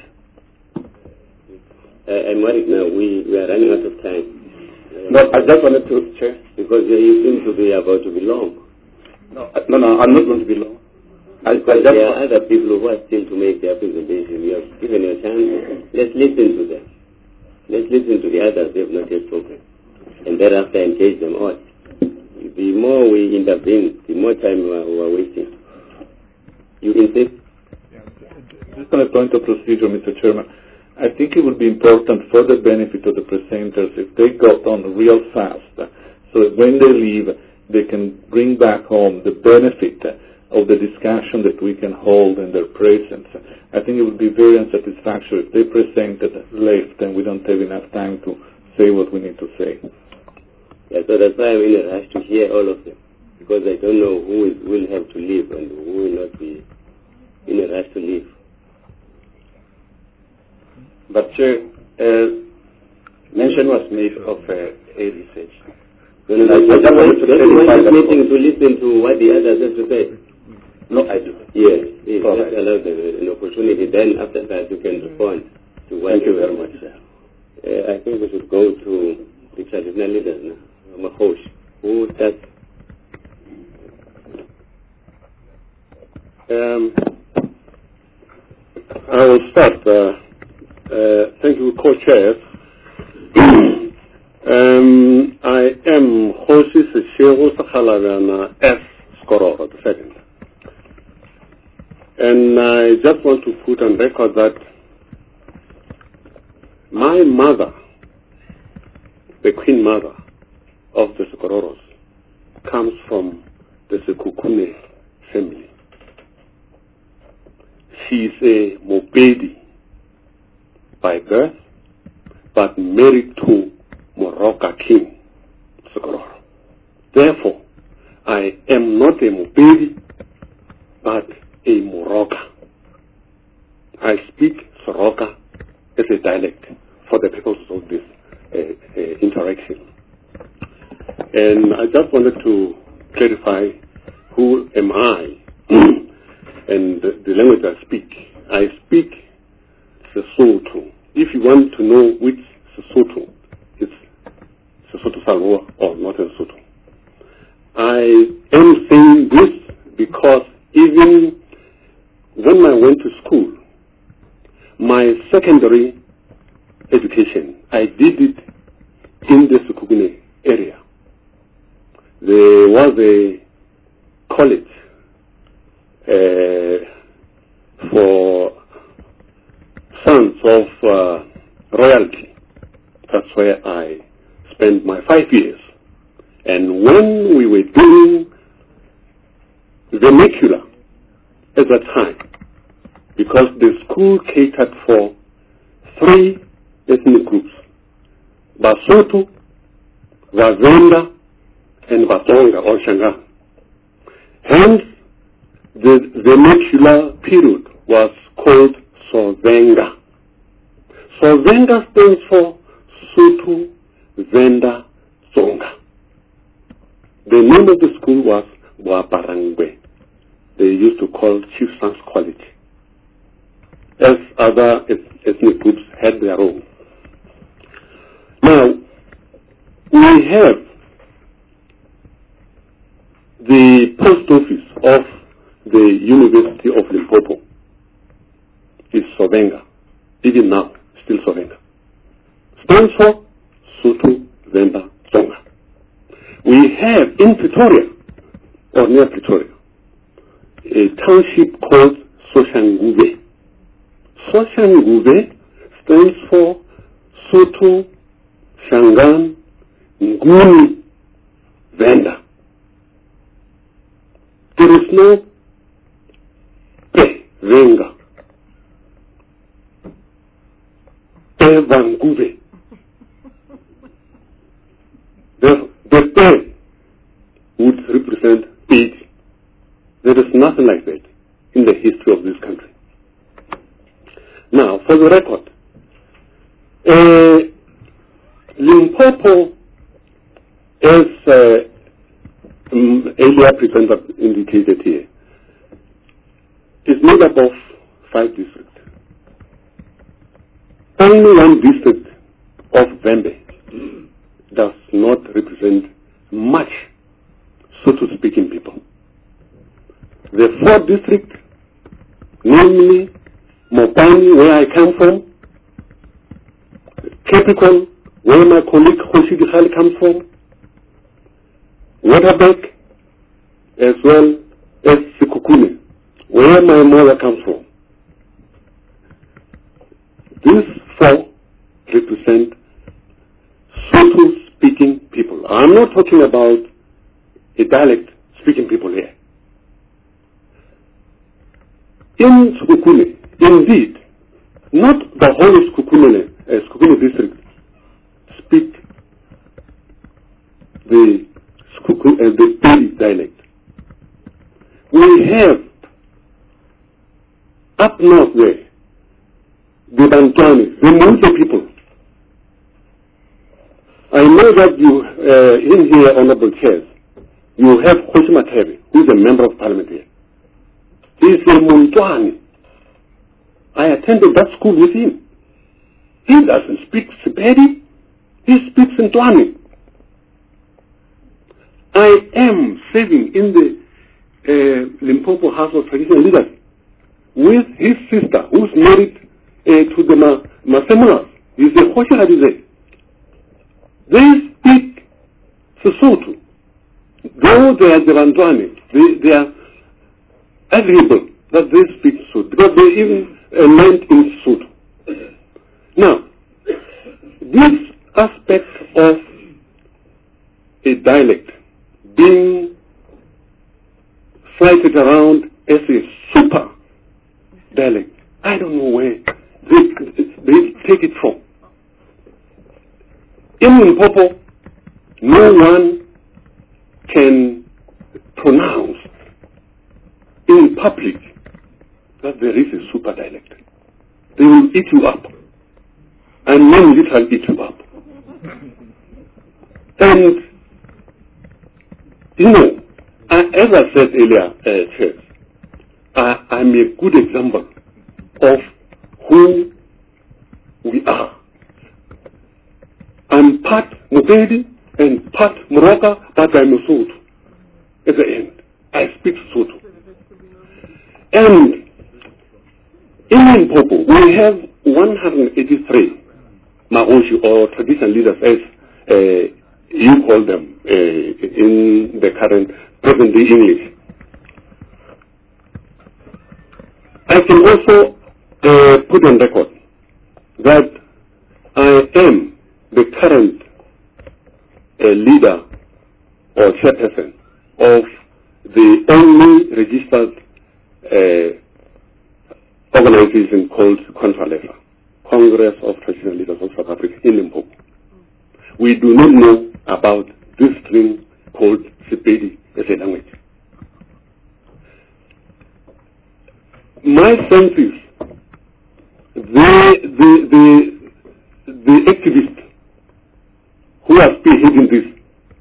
I'm worried now. We are running out of time. No, I just wanted to check. Because you seem to be about to be long. No, I'm not going to be long. There are other people who are still to make their presentation. You have given your chance. Let's listen to them. Let's listen to the others. They have not yet spoken. And thereafter engage them all. The more we intervene, the more time we are wasting. You insist? Just on a point of procedure, Mr. Chairman, I think it would be important for the benefit of the presenters if they got on real fast, so that when they leave, they can bring back home the benefit of the discussion that we can hold in their presence. I think it would be very unsatisfactory if they presented left and we don't have enough time to say what we need to say. Yeah, so that's why I'm in a rush to hear all of them, because I don't know who will have to leave and who will not be in a rush to leave. But Chair, mention was made of a research. I just wanted to clarify this meeting to listen to what the others have to say. No, I do. Yes, just allow them an opportunity. Then after that, you can respond to what. Thank you very much, sir. I think we should go to the traditional leaders now. Mahosh, who starts? I will start. Thank you, co-chairs. I am Hoshi Seshego Sakhalavana S. Skororo II. And I just want to put on record that my mother, the Queen Mother of the Skororos, comes from the Sekukune family. She is a Mopedi by birth, but married to Moroka King Sokororo. Therefore, I am not a Mopedi, but a Moroka. I speak Soroka as a dialect for the purposes of this interaction. And I just wanted to clarify who am I and the language I speak. I speak Sesotho. If you want to know which Sesotho, it's Sesotho Salwa or Northern Sotho. I am saying this because even when I went to school, my secondary education, I did it in the Sekukune area. There was a college for sons of royalty. That's where I spent my 5 years. And when we were doing vernacular at that time, because the school catered for 3 ethnic groups, Basotho, Vavenda, and Batonga or Shanga. Hence, the vernacular period was called Sovenga. Sovenga stands for Sotho Venda Tsonga. The name of the school was Waparangwe. They used to call Chief Sons College, as other ethnic groups had their own. Now, we have the post office of the University of Limpopo is Sovenga. Even now, still Sovenga. Stands for Sotho Venda Tsonga. We have in Pretoria, or near Pretoria, a township called Soshanguve. Soshanguve stands for Sotho Shangan Nguni Venda. There is no Pe Venga, Pe Vanguve. The Pe would represent Pedi. There is nothing like that in the history of this country. Now, for the record, Limpopo, as earlier presenter indicated here, is made up of 5 districts. only one district of Vembe does not represent much Sotho-speaking people. The 4th district, namely Mopani, where I come from, Capricorn, where my colleague Hoshi Dikhali comes from, Waterberg, as well as Sekhukhune, where my mother comes from. These 4 represent Sotho-speaking people. I'm not talking about a dialect-speaking people here. In Sekhukhune, indeed, not the whole of Sekhukhune district speak the Pedi dialect. We have up north there the Bantwani, the Mute people. I know that you, in here, Honorable Chairs, you have Khosi Mathebe, who is a member of parliament here. He is a Montwani. I attended that school with him. He doesn't speak Sepedi, he speaks Ntwani. I am serving in the Limpopo House of Traditional Leaders with his sister, who's married to the Masemulas. He's a Khosi Hadize. They speak Sesotho. Though they are the Bantwani, they are agreeable that they speak Sesotho, because they even learned in Sesotho. Now, this aspect of a dialect being cited around as a super dialect, I don't know where they take it from. In Limpopo, no one can pronounce in public that there is a super dialect. They will eat you up. And men literally eat you up. And, you know, as I said earlier, Chair, I'm a good example of who we are. I'm part Mopedi and part Moroka, but I'm a Sotho. At the end, I speak Sotho. And in Limpopo, we have 183 Maoshi, or traditional leaders, as you call them in the current present-day English. I can also put on record that I am the current leader or chairperson of the only registered organization called CONTRALESA, Congress of Traditional Leaders of South Africa, in Limpopo. We do not know about this thing called Sepedi as a language. My sense is the activists who are spearheading this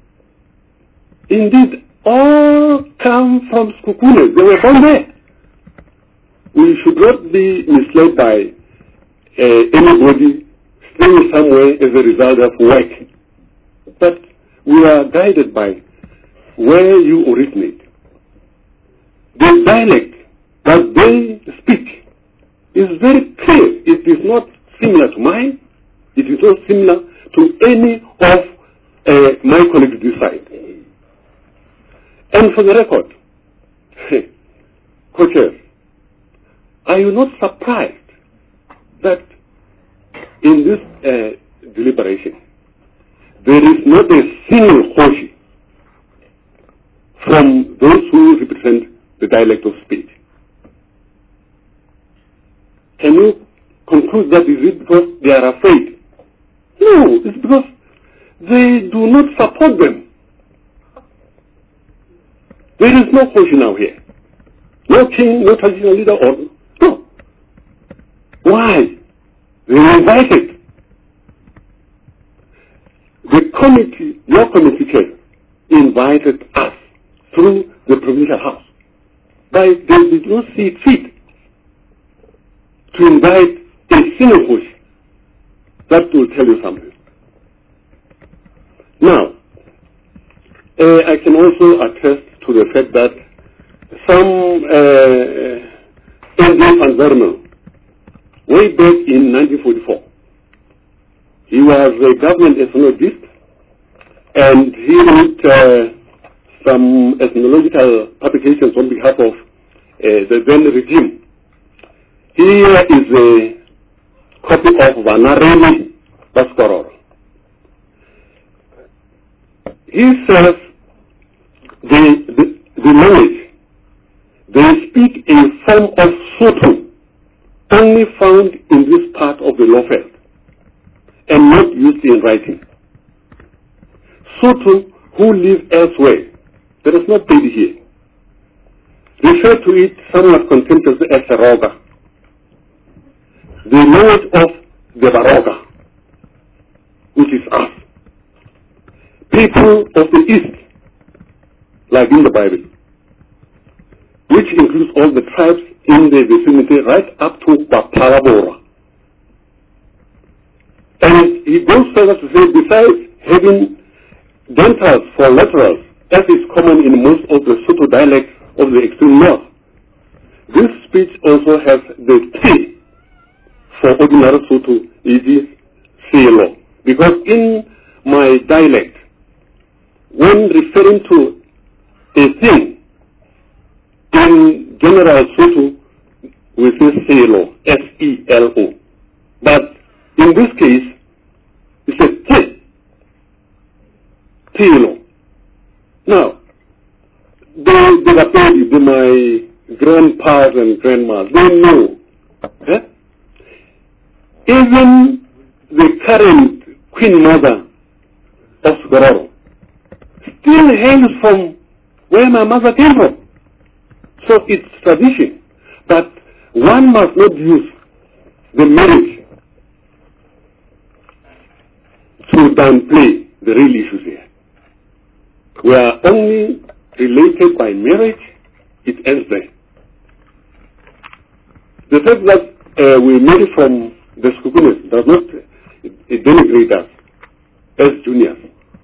indeed all come from Sekhukhune. They were born there. We should not be misled by anybody staying somewhere as a result of work. But we are guided by where you originate. The dialect that they speak is very clear. It is not similar to mine. It is not similar to any of my colleagues this side. And for the record, co-chairs, are you not surprised that in this deliberation there is not a single Khosi from those who represent the dialect of speech? Can you conclude that is it because they are afraid? No, it's because they do not support them. There is no Khosi now here. No king, no traditional leader, or no. Why? They were invited. The committee, your committee chair, invited us through the provincial house. But they did not see it fit to invite a single Khosi That will tell you something. Now, I can also attest to the fact that some N.J. van Vermel, way back in 1944, he was a government ethnologist, and he wrote some ethnological publications on behalf of the then regime. Here is a copy of Vanareli Baskororo. He says the language, they speak a form of Sotho only found in this part of the Lowveld and not used in writing. Sotho who live elsewhere, there is no baby here, refer to it somewhat contemptuously as Seroga, the language of the Baroga, which is us. People of the East, like in the Bible, which includes all the tribes in the vicinity right up to Bapalabora. And he goes further to say, besides having dentals for laterals, as is common in most of the Sotho dialects of the extreme north, this speech also has the T for ordinary Sotho, it is Selo. Because in my dialect, when referring to a thing, in general Sotho, we say Selo, S-E-L-O. But in this case, it's a T, Tilo. Now, my grandpas and grandmas, they know. Even the current Queen Mother of Gororo still hails from where my mother came from. So it's tradition. But one must not use the marriage to downplay the real issues here. We are only related by marriage, it ends there. The fact that we marry from the Skukunes does not denigrate us as juniors.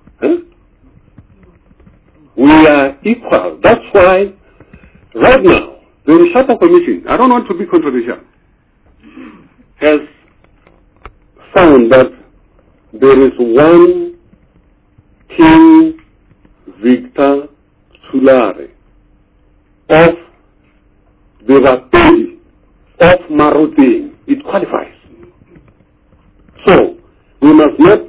We are equal. That's why right now the Lusaka Commission, I don't want to be controversial, has found that there is one King Victor Sulare of the Vapedi of Marotin. It qualifies. So we must not,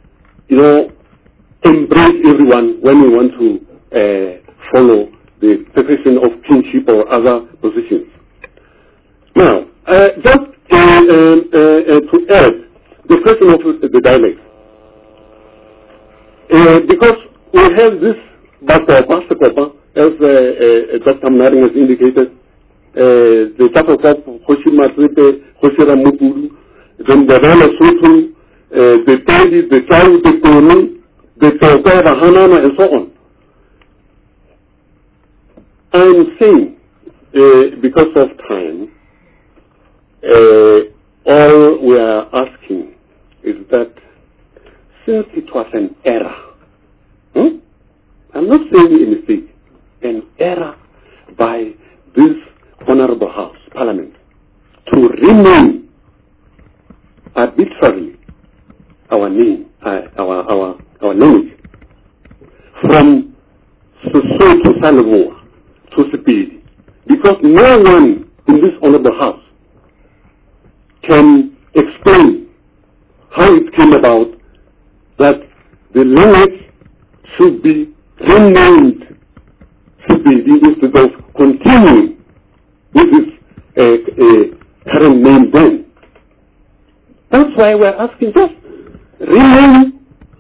embrace everyone when we want to follow the position of kingship or other positions. Now, just to add the question of the dialect, because we have this Bakopa, as Dr. Mnaring has indicated, the Takokop, Hoshimatripe, Hoshira Mupuru, then the Rana Sutu, the Tadi, the Taru, the Tonu, the Tauka, the Hanana, and so on. I'm saying, because of time, all we are asking is that since it was an error, I'm not saying a mistake, an error by this Honorable House, Parliament, to rename arbitrarily our name, our language, from Sesotho sa Leboa to Sepedi, because no one in this Honorable House can explain how it came about that the language should be renamed Sepedi instead of continuing with its current name then. That's why we're asking just rename,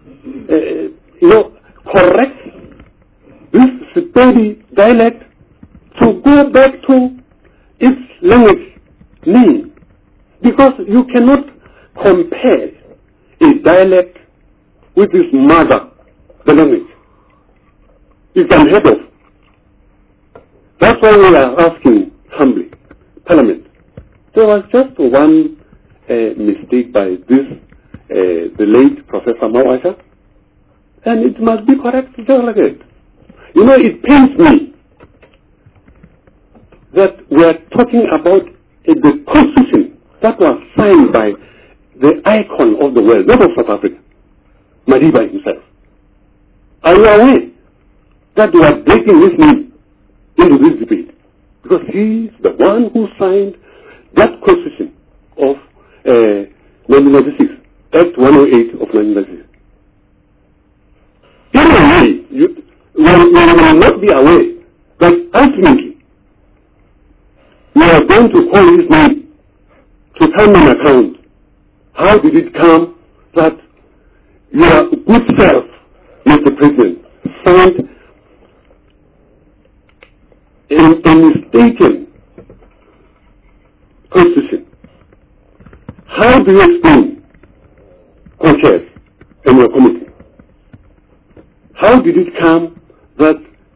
correct this Sepedi dialect to go back to its language name, because you cannot compare a dialect with its mother, the language. It's unheard of. That's why we are asking humbly, Parliament. There was just one mistake by this the late Professor Mawasha, and it must be correct just like it. You know, it pains me that we are talking about the constitution that was signed by the icon of the world, not of South Africa, Madiba himself. Are you aware that we are breaking his name into this debate? Because he is the one who signed that constitution of 1996, Act 108 of 1996. In a way, you will not be aware that ultimately we are going to call his name to come in account. How did it come that your good self, Mr. President, signed a mistaken constitution? How do you explain, co-chairs in your committee? How did it come that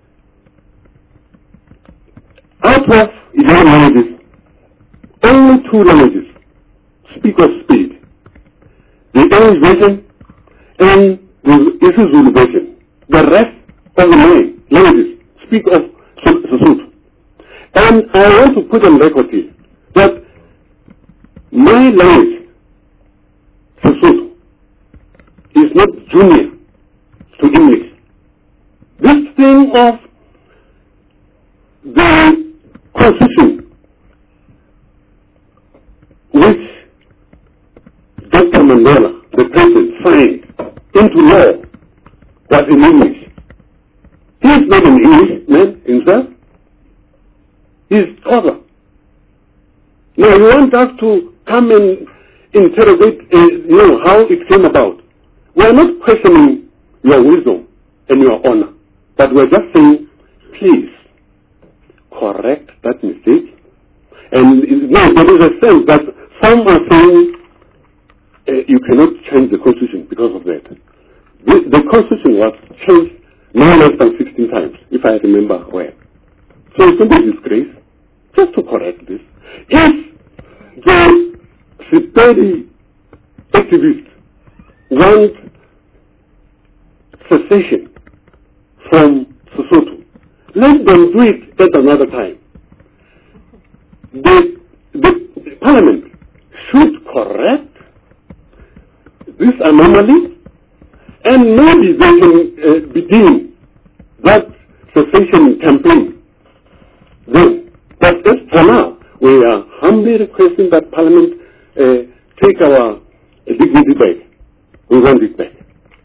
out of 11 languages, only 2 languages speak of speed? The English version and the isiZulu version. The rest of the 9 languages speak of Sesotho. And I want to put on record here that my language, Sesotho, is not junior to English. This thing of the constitution which Dr. Mandela, the president, signed into law was in English. He is not an Englishman himself. He is other. Now you want us to come and interrogate, how it came about. We are not questioning your wisdom and your honor, but we are just saying, please correct that mistake. And there is a sense that some are saying you cannot change the constitution because of that. The constitution was changed no less than 16 times, if I remember well. So it's not a disgrace. Just to correct this, if the Sepedi activists want secession from Sesotho, let them do it at another time. The parliament should correct this anomaly, and maybe they can begin that secession campaign then. But as for now, we are humbly requesting that Parliament take our dignity back. We want it back.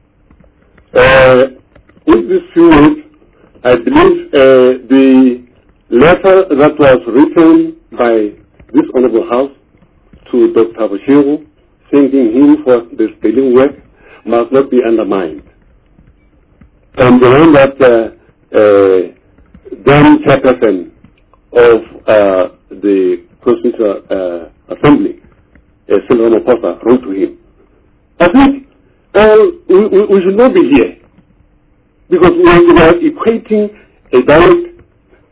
With these few words, I believe the letter that was written by this Honorable House to Dr. Bashiru, thanking him for the sterling work, must not be undermined. And the one that then Chairperson of the Constitutional Assembly, Silva Maposa, wrote to him. I think we should not be here because we are equating a dialect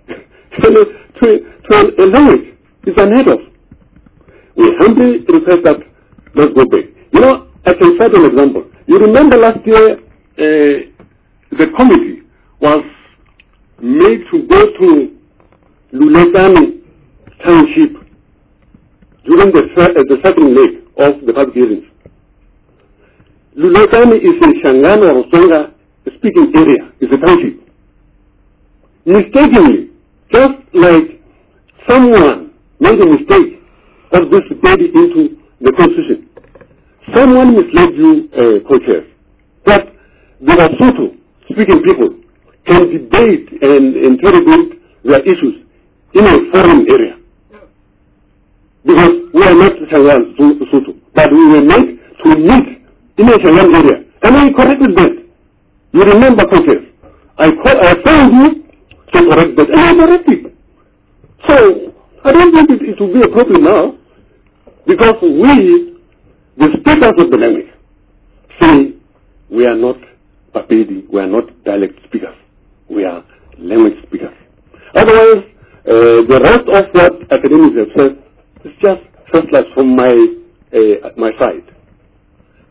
to a language. It's unheard of. We humbly request that let's go back. You know, I can cite an example. You remember last year the committee was made to go to Lulekani Township during the second leg of the public hearings. Lulekani is a Shangana or Songa speaking area, is a township. Mistakenly, just like someone made a mistake of this baby into the constitution, someone misled you, co-chairs, that the Lesotho speaking people can debate and interrogate their issues in a foreign area. Because we are not Shangan Lesotho, but we were meant to meet in a Shangan area. And I corrected that. You remember, co-chairs, I found you to correct that, and I corrected. So, I don't think it will be a problem now, because we, the speakers of the language, say we are not Bapedi, we are not dialect speakers, we are language speakers. Otherwise, the rest of what academics have said is just first class from my side.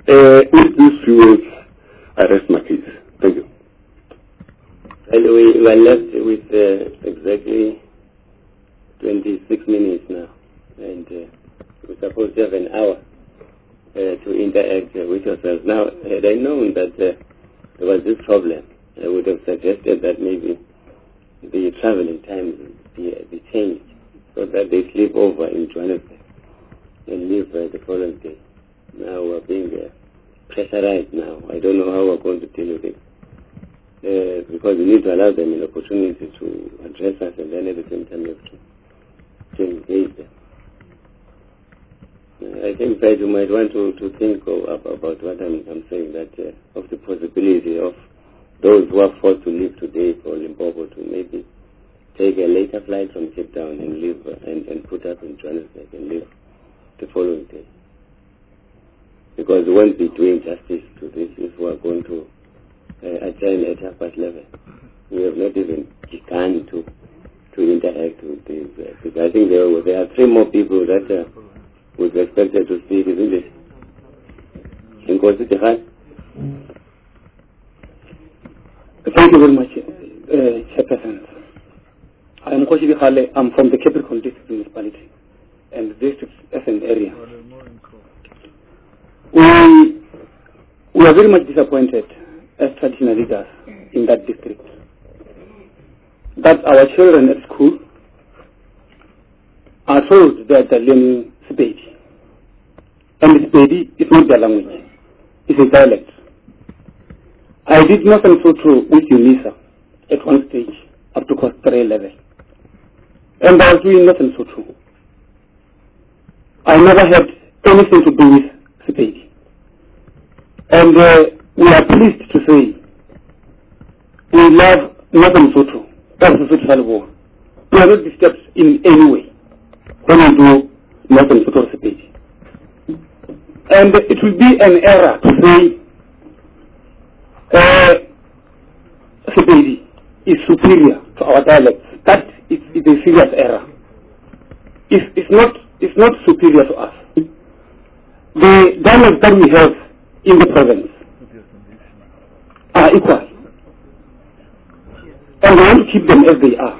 With these few words, I rest my case. Thank you. And we are left with exactly 26 minutes now, and we're supposed to have an hour to interact with yourselves. Now, had I known that there was this problem, I would have suggested that maybe the traveling time be changed so that they sleep over in Johannesburg and leave the following day. Now we're being pressurized now. I don't know how we're going to deal with it. Because we need to allow them an opportunity to address us, and then at the same time we have to engage them. I think that you might want to think about what I'm saying, that of the possibility of those who are forced to leave today for Limpopo to maybe take a later flight from Cape Town and leave and put up in Johannesburg and leave the following day. Because we won't be doing justice to this if we are going to adjourn at half-past 11. We have not even begun to interact with these people. I think there are 3 more people that we've expected to speak, isn't it? Thank you very much, Chairperson. I am Koshi Bihale. I'm from the Capricorn District Municipality and the district as an area. We are very much disappointed as traditional leaders in that district that our children at school are told that they're learning Sepedi. And Sepedi is not their language, it's a dialect. I did nothing so true with UNISA at one stage up to course 3 level. And I was doing nothing so true. I never had anything to do with Sepedi. And we are pleased to say we love Northern Sotho. That's the Sotho War. We are not disturbed in any way when we do Northern Sotho Sepedi. And it will be an error to say Sepedi is superior to our dialects. That is a serious error. It's not superior to us. The dialects that we have in the province are equal, and we want to keep them as they are.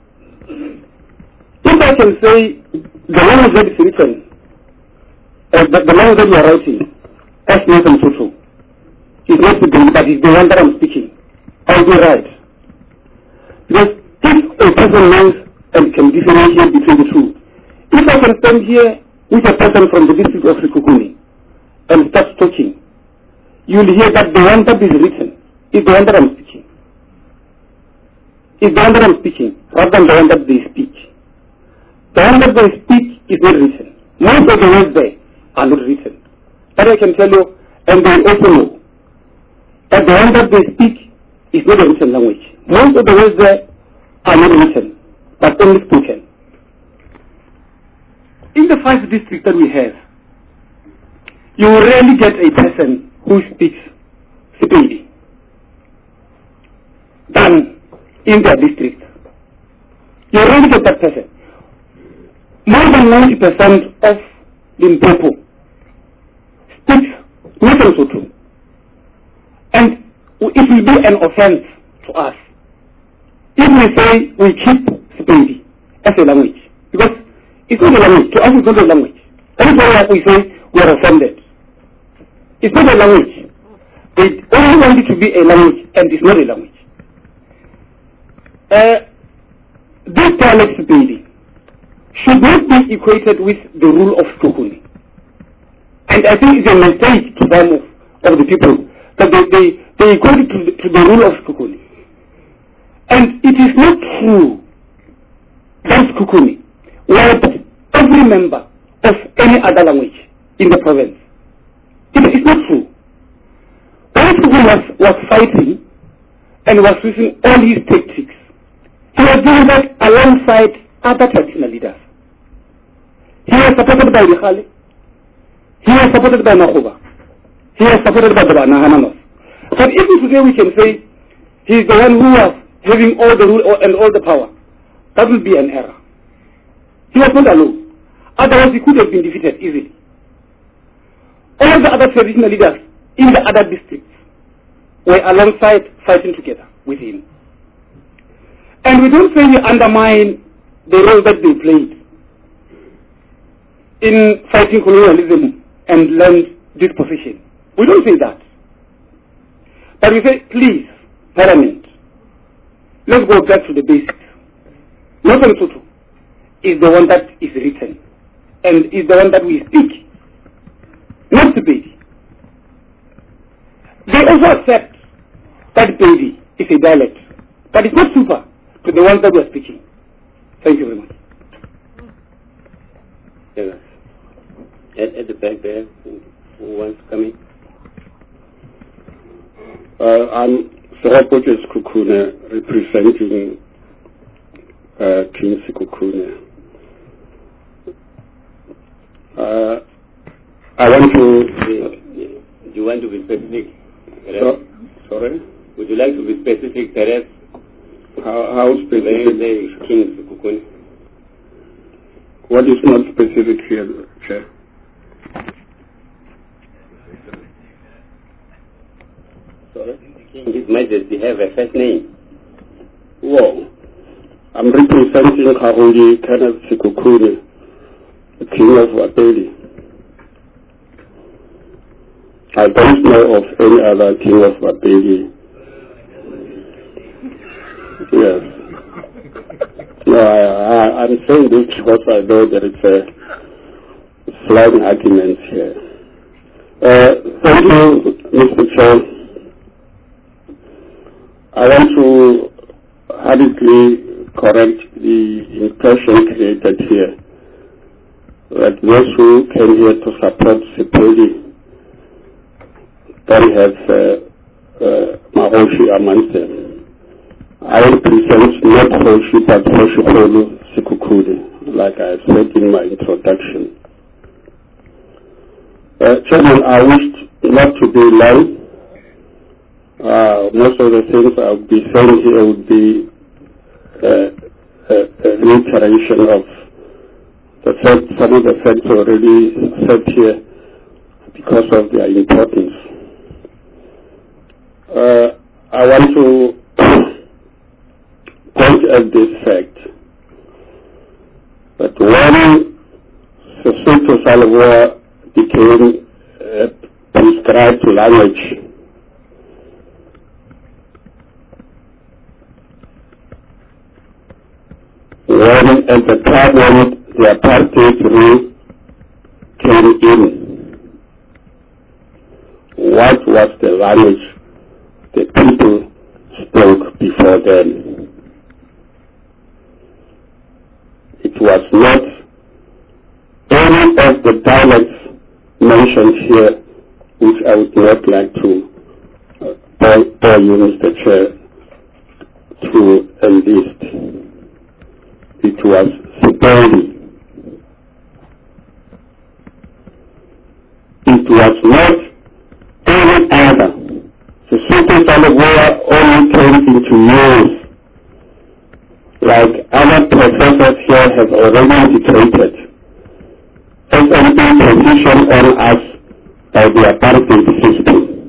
If I can say the language that is written, the language that we are writing as Northern Sotho is not the one, but it's the one that I'm speaking, I'll be right. Because if a person knows and can differentiate between the two, if I can stand here with a person from the district of Sekhukhune and start talking, you will hear that the one that is written is the one that I'm speaking. Is the one that I'm speaking rather than the one that they speak. The one that they speak is not written. Most of the words there are not written. That I can tell you, and they also know that the one that they speak is not a written language. Most of the words there are not written, but only spoken. In the 5 districts that we have, you will rarely get a person who speaks Sepedi than in their district. You rarely get that person. More than 90% of Limpopo speaks Northern Sotho. And it will be an offense to us if we say we keep Sepedi as a language. Because it's not a language. To us it's not a language. That is why we say we are offended. It's not a language. They only want it to be a language, and it's not a language. This dialect Sepedi should not be equated with the rule of Sekhukhune. And I think it's a mistake to some of the people that they equate it to the rule of Sekhukhune. And it is not true that Sekhukhune wiped every member of any other language in the province. It's not true. When Sekhukhune was fighting and was using all his tactics, he was doing that alongside other traditional leaders. He was supported by Rikhale. He was supported by Makhuba. He was supported by the Nahananos. But even today we can say he is the one who was having all the rule and all the power. That will be an error. He was not alone. Otherwise he could have been defeated easily. all the other traditional leaders in the other districts were alongside fighting together with him. And we don't say we undermine the role that they played in fighting colonialism and land dispossession. We don't say that. But we say, please, Parliament, let's go back to the basics. Northern Lesotho is the one that is written and is the one that we speak, not Sepedi. They also accept that Sepedi is a dialect, but it's not super to the ones that we are speaking. Thank you very much. Yeah. At the back there, who wants to come in? I'm Serapotes Kukune, representing King Sekhukhune. I want to... Do you want to be specific? Sorry? Would you like to be specific, Teres? How specific? Where is the King Sekhukhune? What is not specific here, Chair? Sorry? His Majesty have a first name? Well, I'm representing Kahuli Kenneth Sekhukhune, the King of Wapeli. I don't know of any other King of Wapeli. Yes. No, I'm saying this because I know there is a slight argument here. Thank you, Mr. Chair. I want to hurriedly correct the impression created here that those who came here to support Sepedi don't have Mahoshi amongst them. I represent not Hoshi but Hoshikolu Sekhukhune, like I said in my introduction. Chairman, I wished not to be long. Most of the things I would be saying here would be a reiteration of the fact, some of the facts already said here because of their importance. I want to point at this fact that when Sesotho Salavoa became a prescribed language, when at the time when the apartheid rule came in, what was the language the people spoke before then? It was not any of the dialects mentioned here, which I would not like to bore you, Mr. Chair, to enlist. It was Sepedi. It was not any other. The Sesotho Salavoa only came into use, like other professors here have already indicated, as an imposition on us by the apartheid system.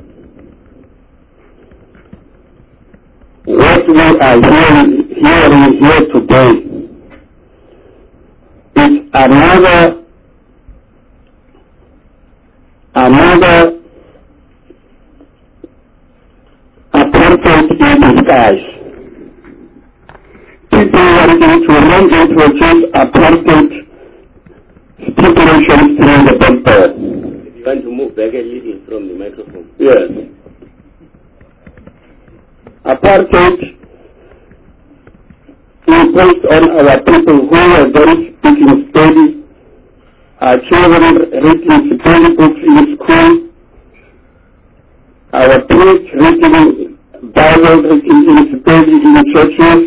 What we are hearing here today is another apartheid in disguise. People wanting to reintroduce apartheid stipulations through the back door. You want to move back a little from the microphone? Yes. Apartheid imposed on our people who were then speaking Sepedi, our children reading Sepedi books in school, our priests reading Bible reading in Sepedi in churches,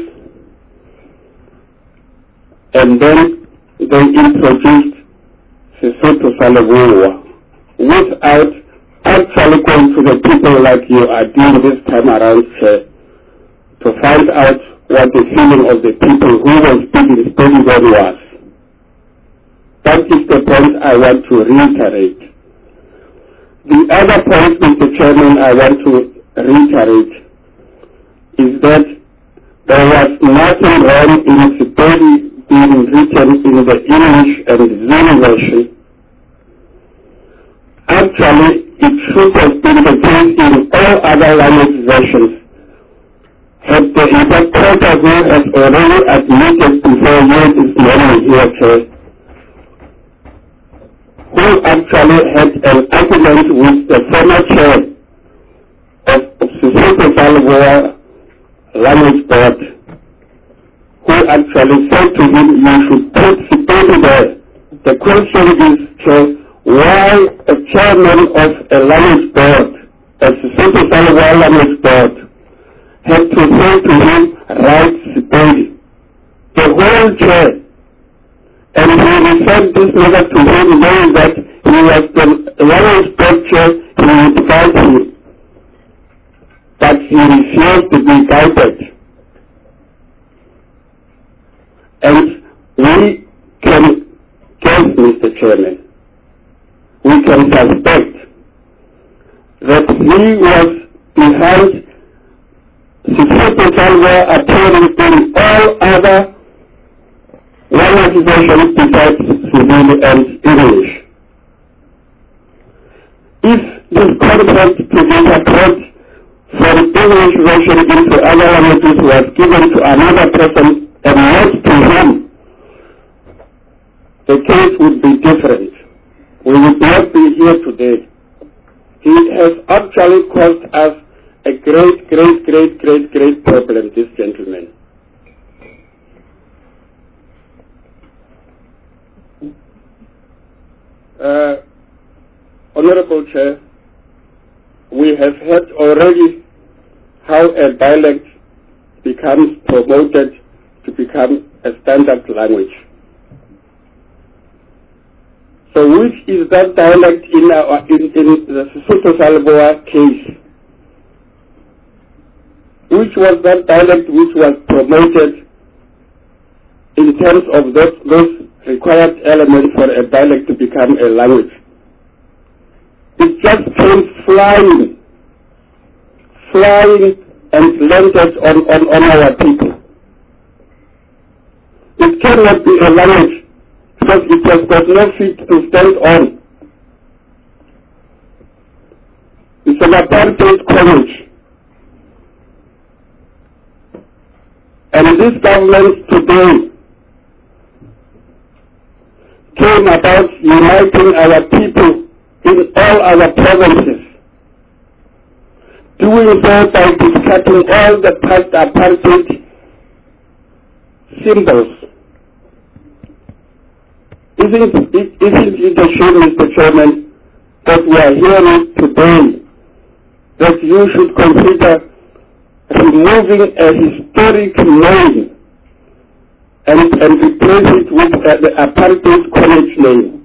and then they introduced Sesotho Salavoa without actually going to the people like you are doing this time around to find out what the feeling of the people who were speaking Sepedi then was. That is the point I want to reiterate. The other point, Mr. Chairman, I want to reiterate is that there was nothing wrong in Sepedi being written in the English and Zulu version. Actually, it should have been the case in all other language versions. Had the interpreter who has already admitted before you this morning here, Chair, who actually had an argument with the former chair of Sesotho Salvoa Language Board, who actually said to him, you should put Sepedi there. The question is, Chair, why a chairman of a language board, a Sesotho Salvoa Language Board, had to say to him, write Sepedi. The whole chair. And he referred this matter to him, knowing that he was the language board chair, he would guide him. But he refused to be guided. And we can guess, Mr. Chairman, we can suspect that he was behind Sesotho Salvoa appearing in all other language versions besides Swahili and English. If this contract to interpret from English version into other languages was given to another person and not to him, the case would be different. We would not be here today. He has actually caused us a great problem, this gentleman. Honorable Chair, we have heard already how a dialect becomes promoted to become a standard language. So which is that dialect in the Sesotho Salvoa case? Which was that dialect which was promoted in terms of those required elements for a dialect to become a language? It just came flying and landed on our people. It cannot be a language because it has got no feet to stand on. It's an apartheid college. And this government today came about uniting our people in all our provinces, doing so by discarding all the past apartheid symbols. Isn't it a shame, Mr. Chairman, that we are hearing today that you should consider removing a historic name and replace it with the apartheid college name?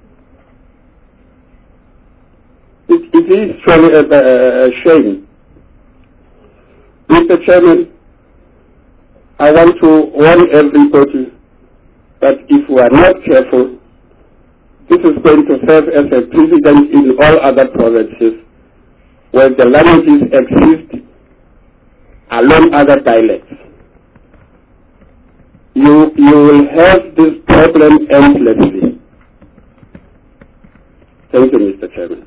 It is truly a shame. Mr. Chairman, I want to warn everybody that if we are not careful, this is going to serve as a precedent in all other provinces where the languages exist along other dialects. You will have this problem endlessly. Thank you, Mr. Chairman.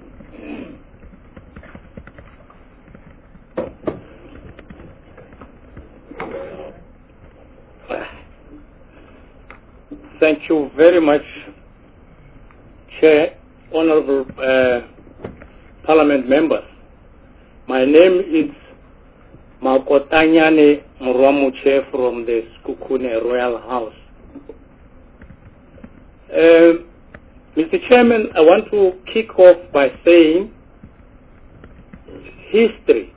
Thank you very much, Chair, Honorable Parliament members. My name is Makotanyane Muramuche from the Sekhukhune Royal House. Mr. Chairman, I want to kick off by saying history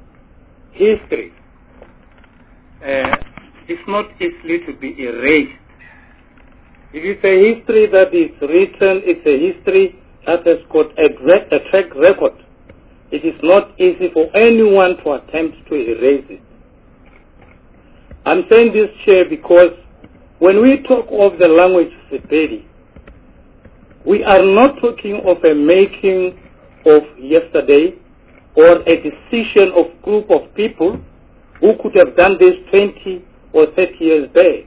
is not easily to be erased. If it's a history that is written, it's a history that has got a track record. It is not easy for anyone to attempt to erase it. I'm saying this, Chair, because when we talk of the language Sepedi, we are not talking of a making of yesterday or a decision of group of people who could have done this 20 or 30 years back.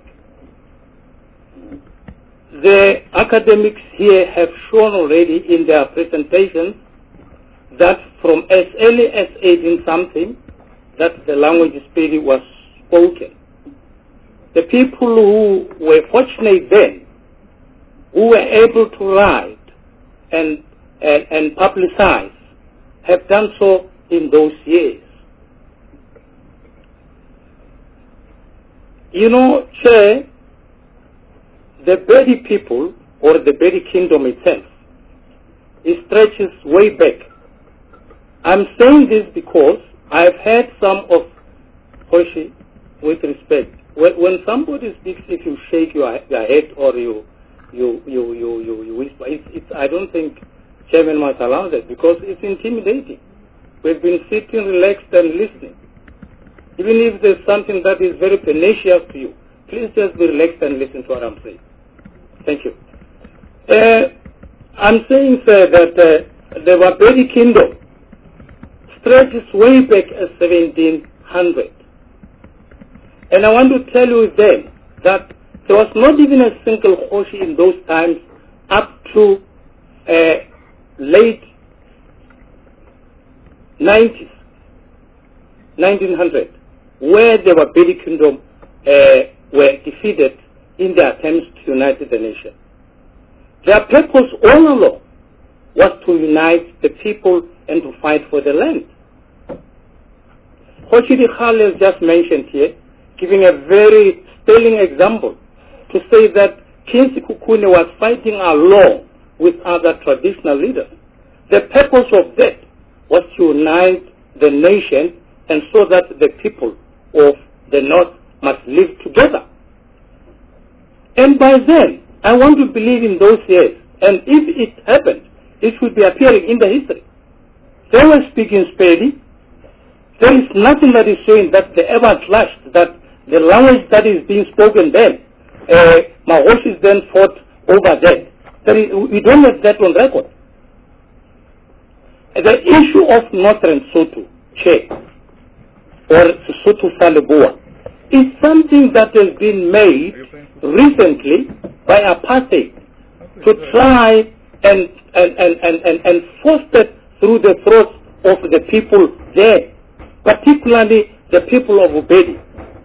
The academics here have shown already in their presentations that from as early as 18-something, that the language Sepedi was spoken. The people who were fortunate then, who were able to write and publicize, have done so in those years. You know, Chair, the Bedi people, or the Bedi kingdom itself, it stretches way back. I'm saying this because I've heard some of Hoshi, with respect. When somebody speaks, if you shake your head or you whisper, I don't think Chairman must allow that because it's intimidating. We've been sitting relaxed and listening. Even if there's something that is very pernicious to you, please just be relaxed and listen to what I'm saying. Thank you. I'm saying, sir, that the Wabedi kingdom stretches way back as 1700. And I want to tell you then that there was not even a single Hoshi in those times up to late 90s, 1900, where the Wabedi kingdom were defeated in their attempts to unite the nation. Their purpose all along was to unite the people and to fight for the land. Hoshi Dikhale has just mentioned here, giving a very sterling example to say that King Sekhukhune was fighting along with other traditional leaders. The purpose of that was to unite the nation and so that the people of the North must live together. And by then, I want to believe in those years, and if it happened, it should be appearing in the history. They were speaking Sepedi. There is nothing that is showing that they ever clashed, that the language that is being spoken then, Mahoshis then fought over that. We don't have that on record. The issue of Northern Sotho, Che, or Sotho sa Leboa, is something that has been made recently by apartheid to try and force it through the throats of the people there, particularly the people of Ubedi.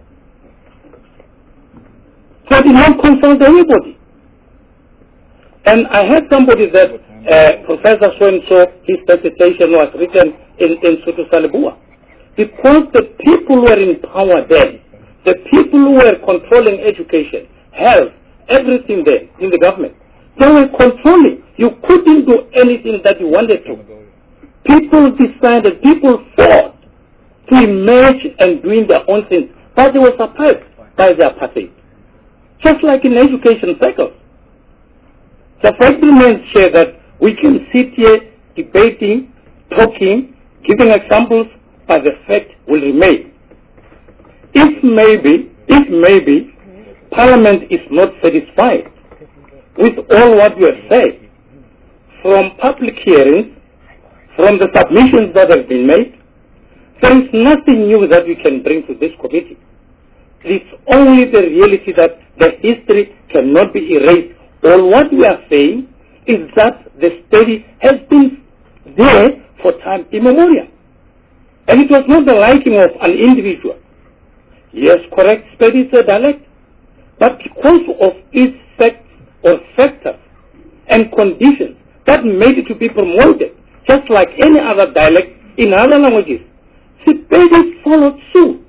So it did not consult anybody. And I heard somebody that Professor so-and-so, his dissertation was written in Sotho sa Leboa. Because the people were in power then, the people who were controlling education, health, everything there in the government, they were controlling. You couldn't do anything that you wanted to. People decided, people fought to emerge and doing their own things, but they were suppressed by the apartheid. Just like in education cycles. The fact remains here that we can sit here debating, talking, giving examples, but the fact will remain. If maybe Parliament is not satisfied with all what you have said, from public hearings, from the submissions that have been made, there is nothing new that we can bring to this committee. It's only the reality that the history cannot be erased. All what we are saying is that the study has been there for time immemorial. And it was not the liking of an individual. Yes, correct, Sepedi is a dialect. But because of its facts or factors and conditions that made it to be promoted, just like any other dialect in other languages, Sepedi followed suit.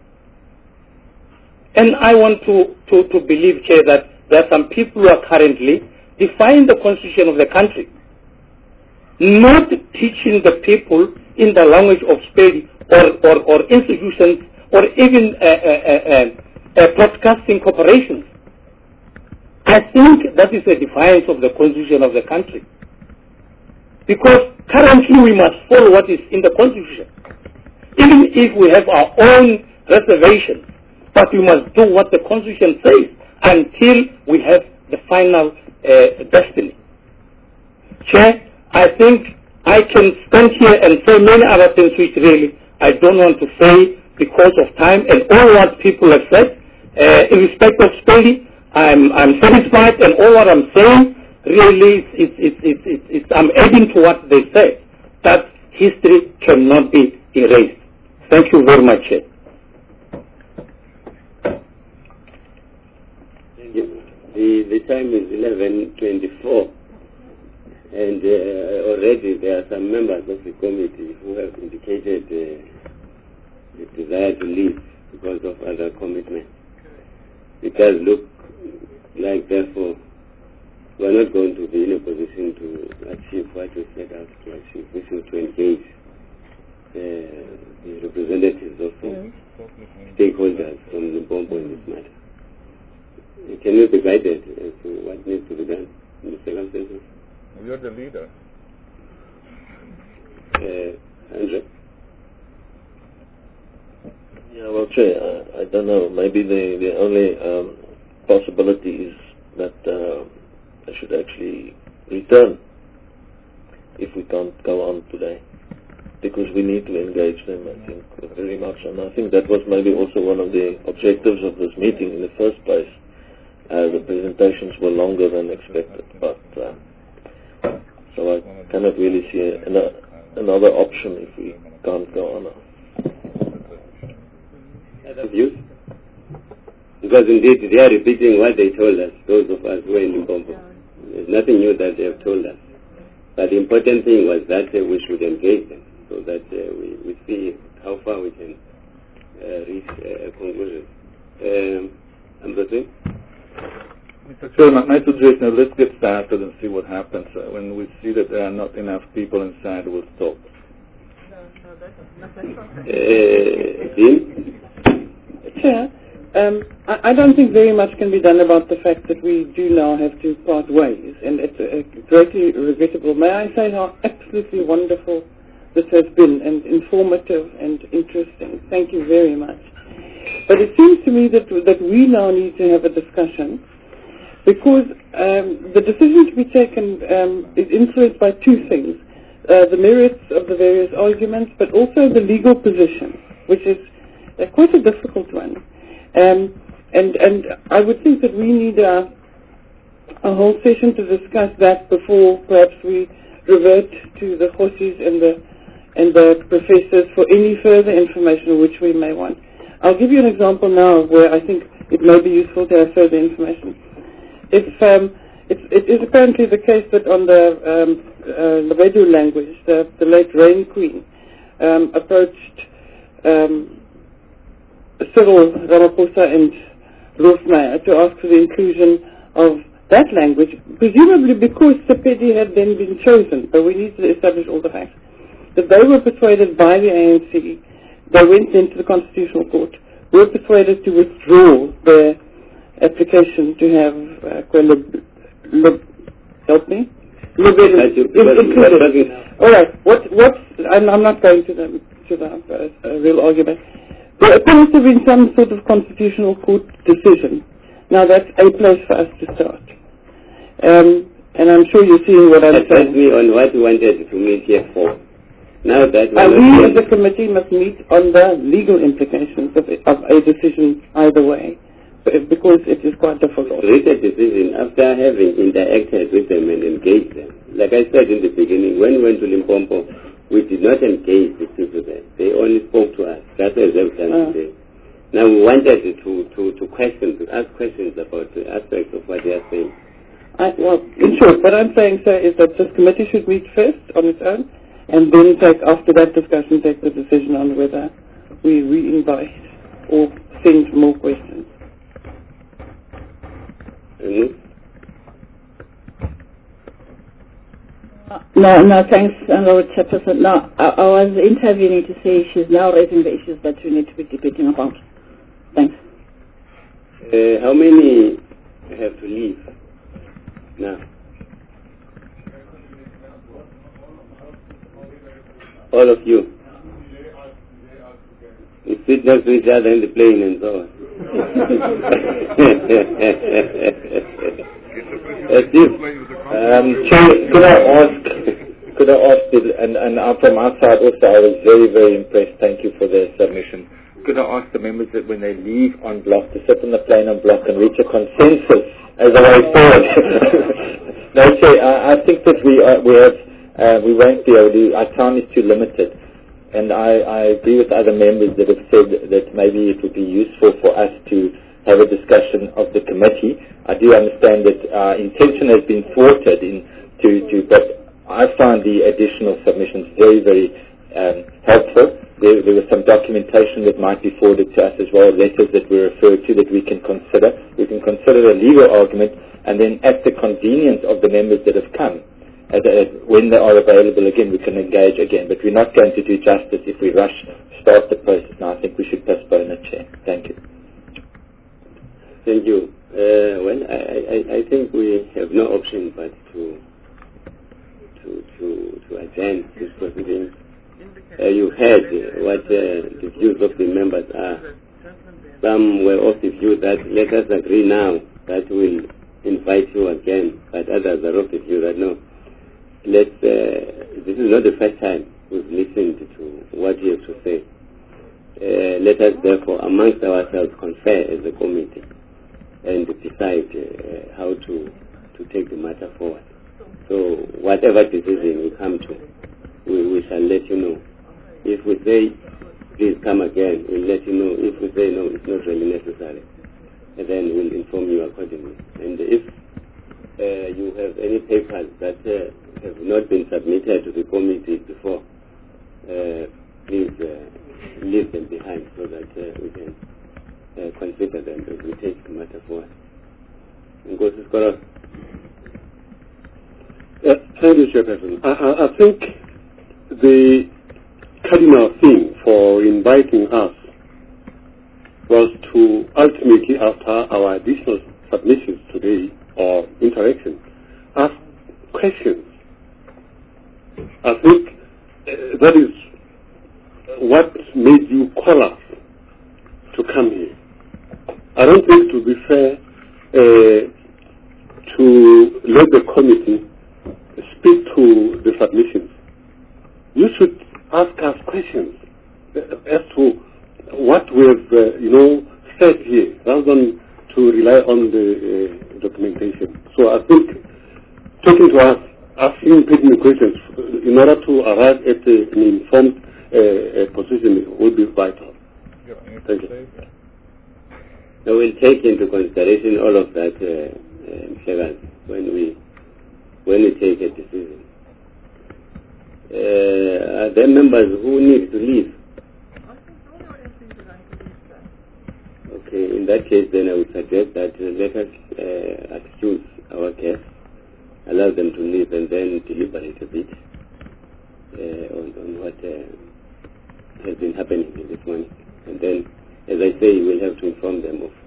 And I want to believe here that there are some people who are currently defying the constitution of the country, not teaching the people in the language of Sepedi or institutions or even broadcasting corporations. I think that is a defiance of the constitution of the country. Because currently we must follow what is in the constitution. Even if we have our own reservations, but we must do what the constitution says until we have the final destiny. Chair, I think I can stand here and say many other things which really I don't want to say because of time and all what people have said. In respect of study, I'm satisfied, and all what I'm saying really I'm adding to what they said, that history cannot be erased. Thank you very much. The time is 11:24, and already there are some members of the committee who have indicated the desire to leave because of other commitments. It does look like, therefore, we are not going to be in a position to achieve what we set out to achieve, which is to engage the representatives of stakeholders from Limpopo in this matter. Can you be guided as to what needs to be done in the circumstances? You're the leader. Andre? Yeah, well, Chair, I don't know. Maybe the only possibility is that I should actually return if we can't go on today, because we need to engage them, I think, very much. And I think that was maybe also one of the objectives of this meeting in the first place. The presentations were longer than expected, but so I cannot really see another option if we can't go on. Other views? Because indeed they are repeating what they told us, those of us who are in Limpopo. There's nothing new that they have told us. But the important thing was that we should engage them so that we see how far we can reach a conclusion. Ambrosi? Mr. Chairman, my suggestion is let's get started and see what happens. When we see that there are not enough people inside, we'll stop. Dean? Chair, I don't think very much can be done about the fact that we do now have to part ways, and it's greatly regrettable. May I say how absolutely wonderful this has been, and informative and interesting. Thank you very much. But it seems to me that we now need to have a discussion, because the decision to be taken is influenced by two things: the merits of the various arguments, but also the legal position, which is quite a difficult one. And I would think that we need a whole session to discuss that before perhaps we revert to the horses and the professors for any further information which we may want. I'll give you an example now where I think it may be useful to have further information. It is apparently the case that on the Lebedu language, the late Rain Queen approached Cyril Ramaphosa and Rolf Meyer to ask for the inclusion of that language, presumably because Sepedi had then been chosen, but we need to establish all the facts. That they were persuaded by the ANC, they went into the Constitutional Court, were persuaded to withdraw their application to have help me? Included. All right. I'm not going to the real argument. There appears to have been some sort of Constitutional Court decision. Now that's a place for us to start. And I'm sure you're seeing what I'm saying. Me on what you wanted to meet here for. Now that we as a committee must meet on the legal implications of a decision either way, because it is quite difficult. Reach a decision after having interacted with them and engaged them. Like I said in the beginning, when we went to Limpopo, we did not engage the people there. They only spoke to us. That's as they've done today. Now we wanted to question, to ask questions about the aspects of what they are saying. Well, in short, what I'm saying, sir, is that this committee should meet first on its own, and then after that discussion, take the decision on whether we re-invite or send more questions. No, thanks, Lord Chairperson. No, I was intervening to say she's now raising the issues that we need to be debating about. Thanks. How many have to leave now? All of you. You sit next to each other in the plane and so on. Could could I ask you, and from our side also, I was very, very impressed. Thank you for the submission. Could I ask the members that when they leave en bloc, to sit on the plane en bloc and reach a consensus as a way forward? No, Chair, I think that we won't be able to. Our time is too limited, and I agree with other members that have said that maybe it would be useful for us to have a discussion of the committee. I do understand that our intention has been thwarted but I found the additional submissions very, very helpful. There was some documentation that might be forwarded to us as well, letters that were referred to that we can consider. We can consider a legal argument, and then at the convenience of the members that have come, when they are available again, we can engage again. But we're not going to do justice if we start the process now. I think we should postpone it, Chair. Thank you. Thank you. Well, I think we have no option but to attend this proceeding. You heard what the views of the members are. Some were of the view that let us agree now that we'll invite you again, but others are of the view that no. This is not the first time we've listened to what you have to say. Let us therefore amongst ourselves confer as a committee and decide how to take the matter forward. So whatever decision we come to, we shall let you know. If we say, please come again, we'll let you know. If we say, no, it's not really necessary, and then we'll inform you accordingly. And if you have any papers that have not been submitted to the committee before, please leave them behind so that we can consider them as we take the matter forward. Thank you, Chairperson. I think the cardinal thing for inviting us was to ultimately, after our additional submissions today or interaction, ask questions. I think that is what made you call us to come here. I don't think it would be fair to let the committee speak to the submissions. You should ask us questions as to what we have, said here, rather than to rely on the documentation. So I think talking to us, asking pertinent questions in order to arrive at an informed position would be vital. Thank you. So we'll take into consideration all of that, when we take a decision. Are there members who need to leave? Okay, in that case, then I would suggest that let us excuse our guests, allow them to leave, and then deliberate a bit on what has been happening this morning. And then, as I say, we'll have to inform them of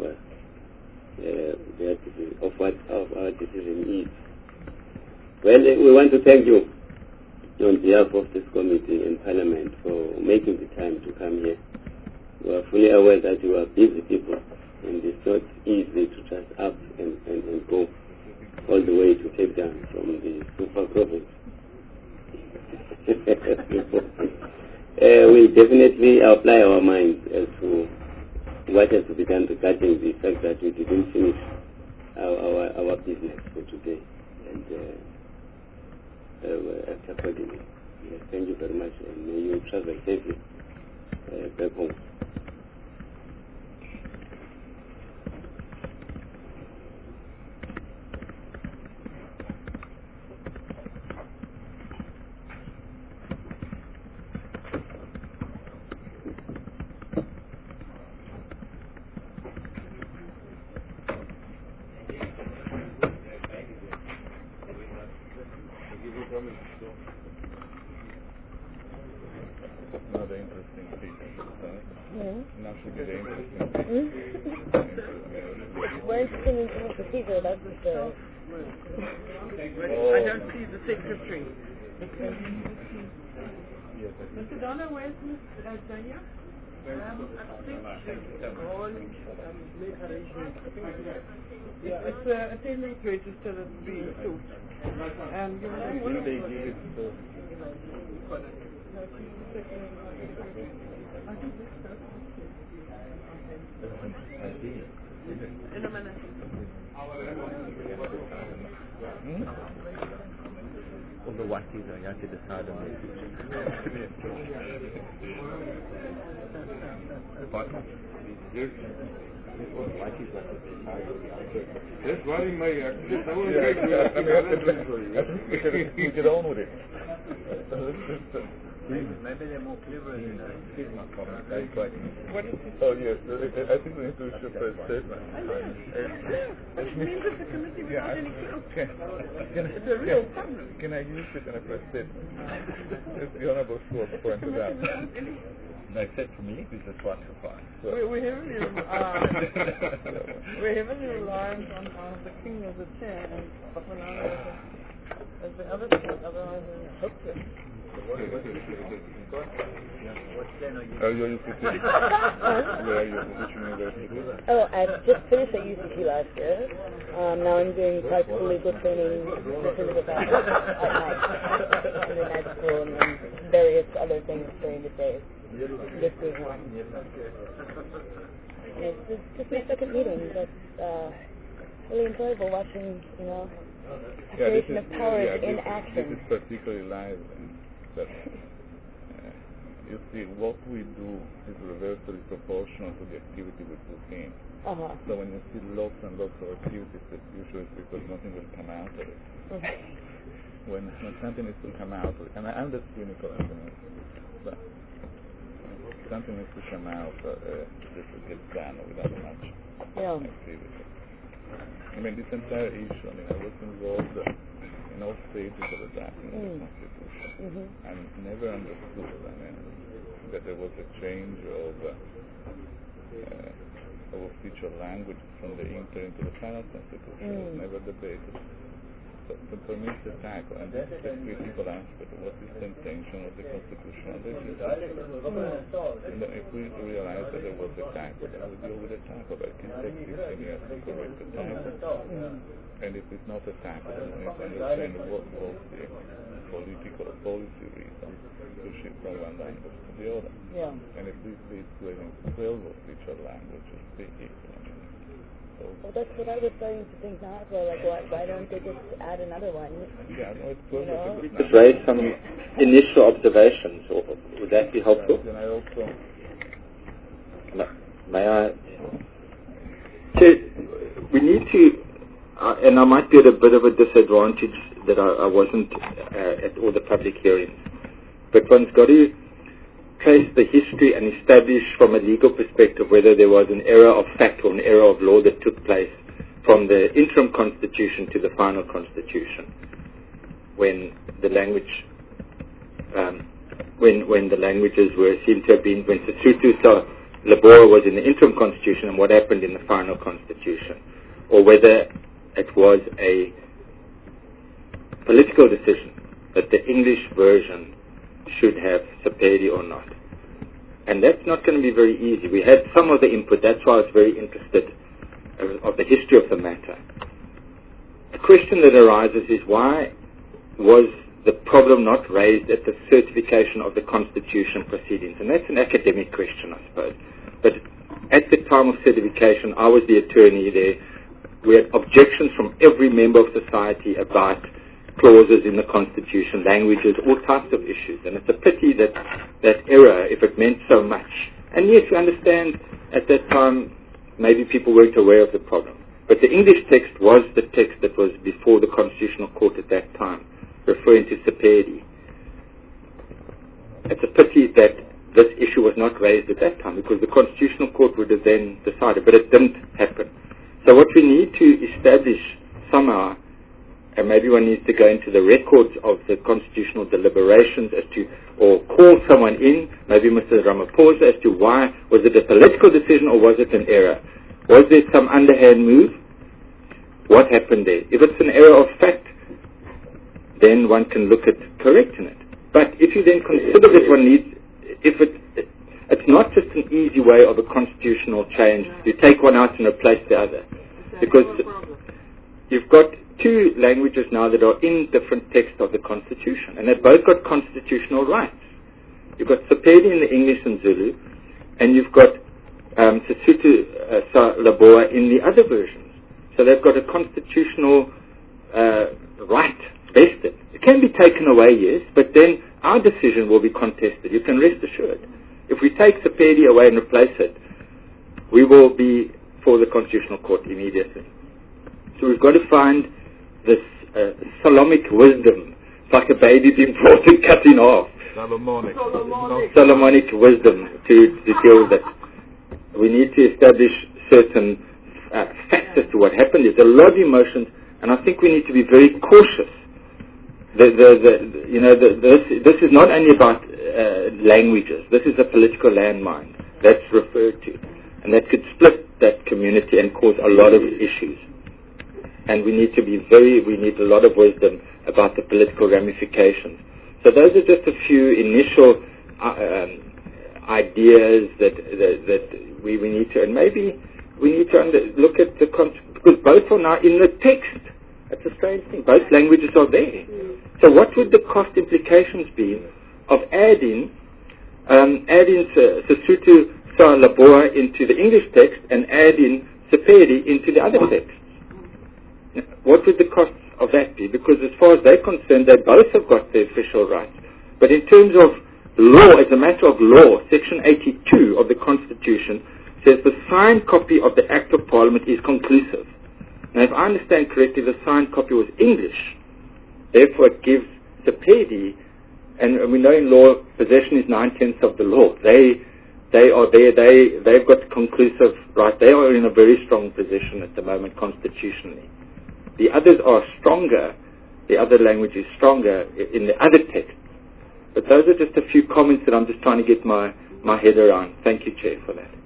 what our decision is. Well, we want to thank you on behalf of this committee and Parliament for making the time to come here. We are fully aware that you are busy people, and it's not easy to just up and go all the way to take down from the super province. We'll definitely apply our minds as to what has to be done regarding the fact that we didn't finish our business for today, and act accordingly. Yes, thank you very much, and may you travel safely back home. I don't see the secretary. Mr. Donner, where's Ms. Danya? Yeah, it's a attendance register that's being sought. And your name, what is it? In a minute. All the whiteys are going to decide on this. That's why in my accident, I was we get on with it. Maybe they're more clever than Here's my comment. That's quite. What is it? Oh, yes. I think we need to issue a press statement. It means that the committee without any It's a real problem. Can I use it in a press statement? As the Honorable Schwartz pointed out. No, except for me, because it's 1 to 5. So. We're heavily reliant on the king as a chair and Bafanana as the other two, otherwise we're hopeless. What then are you? You're UCT. Where are you? Which university? Oh, I just finished at UCT last year. Now I'm doing practical legal training within the back at night, in the night school, and then various other things during the day. This week one. And it's just my second meeting. That's really enjoyable watching, separation of powers in action. This is particularly live. That you see, what we do is reversely proportional to the activity we put in. So when you see lots and lots of activities, it's usually because nothing will come out of it. When something needs to come out of it, and I'm the cynical engineer, but something needs to come out this will get done without much activity. I mean, this entire issue, I was involved in all stages of the drafting of the Constitution, and never understood, that there was a change of official language from the inter into the final Constitution. It was never debated. So for me, it's a tackle, and this is the critical aspect of what is the intention of the constitutional legislature. And then if we realize that there was a tackle, then we deal with a tackle, but it can take 15 years to correct the tackle. And if it's not a tackle, then we need to understand what was the political or policy reason to shift from one language to the other. And if this leads to having 12 official languages, well, that's what I was starting to think now as well. Like, why don't they just add another one? Yeah, no, it's perfect. Just raise some initial observations. Would that be helpful? Can I also? May I? We need to, and I might be at a bit of a disadvantage that I wasn't at all the public hearings, but one's got to trace the history and establish from a legal perspective whether there was an error of fact or an error of law that took place from the interim constitution to the final constitution, when the language, when the languages were seen to have been, when Sesotho sa Leboa was in the interim constitution and what happened in the final constitution, or whether it was a political decision that the English version should have Sepedi or not. And that's not going to be very easy. We had some of the input, that's why I was very interested of the history of the matter. The question that arises is, why was the problem not raised at the certification of the Constitution proceedings? And that's an academic question, I suppose. But at the time of certification, I was the attorney there. We had objections from every member of society about clauses in the Constitution, languages, all types of issues. And it's a pity that that error, if it meant so much. And yes, we understand at that time maybe people weren't aware of the problem. But the English text was the text that was before the Constitutional Court at that time, referring to Sepedi. It's a pity that this issue was not raised at that time, because the Constitutional Court would have then decided, but it didn't happen. So what we need to establish somehow, and maybe one needs to go into the records of the constitutional deliberations as to, or call someone in, maybe Mr. Ramaphosa, as to why, was it a political decision or was it an error? Was there some underhand move? What happened there? If it's an error of fact, then one can look at correcting it. But if you then consider that one needs, it's not just an constitutional change. You take one out and replace the other. Because you've got two languages now that are in different texts of the Constitution, and they've both got constitutional rights. You've got Sepedi in the English and Zulu, and you've got Sesotho sa Leboa in the other versions. So they've got a constitutional right vested. It can be taken away, yes, but then our decision will be contested. You can rest assured. If we take Sepedi away and replace it, we will be for the Constitutional Court immediately. So we've got to find this Solomonic wisdom. It's like a baby being brought and cut in half. Solomonic wisdom to deal with it. We need to establish certain facts as to what happened. There's a lot of emotions, and I think we need to be very cautious. This is not only about languages. This is a political landmine that's referred to, and that could split that community and cause a lot of issues. And we need a lot of wisdom about the political ramifications. So those are just a few initial ideas that we need to, and maybe we need to look at because both are now in the text. That's a strange thing. Both languages are there. So what would the cost implications be of adding Sesotho sa Leboa into the English text and adding Sepedi into the other text? What would the cost of that be? Because as far as they're concerned, they both have got their official rights. But in terms of law, as a matter of law, Section 82 of the Constitution says the signed copy of the Act of Parliament is conclusive. Now, if I understand correctly, the signed copy was English. Therefore, it gives Sepedi, and we know in law, possession is 9/10 of the law. They are there. They've got conclusive right. They are in a very strong position at the moment constitutionally. The others are stronger. The other language is stronger in the other text. But those are just a few comments that I'm just trying to get my head around. Thank you, Chair, for that.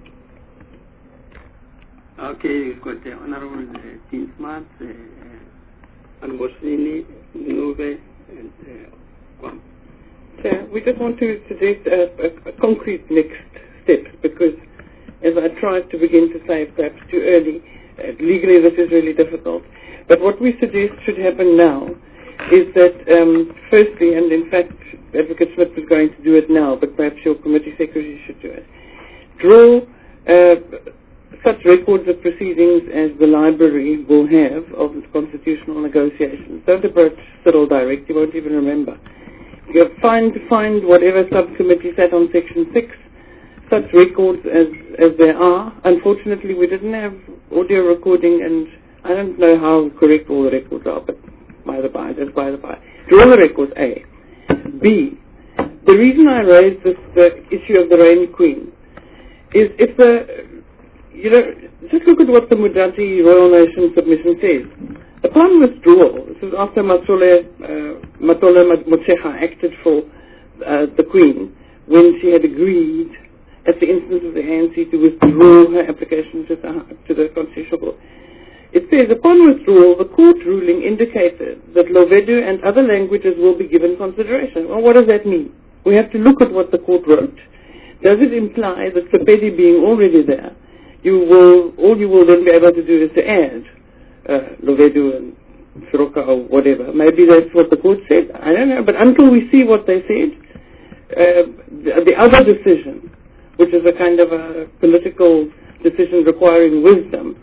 Okay, we've got the Honorable Dean Smart, Angosini, Nube, and Kwam. So we just want to suggest a concrete next step, because as I tried to begin to say perhaps too early, legally this is really difficult. But what we suggest should happen now is that, firstly, and in fact Advocate Smith was going to do it now, but perhaps your committee secretary should do it, draw such records of proceedings as the library will have of constitutional negotiations. Don't approach Cyril direct, you won't even remember. You find whatever subcommittee sat on Section 6, such records as there are. Unfortunately, we didn't have audio recording, and I don't know how correct all the records are, but by the by, just by the by. Draw the records, A. B, the reason I raised the issue of the Reigning Queen is if just look at what the Mudazi Royal Nation submission says. Upon withdrawal, this is after Matola Motshekga acted for the Queen when she had agreed at the instance of the ANC to withdraw her application to the Constitutional Court. It says, upon withdrawal, the court ruling indicated that Lovedu and other languages will be given consideration. Well, what does that mean? We have to look at what the court wrote. Does it imply that Sepedi being already there, all you will then be able to do is to add Lovedu and Firoka or whatever? Maybe that's what the court said. I don't know. But until we see what they said, the other decision, which is a kind of a political decision requiring wisdom,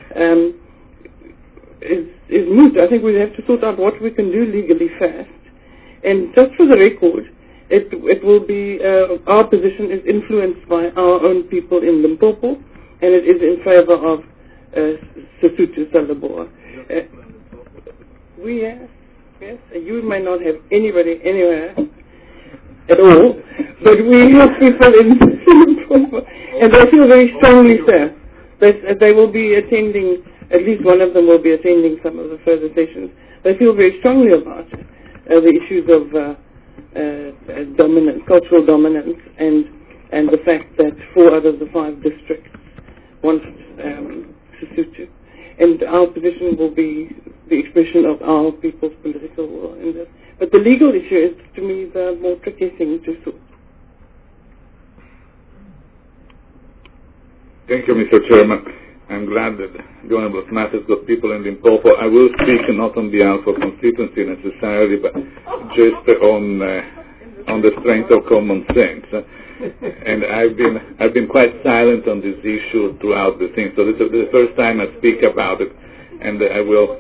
is moot. I think we have to sort out what we can do legally first. And just for the record, it will be, our position is influenced by our own people in Limpopo, and it is in favor of Sesotho sa Leboa. Yes, you may not have anybody anywhere at all, but we have people in Limpopo, and they feel very strongly, sir. They will be attending, at least one of them will be attending some of the further sessions. They feel very strongly about the issues of dominance, cultural dominance, and the fact that 4 out of the 5 districts want Sesotho. And our position will be the expression of our people's political will in this. But the legal issue is, to me, the more tricky thing to sort. Thank you, Mr. Chairman. I'm glad that the Honorable Smith has got people in Limpopo. I will speak not on behalf of constituency necessarily, but just on the strength of common sense. And I've been quite silent on this issue throughout the thing. So this is the first time I speak about it, and I will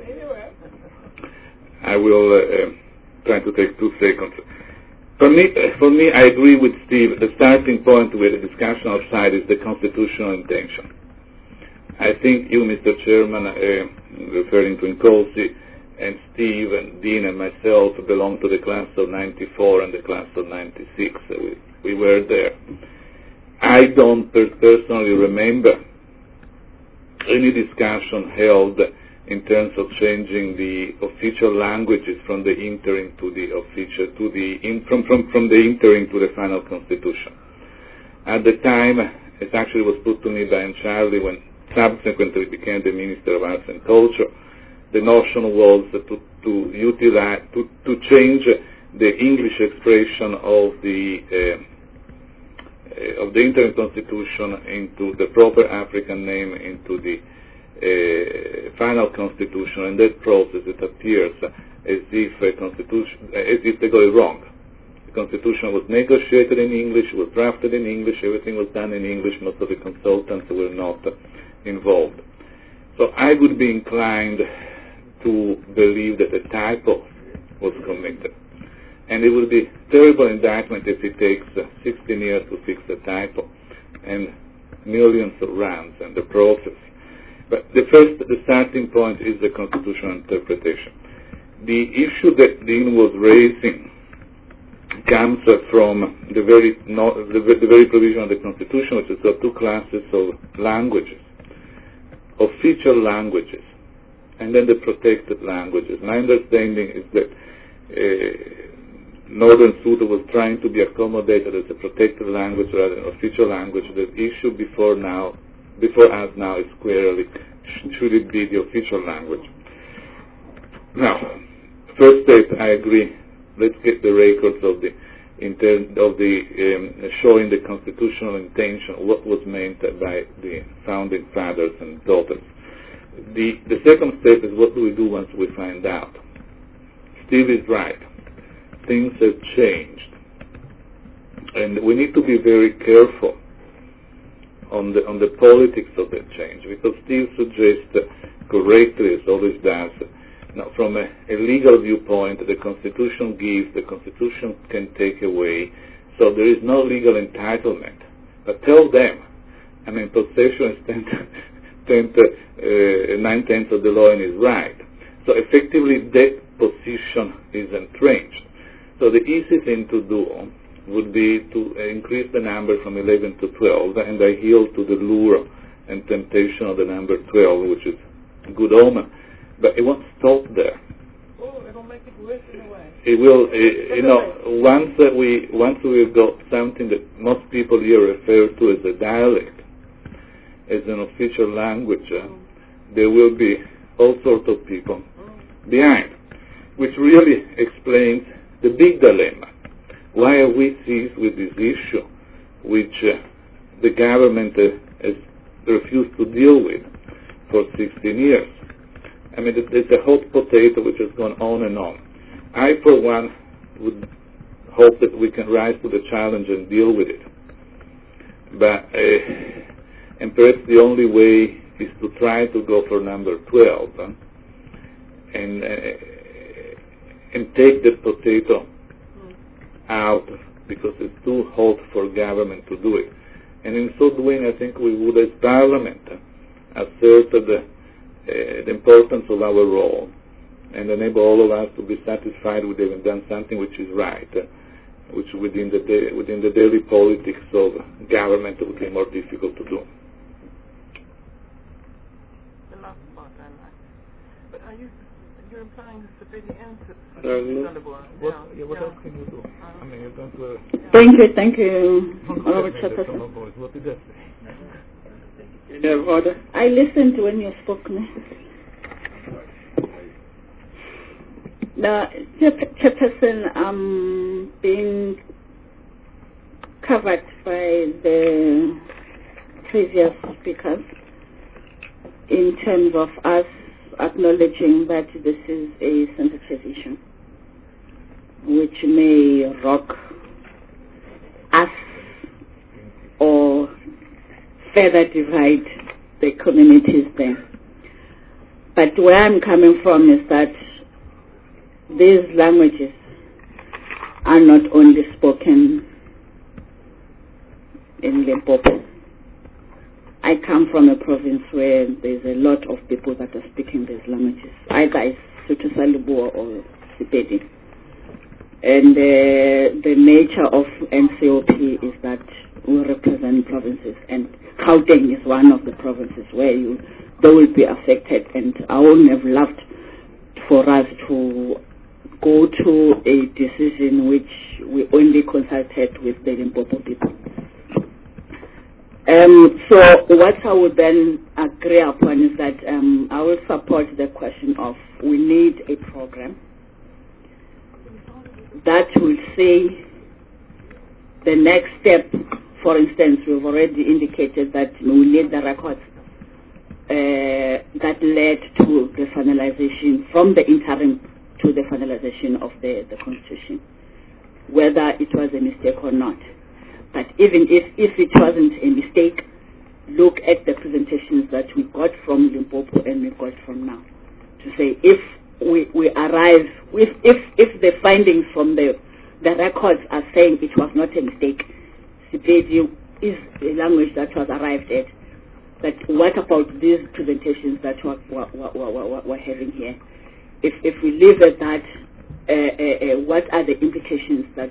try to take 2 seconds. For me, I agree with Steve. The starting point with the discussion outside is the constitutional intention. I think you, Mr. Chairman, referring to Nkosi, and Steve and Dean and myself belong to the class of 94 and the class of 96. We were there. I don't personally remember any discussion held in terms of changing the official languages from the interim to the official, from the interim to the final constitution. At the time, it actually was put to me by Charlie when subsequently became the Minister of Arts and Culture. The notion was to utilize, to change the English expression of the interim constitution into the proper African name, into the final constitution. And that process, it appears as if they got it wrong. The constitution was negotiated in English, was drafted in English, everything was done in English. Most of the consultants were not involved. So I would be inclined to believe that a typo was committed. And it would be terrible indictment if it takes 16 years to fix a typo and millions of rands and the process. But the starting point is the constitutional interpretation. The issue that Dean was raising comes from the very provision of the Constitution, which is got 2 classes of languages: official languages, and then the protected languages. My understanding is that Northern Sudan was trying to be accommodated as a protected language rather than official language. The issue before us now is squarely, should it be the official language? Now, first step, I agree. Let's get the records of showing the constitutional intention, what was meant by the founding fathers and daughters. The second step is, what do we do once we find out? Steve is right. Things have changed, and we need to be very careful on the politics of that change, because Steve suggests correctly, as always does, now from a legal viewpoint, the Constitution gives, the Constitution can take away, so there is no legal entitlement. But tell them, possession is 9/10 of the law and is right. So effectively, that position is entrenched. So the easy thing to do would be to increase the number from 11 to 12, and I yield to the lure and temptation of the number 12, which is a good omen. But it won't stop there. Oh, it'll make it worse in a way. It will, once we've got something that most people here refer to as a dialect, as an official language, there will be all sorts of people behind, which really explains the big dilemma. Why are we seized with this issue, which the government has refused to deal with for 16 years? It's a hot potato which has gone on and on. I, for one, would hope that we can rise to the challenge and deal with it. But, and perhaps the only way is to try to go for number 12, and take the potato out, because it's too hot for government to do it. And in so doing, I think we would, as Parliament, assert the importance of our role and enable all of us to be satisfied with having done something which is right, which within the daily politics of government would be more difficult to do. The last part I like. But you're implying the civilian answer. What else can you do? You're going to... Thank you, Honorable Chairperson. What did that say? Order. I listened when you spoke. The Chairperson, being covered by the previous speakers in terms of us acknowledging that this is a sensitive issue which may rock us or further divide the communities there. But where I'm coming from is that these languages are not only spoken in Limpopo. I come from a province where there's a lot of people that are speaking these languages, either it's Sotho Leboa or Sepedi. And the nature of NCOP is that we represent provinces, and Gauteng is one of the provinces where they will be affected, and I would have loved for us to go to a decision which we only consulted with the Limpopo people. So what I would then agree upon is that I will support the question of we need a program that will say the next step. For instance, we've already indicated that we need the records that led to the finalization, from the interim to the finalization of the Constitution, whether it was a mistake or not. But even if it wasn't a mistake, look at the presentations that we got from Limpopo and we got from now, to say if we arrive, if the findings from the records are saying it was not a mistake, Sepedi is a language that was arrived at. But what about these presentations that we're having here? If we leave at that, what are the implications that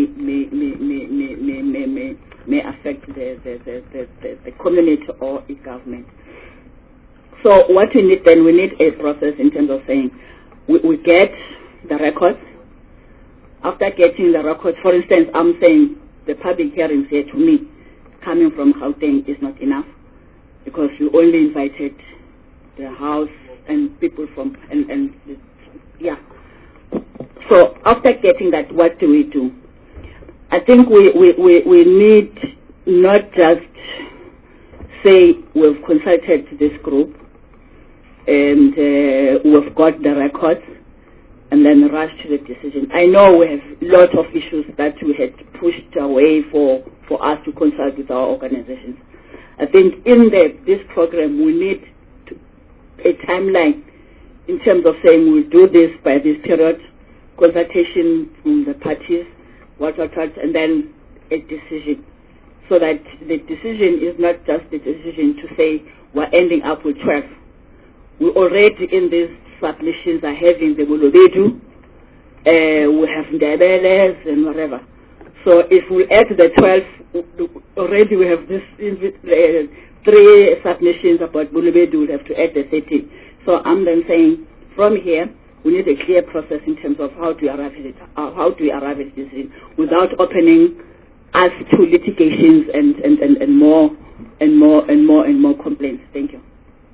may affect the community or the government? So what we need then, we need a process in terms of saying we get the records. After getting the records, for instance, I'm saying the public hearings here to me, coming from Gauteng, is not enough, because we only invited the House and people from, yeah. So after getting that, what do we do? I think we need not just say we've consulted this group and we've got the records and then rush to the decision. I know we have a lot of issues that we had pushed away for us to consult with our organizations. I think in this program we need a timeline in terms of saying we'll do this by this period, consultation from the parties, and then a decision. So that the decision is not just the decision to say we're ending up with 12. We already in these submissions are having the Bulubedu, we have Ndabeles and whatever. So if we add the 12, already we have this 3 submissions about Bulubedu, we'll have to add the 13. So I'm then saying from here, we need a clear process in terms of how do we arrive at it, how do we arrive at this decision without opening us to litigations and more complaints. Thank you.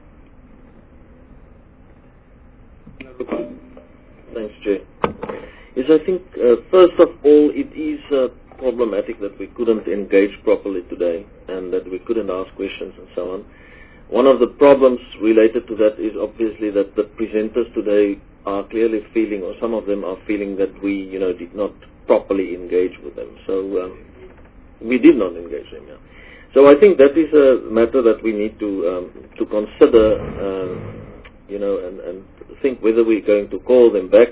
Thanks, Jay. Yes, I think first of all, it is problematic that we couldn't engage properly today and that we couldn't ask questions and so on. One of the problems related to that is obviously that the presenters today are clearly feeling, or some of them are feeling, that we, did not properly engage with them. So we did not engage them. Yeah. So I think that is a matter that we need to consider, and think whether we're going to call them back,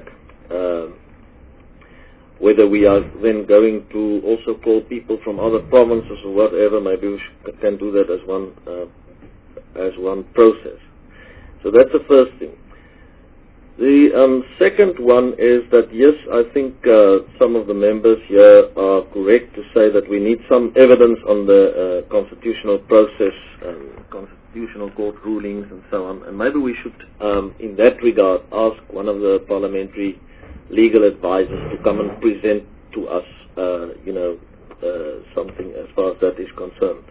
whether we are then going to also call people from other provinces or whatever. Maybe we can do that as one process. So that's the first thing. The second one is that, yes, I think some of the members here are correct to say that we need some evidence on the constitutional process, constitutional court rulings and so on. And maybe we should, in that regard, ask one of the parliamentary legal advisors to come and present to us, something as far as that is concerned.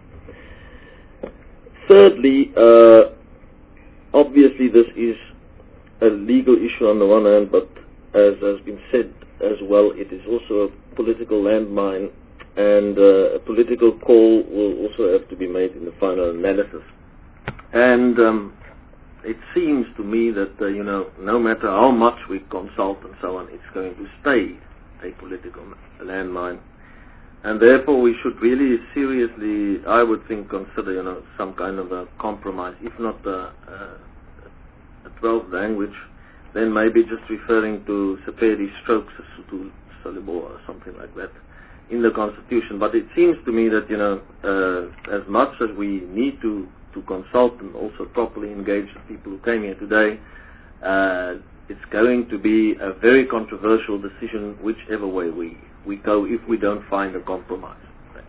Thirdly, obviously this is a legal issue on the one hand, but as has been said as well, it is also a political landmine and a political call will also have to be made in the final analysis. And it seems to me that, no matter how much we consult and so on, it's going to stay a political landmine. And therefore we should really seriously, I would think, consider, some kind of a compromise, if not a 12th language, then maybe just referring to Sepedi stroke Sesotho Salobo or something like that in the Constitution. But it seems to me that, as much as we need to consult and also properly engage the people who came here today, it's going to be a very controversial decision whichever way we go if we don't find a compromise. Thanks.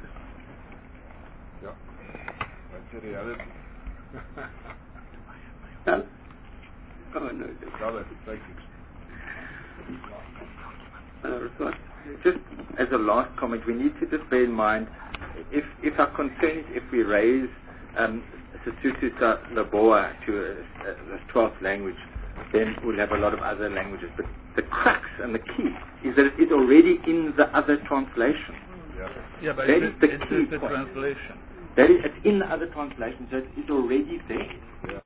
Just as a last comment, we need to just bear in mind, if our concern is if we raise Sesotho Salobo to a 12th language, then we'll have a lot of other languages. But the crux and the key is that it is already in the other translation. Yeah, but that is the it's key the point. translation. It's in the other translation, so it's already there.